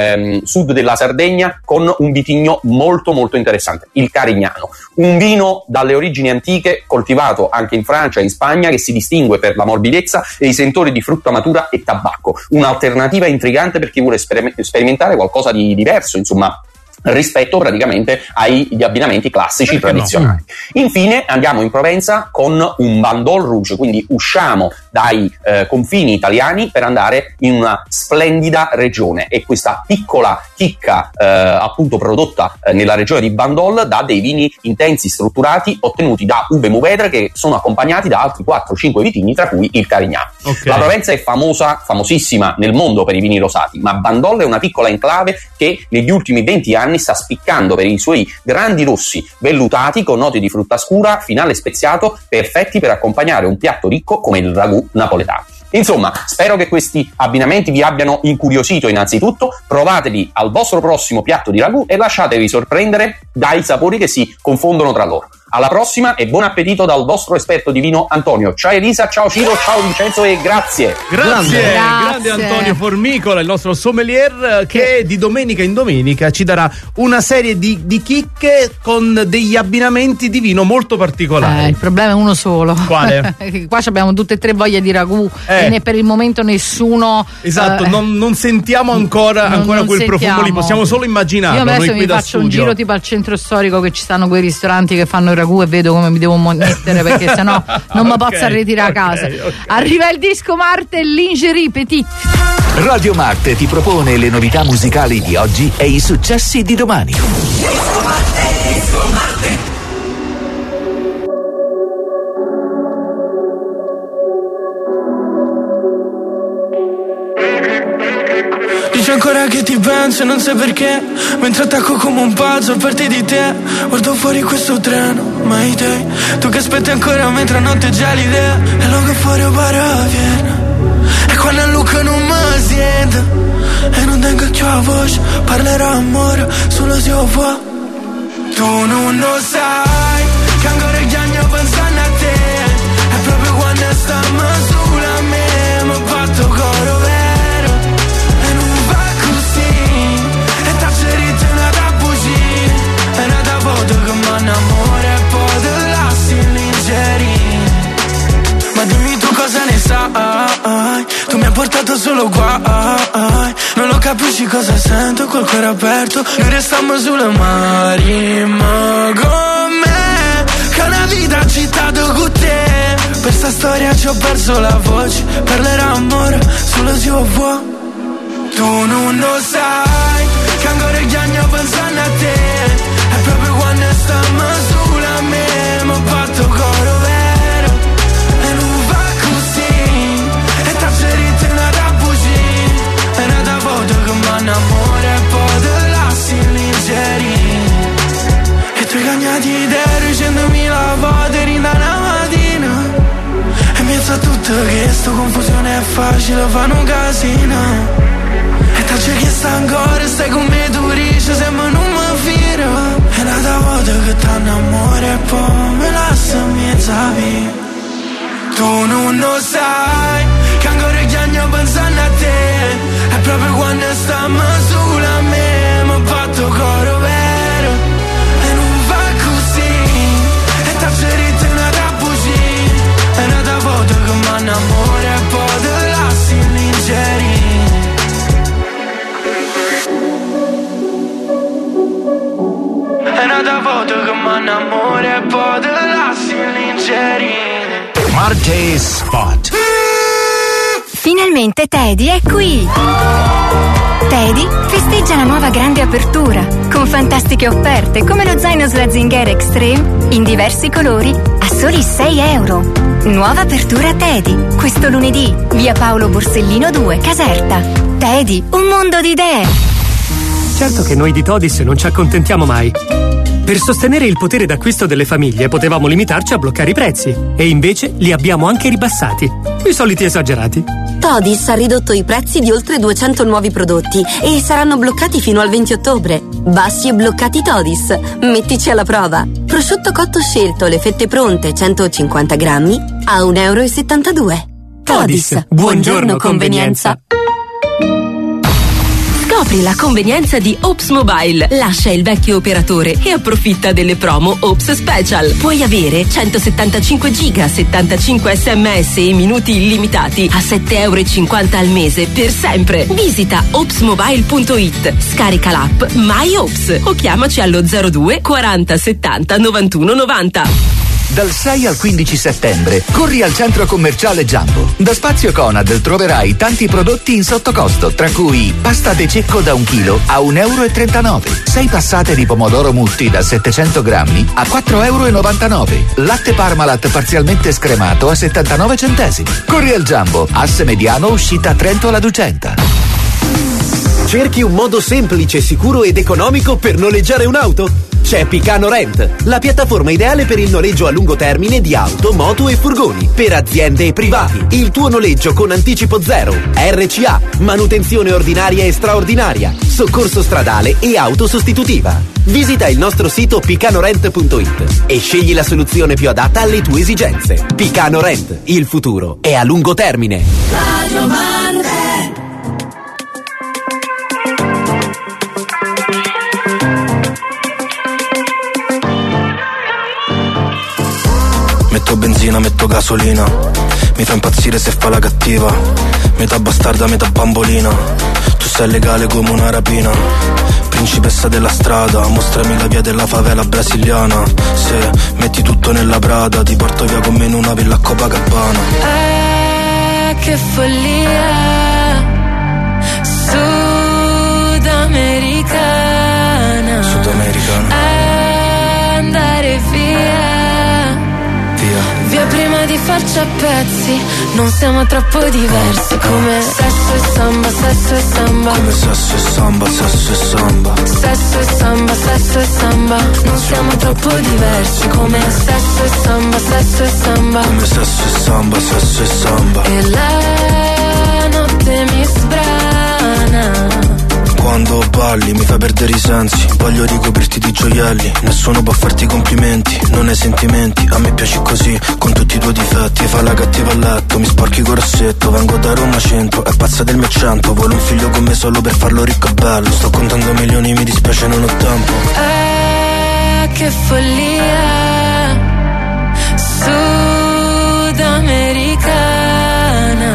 sud della Sardegna, con un vitigno molto molto interessante, il Carignano. Un vino dalle origini antiche, coltivato anche in Francia e in Spagna, che si distingue per la morbidezza e i sentori di frutta matura e tabacco. Un'alternativa intrigante per chi vuole sperimentare qualcosa di diverso, insomma, rispetto praticamente agli abbinamenti classici tradizionali. Infine andiamo in Provenza con un Bandol Rouge, quindi usciamo dai confini italiani per andare in una splendida regione, e questa piccola chicca appunto prodotta nella regione di Bandol dà dei vini intensi, strutturati, ottenuti da uve Mourvèdre, che sono accompagnati da altri 4-5 vitigni, tra cui il Carignano. La Provenza è famosissima nel mondo per i vini rosati, ma Bandol è una piccola enclave che negli ultimi 20 anni sta spiccando per i suoi grandi rossi vellutati con note di frutta scura, finale speziato, perfetti per accompagnare un piatto ricco come il ragù napoletano. Insomma, spero che questi abbinamenti vi abbiano incuriosito innanzitutto. Provateli al vostro prossimo piatto di ragù e lasciatevi sorprendere dai sapori che si confondono tra loro. Alla prossima e buon appetito dal vostro esperto di vino Antonio. Ciao Elisa, ciao Ciro, ciao Vincenzo e grazie. Grande Antonio Formicola, il nostro sommelier, che di domenica in domenica ci darà una serie di chicche con degli abbinamenti di vino molto particolari. Il problema è uno solo. Quale? Qua abbiamo tutte e tre voglia di ragù e né per il momento nessuno. Esatto, non sentiamo ancora quel profumo lì, possiamo solo immaginarlo. Io adesso mi faccio un giro tipo al centro storico, che ci stanno quei ristoranti che fanno il ragù, e vedo come mi devo mettere, perché sennò non mi posso arretirare a casa. Arriva il disco Marte, Lingerie Petit. Radio Marte ti propone le novità musicali di oggi e i successi di domani. Disco Marte. Dici ancora che ti penso e non sai perché, mentre attacco come un pazzo per te di te. Guardo fuori questo treno, Mayday, tu che aspetti ancora mentre notte gelide. E lo che fuori para Vienna, e quando il look non mi sente, e non tengo più la voce, parlerò amore solo se io può. Tu non lo sai, che ancora gli anni pensando a te, e proprio quando stiamo sulla me, mi batto coro vero. Amore poi te lasci in lingerie. Ma dimmi tu cosa ne sai, tu mi hai portato solo guai. Non lo capisci cosa sento col cuore aperto. Noi restiamo sulle mari, ma con me, che una vita agitato con te. Per sta storia ci ho perso la voce, parlerà amore solo se io vuoi. Tu non lo sai, che ancora gli anni pensando a te. E proprio quando stiamo sulla me, mi batto coro vero. E non va così, e t'accerite una da bugie. E una da foto che mi innamora e poi te lasci in lingerie. E tu hai cagnati idee, 100.000 volte rinda una mattina. E mi sa tutto che sto confusione è facile, fanno un casino. E t'acce che sta ancora, stai con me, tu dici se non mi firo. E una volta che t'hanno amore e poi me lascia mezza via. Tu non lo sai, che ancora gli anni pensando a te. E proprio quando stiamo solo a me, mi batto coro vero e non va così, e t'ho detto una cappuccina, è una foto che mi innamora e poi te lasci leggeri. È una foto che mi innamora e poi te lasci leggeri. Marche Spot. Finalmente Teddy è qui! Teddy festeggia la nuova grande apertura con fantastiche offerte come lo zaino Slazenger Extreme in diversi colori a soli €6. Nuova apertura Teddy questo lunedì, via Paolo Borsellino 2, Caserta. Teddy, un mondo di idee! Certo che noi di Todis non ci accontentiamo mai. Per sostenere il potere d'acquisto delle famiglie potevamo limitarci a bloccare i prezzi e invece li abbiamo anche ribassati. I soliti esagerati. Todis ha ridotto i prezzi di oltre 200 nuovi prodotti e saranno bloccati fino al 20 ottobre. Bassi e bloccati Todis. Mettici alla prova. Prosciutto cotto scelto, le fette pronte, 150 grammi, a €1,72. Todis, buongiorno convenienza. Scopri la convenienza di Ops Mobile. Lascia il vecchio operatore e approfitta delle promo Ops Special. Puoi avere 175 giga, 75 sms e minuti illimitati a €7,50 al mese per sempre. Visita opsmobile.it, scarica l'app MyOps o chiamaci allo 02 40 70 91 90. Dal 6 al 15 settembre corri al centro commerciale Jumbo. Da Spazio Conad troverai tanti prodotti in sottocosto, tra cui pasta de cecco da 1 chilo a €1,39, 6 passate di pomodoro mutti da 700 grammi a €4,99, latte Parmalat parzialmente scremato a 79 centesimi. Corri al Jumbo, asse mediano, uscita Trento-La Ducenta. Cerchi un modo semplice, sicuro ed economico per noleggiare un'auto? C'è Picano Rent, la piattaforma ideale per il noleggio a lungo termine di auto, moto e furgoni, per aziende e privati. Il tuo noleggio con anticipo zero, RCA, manutenzione ordinaria e straordinaria, soccorso stradale e auto sostitutiva. Visita il nostro sito picanorent.it e scegli la soluzione più adatta alle tue esigenze. Picano Rent, il futuro è a lungo termine. Radio Marche. Metto benzina, metto gasolina, mi fa impazzire se fa la cattiva, metà bastarda, metà bambolina, tu sei legale come una rapina, principessa della strada, mostrami la via della favela brasiliana, se metti tutto nella Prada, ti porto via con me in una villa a Copacabana. Che follia, sudamericana, andare via, via prima di farci a pezzi, non siamo troppo diversi, come sesso e samba, sesso e samba, come sesso e samba, sesso e samba, sesso e samba, sesso e samba, non siamo troppo diversi, come sesso e samba, sesso e samba, come sesso e samba, sesso e samba, e la notte mi sbrana. Quando balli mi fai perdere i sensi, voglio ricoprirti di gioielli, nessuno può farti complimenti, non hai sentimenti, a me piaci così, con tutti i tuoi difetti, fai la cattiva a letto, mi sporchi col rossetto, vengo da Roma centro, è pazza del mio accento, vuole un figlio con me solo per farlo ricco e bello, sto contando milioni, mi dispiace non ho tempo. Che follia, sudamericana,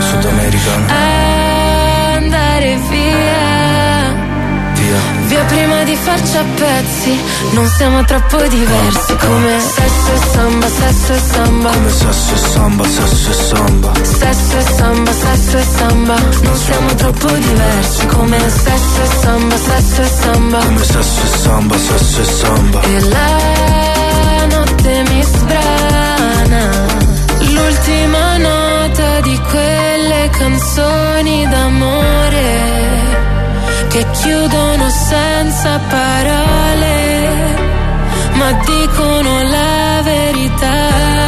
andare via, via prima di farci a pezzi, non siamo troppo diversi, come sesso e samba, sesso e samba, come sesso e samba, sesso e samba, sesso e samba, sesso e samba, non siamo troppo diversi, come sesso e samba, sesso e samba, come sesso e samba, sesso e samba, e la notte mi sbrana, l'ultima nota di quelle canzoni d'amore che chiudono senza parole, ma dicono la verità.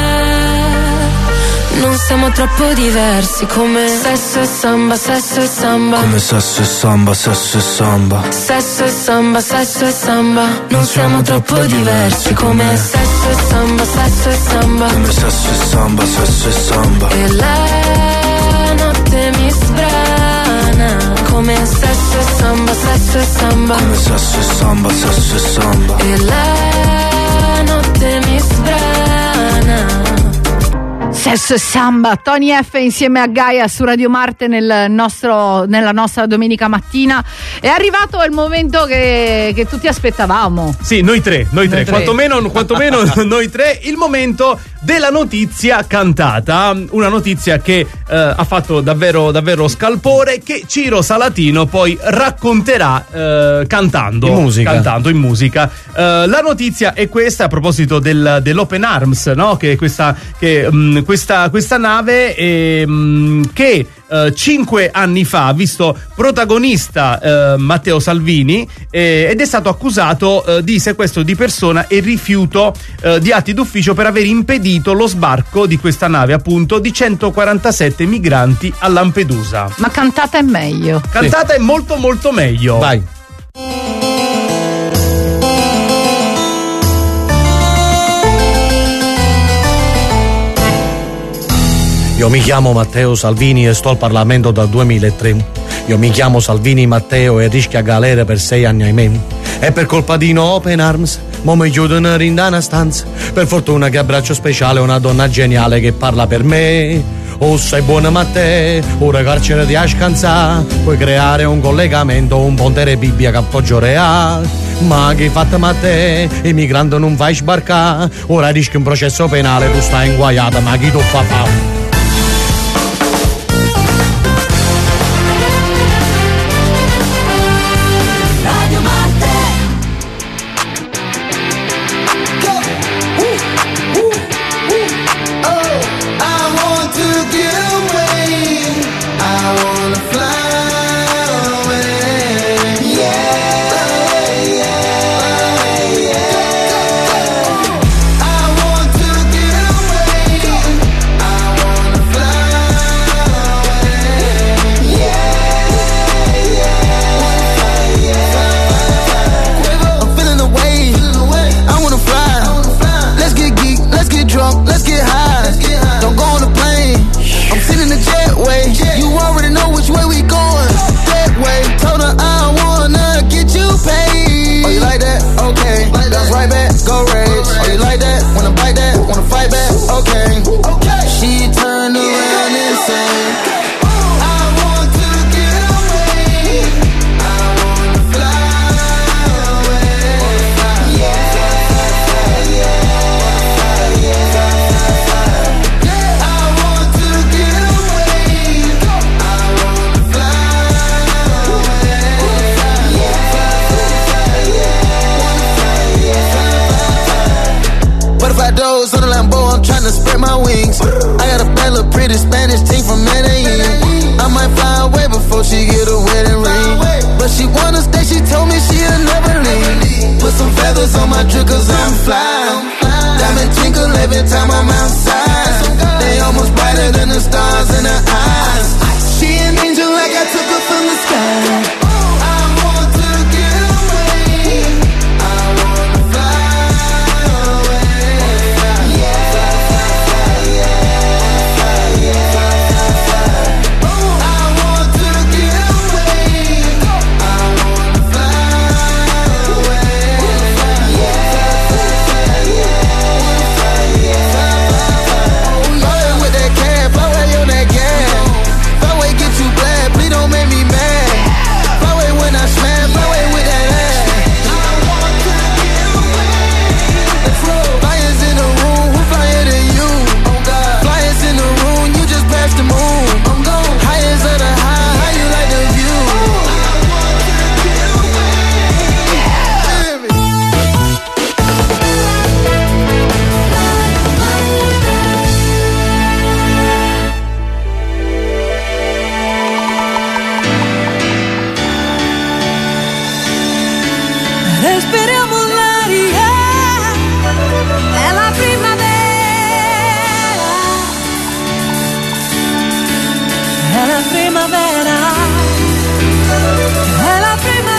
Non siamo troppo diversi, come sesso e samba, sesso e samba, come sesso e samba, sesso e samba, sesso e samba, sesso e samba. Non siamo troppo diversi, come sesso e samba, sesso e samba, come sesso e samba, sesso e samba, e la notte mi sbrana, come sesso sesso e samba. Come sesso e samba, sesso e samba. E la notte mi sbrana. Sesso e samba, Tony F insieme a Gaia su Radio Marte nella nostra domenica mattina. È arrivato il momento che tutti aspettavamo. Sì, noi tre. Quantomeno noi tre. Il momento della notizia cantata, una notizia che ha fatto davvero davvero scalpore, che Ciro Salatino poi racconterà cantando in musica. La notizia è questa, a proposito dell'Open Arms, no? Che questa nave che 5 anni fa ha visto protagonista Matteo Salvini ed è stato accusato di sequestro di persona e rifiuto di atti d'ufficio per aver impedito lo sbarco di questa nave, appunto, di 147 migranti a Lampedusa. Ma cantata è meglio. Cantata è molto molto meglio. Vai. Io mi chiamo Matteo Salvini e sto al Parlamento dal 2003. Io mi chiamo Salvini Matteo e rischia galera per 6 anni, ahimè. E per colpa di no Open Arms, mo mi chiudono in una stanza. Per fortuna che abbraccio speciale una donna geniale che parla per me. Oh, sei buona Matteo, ora carcere di scansà. Puoi creare un collegamento, un ponte Bibbia che appoggio reale. Ma che hai fatto Matteo? I migranti non fai sbarcare. Ora rischi un processo penale, tu stai inguaiata, ma chi tu fa? Respiriamo l'aria, è la primavera, è la primavera, è la primavera.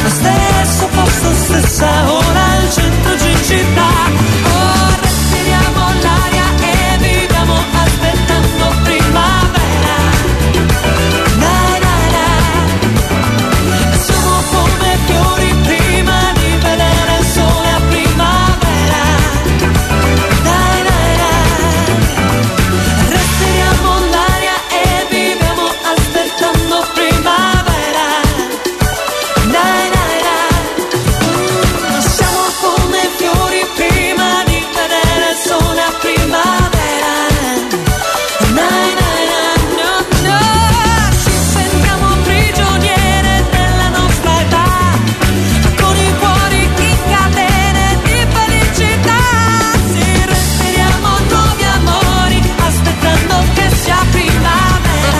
stesso posto, stessa ora, al centro di città. Oh, respiriamo l'aria e viviamo aspettando primavera. Dai, dai, dai. Siamo come fiori prima di vedere il sole a primavera. Dai, dai, dai. Respiriamo l'aria e viviamo aspettando primavera. Dai, dai, dai. Siamo come fiori prima di vedere il sole a primavera. Dai, dai, dai. No, no. Ci sentiamo prigioniere della nostra età, con i cuori in catene di felicità. Sì, respiriamo nuovi amori, aspettando che sia primavera.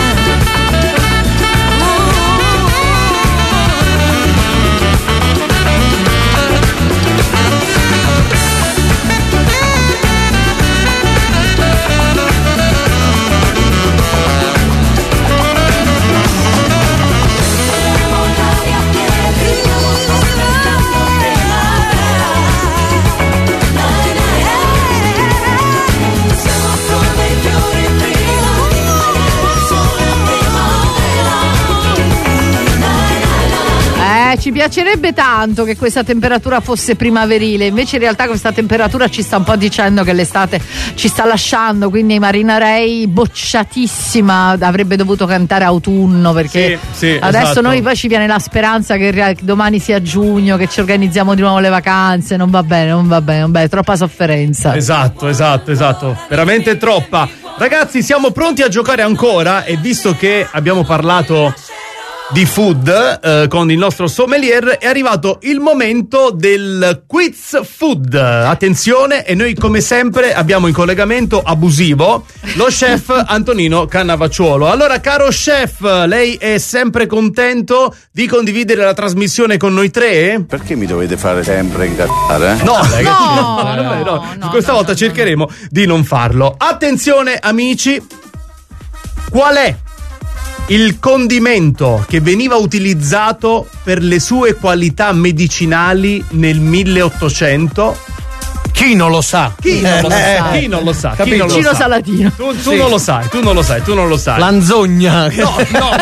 Ci piacerebbe tanto che questa temperatura fosse primaverile, invece in realtà questa temperatura ci sta un po' dicendo che l'estate ci sta lasciando, quindi Marinarei bocciatissima, avrebbe dovuto cantare autunno, perché sì, adesso esatto. noi poi ci viene la speranza che domani sia giugno, che ci organizziamo di nuovo le vacanze. Non va bene, troppa sofferenza. Esatto, veramente troppa. Ragazzi, siamo pronti a giocare ancora, e visto che abbiamo parlato di food con il nostro sommelier, è arrivato il momento del quiz food. Attenzione, e noi come sempre abbiamo in collegamento abusivo lo chef Antonino Cannavacciuolo. Allora, caro chef, lei è sempre contento di condividere la trasmissione con noi tre? Perché mi dovete fare sempre incazzare? No, no. Questa volta cercheremo di non farlo. Attenzione amici, qual è il condimento che veniva utilizzato per le sue qualità medicinali nel 1800? Chi non lo sa? Chi non lo sa? Cino Salatino. Tu non lo sai. Lanzogna. No,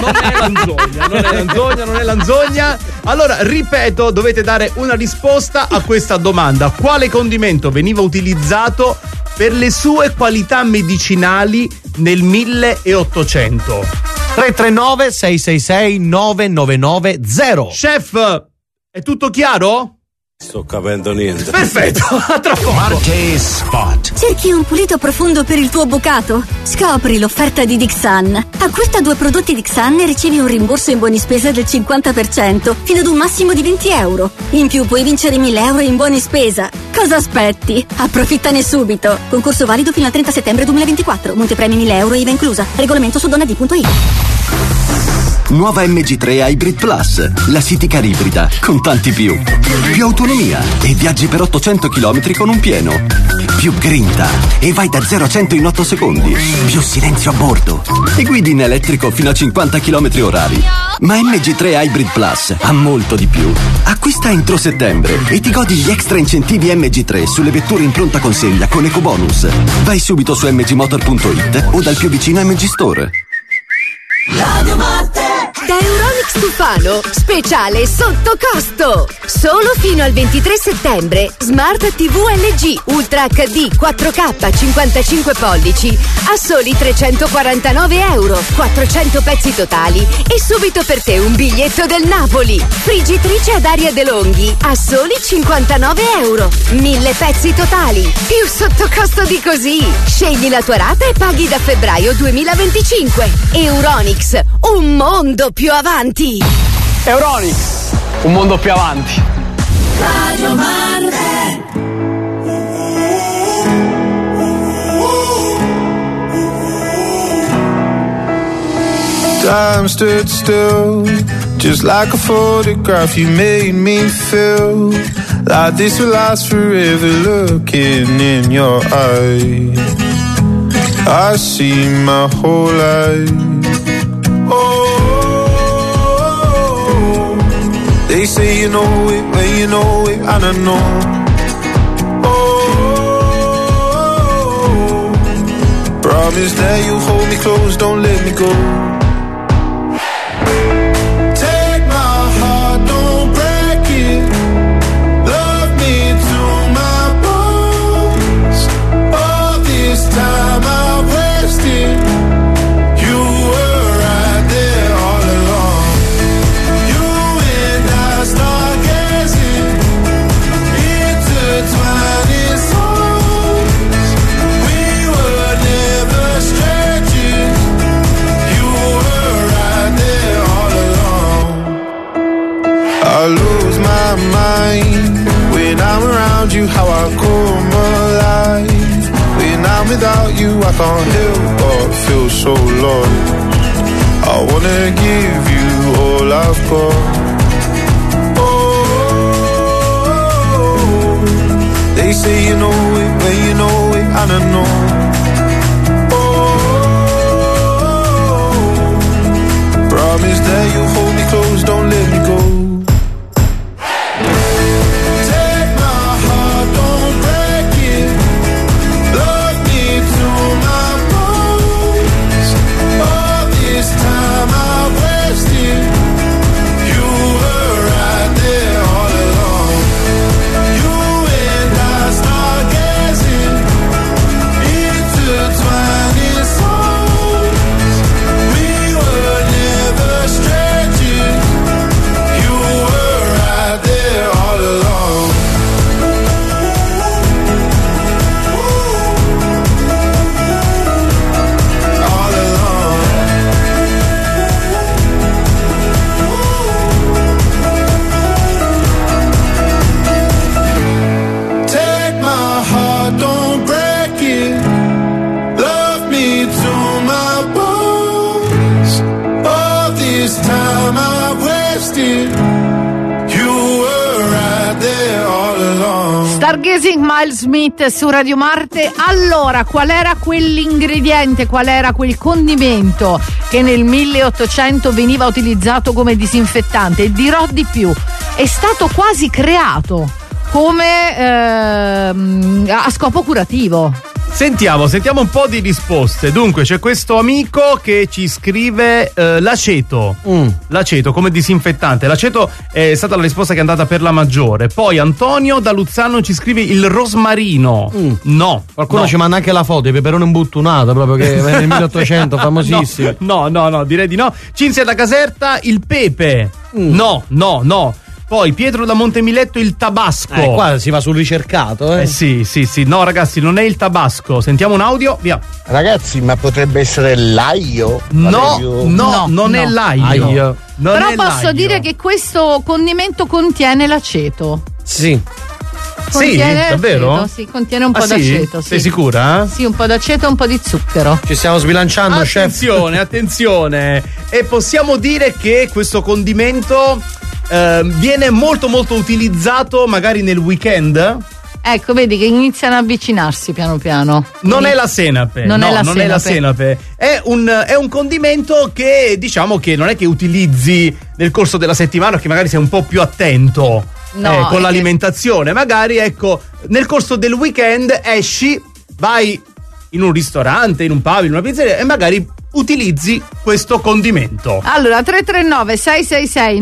non è Lanzogna. Allora, ripeto, dovete dare una risposta a questa domanda. Quale condimento veniva utilizzato per le sue qualità medicinali nel 1800? 339 666 9990. Chef, è tutto chiaro? Sto capendo niente. Perfetto, a tra poco. Martez Spot. Cerchi un pulito profondo per il tuo bucato? Scopri l'offerta di Dixan. Acquista 2 prodotti Dixan e ricevi un rimborso in buoni spesa del 50% fino ad un massimo di 20 euro. In più puoi vincere 1.000 euro in buoni spesa. Cosa aspetti? Approfittane subito. Concorso valido fino al 30 settembre 2024. Montepremi 1.000 euro IVA inclusa. Regolamento su donnad.it. Nuova MG3 Hybrid Plus, la City Car ibrida, con tanti più. Più autonomia e viaggi per 800 km con un pieno. Più grinta e vai da 0 a 100 in 8 secondi. Più silenzio a bordo e guidi in elettrico fino a 50 km orari. Ma MG3 Hybrid Plus ha molto di più. Acquista entro settembre e ti godi gli extra incentivi MG3 sulle vetture in pronta consegna con EcoBonus. Vai subito su mgmotor.it o dal più vicino MG Store. Radio Matte. Da Euronics Tufano, speciale sotto costo. Solo fino al 23 settembre, Smart TV LG Ultra HD 4K 55 pollici a soli 349 euro, 400 pezzi totali e subito per te un biglietto del Napoli. Friggitrice ad aria De Longhi a soli 59 euro, 1000 pezzi totali. Più sotto costo di così. Scegli la tua rata e paghi da febbraio 2025. Euronics, un mondo più avanti. Euronics, un mondo più avanti. Radio Marte. Time stood still, just like a photograph. You made me feel like this will last forever. Looking in your eyes, I see my whole life. Oh, they They say you know it, when you know it, and I know. Oh, promise that you hold me close, don't let me go. Take my heart, don't break it. Love me to my bones. All this time I wasted. You were right there all along. You and I stargazing, intertwining souls. We were never strangers. You were right there all along. I lose my mind when I'm around you. How I come alive when I'm without you. I can't help but feel so lost. I wanna give you all I've got. Oh, they say you know it, when you know it, and I know. Oh, promise that you hold me close, don't let me go. Take my heart, don't break it. Love me to my bones. All this time I wasted. You were right there all along. You and I stargazing, intertwining souls. We were never strangers. You were right there all along. All along. Take my heart, don't break it. Love me to my bones. All this time I wasted. You were right there all along. Stargazing, Miles Smith su Radio Marte. Allora, qual era quell'ingrediente, qual era quel condimento che nel 1800 veniva utilizzato come disinfettante? E dirò di più, è stato quasi creato come a scopo curativo. Sentiamo un po' di risposte. Dunque, c'è questo amico che ci scrive l'aceto. L'aceto come disinfettante. L'aceto è stata la risposta che è andata per la maggiore. Poi Antonio da Luzzano ci scrive il rosmarino. No. Qualcuno no. ci manda anche la foto di peperone imbuttunato, proprio che nel 1800, famosissimo. No, direi di no. Cinzia da Caserta, il pepe. No. Poi Pietro da Montemiletto, il tabasco. Qua si va sul ricercato, Sì. No, ragazzi, non è il tabasco. Sentiamo un audio, via. Ragazzi, ma potrebbe essere l'aglio? No, non è l'aglio. Non Però è posso l'aglio. dire che questo condimento contiene l'aceto. Sì. Contiene davvero? Aceto, sì, contiene un po' Sì? d'aceto. Sì. Sei sicura? Sì, un po' d'aceto e un po' di zucchero. Ci stiamo sbilanciando, chef. Attenzione. E possiamo dire che questo condimento viene molto utilizzato magari nel weekend. Ecco, vedi che iniziano a avvicinarsi piano piano. Non è la senape. Non è la senape. È un condimento che diciamo che non è che utilizzi nel corso della settimana, che magari sei un po' più attento con l'alimentazione. Magari nel corso del weekend esci, vai in un ristorante, in un pub, in una pizzeria e magari utilizzi questo condimento. Allora, 339 666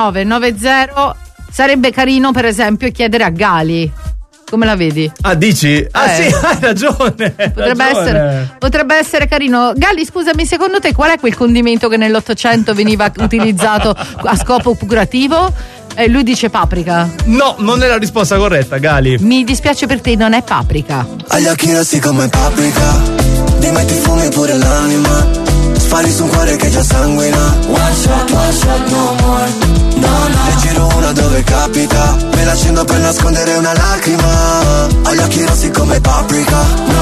9990. Sarebbe carino, per esempio, chiedere a Gali. Come la vedi? Ah, dici? Ah, sì, hai ragione. Potrebbe essere carino. Gali, scusami, secondo te qual è quel condimento che nell'800 veniva utilizzato a scopo curativo? Lui dice paprika. No, non è la risposta corretta, Gali. Mi dispiace per te, non è paprika. Agli occhi rossi come paprika, ti metti fumi pure l'anima. Spari su un cuore che già sanguina. One shot, no more. No. Ne giro una dove capita, me l'accendo per nascondere una lacrima. Agli occhi rossi come paprika.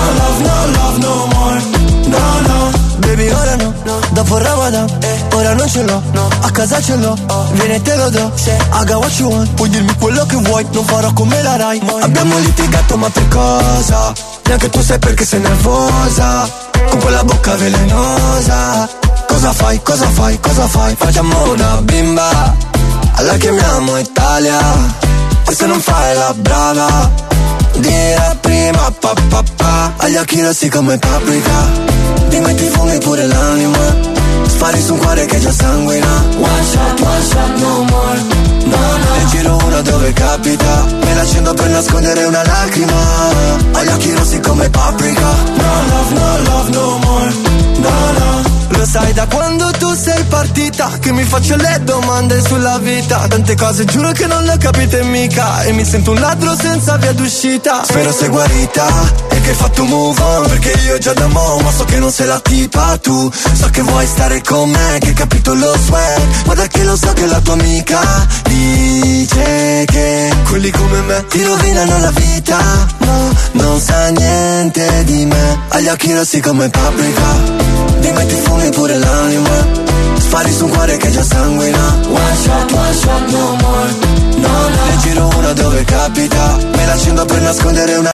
No love, no more. No. Baby ora no, dopo il Ramadan, ora non ce l'ho, a casa ce l'ho, vieni e te lo do, I got what you want, puoi dirmi quello che vuoi, non farò come la Rai. Abbiamo litigato ma per cosa? Neanche tu sai perché sei nervosa, con quella bocca velenosa. Cosa fai? Facciamo una bimba, alla chiamiamo Italia. E se non fai la brava, dirà prima pa. Agli occhi rossi come paprika, ti metti fumi pure l'anima. Spari su un cuore che già sanguina. One shot, no more. No. Ne giro una dove capita, me la accendo per nascondere una lacrima. Agli occhi rossi come paprika. No love, no more. No. Lo sai da quando tu sei partita, che mi faccio le domande sulla vita. Tante cose giuro che non le ho capite mica, e mi sento un ladro senza via d'uscita. Spero sei guarita e che hai fatto move on, perché io già da mo', ma so che non sei la tipa tu. So che vuoi stare con me, che hai capito lo swag. Guarda che lo so che la tua amica dice che quelli come me ti rovinano la vita. No, non sa niente di me. Agli occhi rossi come paprika, ti metti fumi pure l'anima. Spari su un cuore che già sanguina. One shot, no more. No. Ne giro una dove capita, me la accendo per nascondere una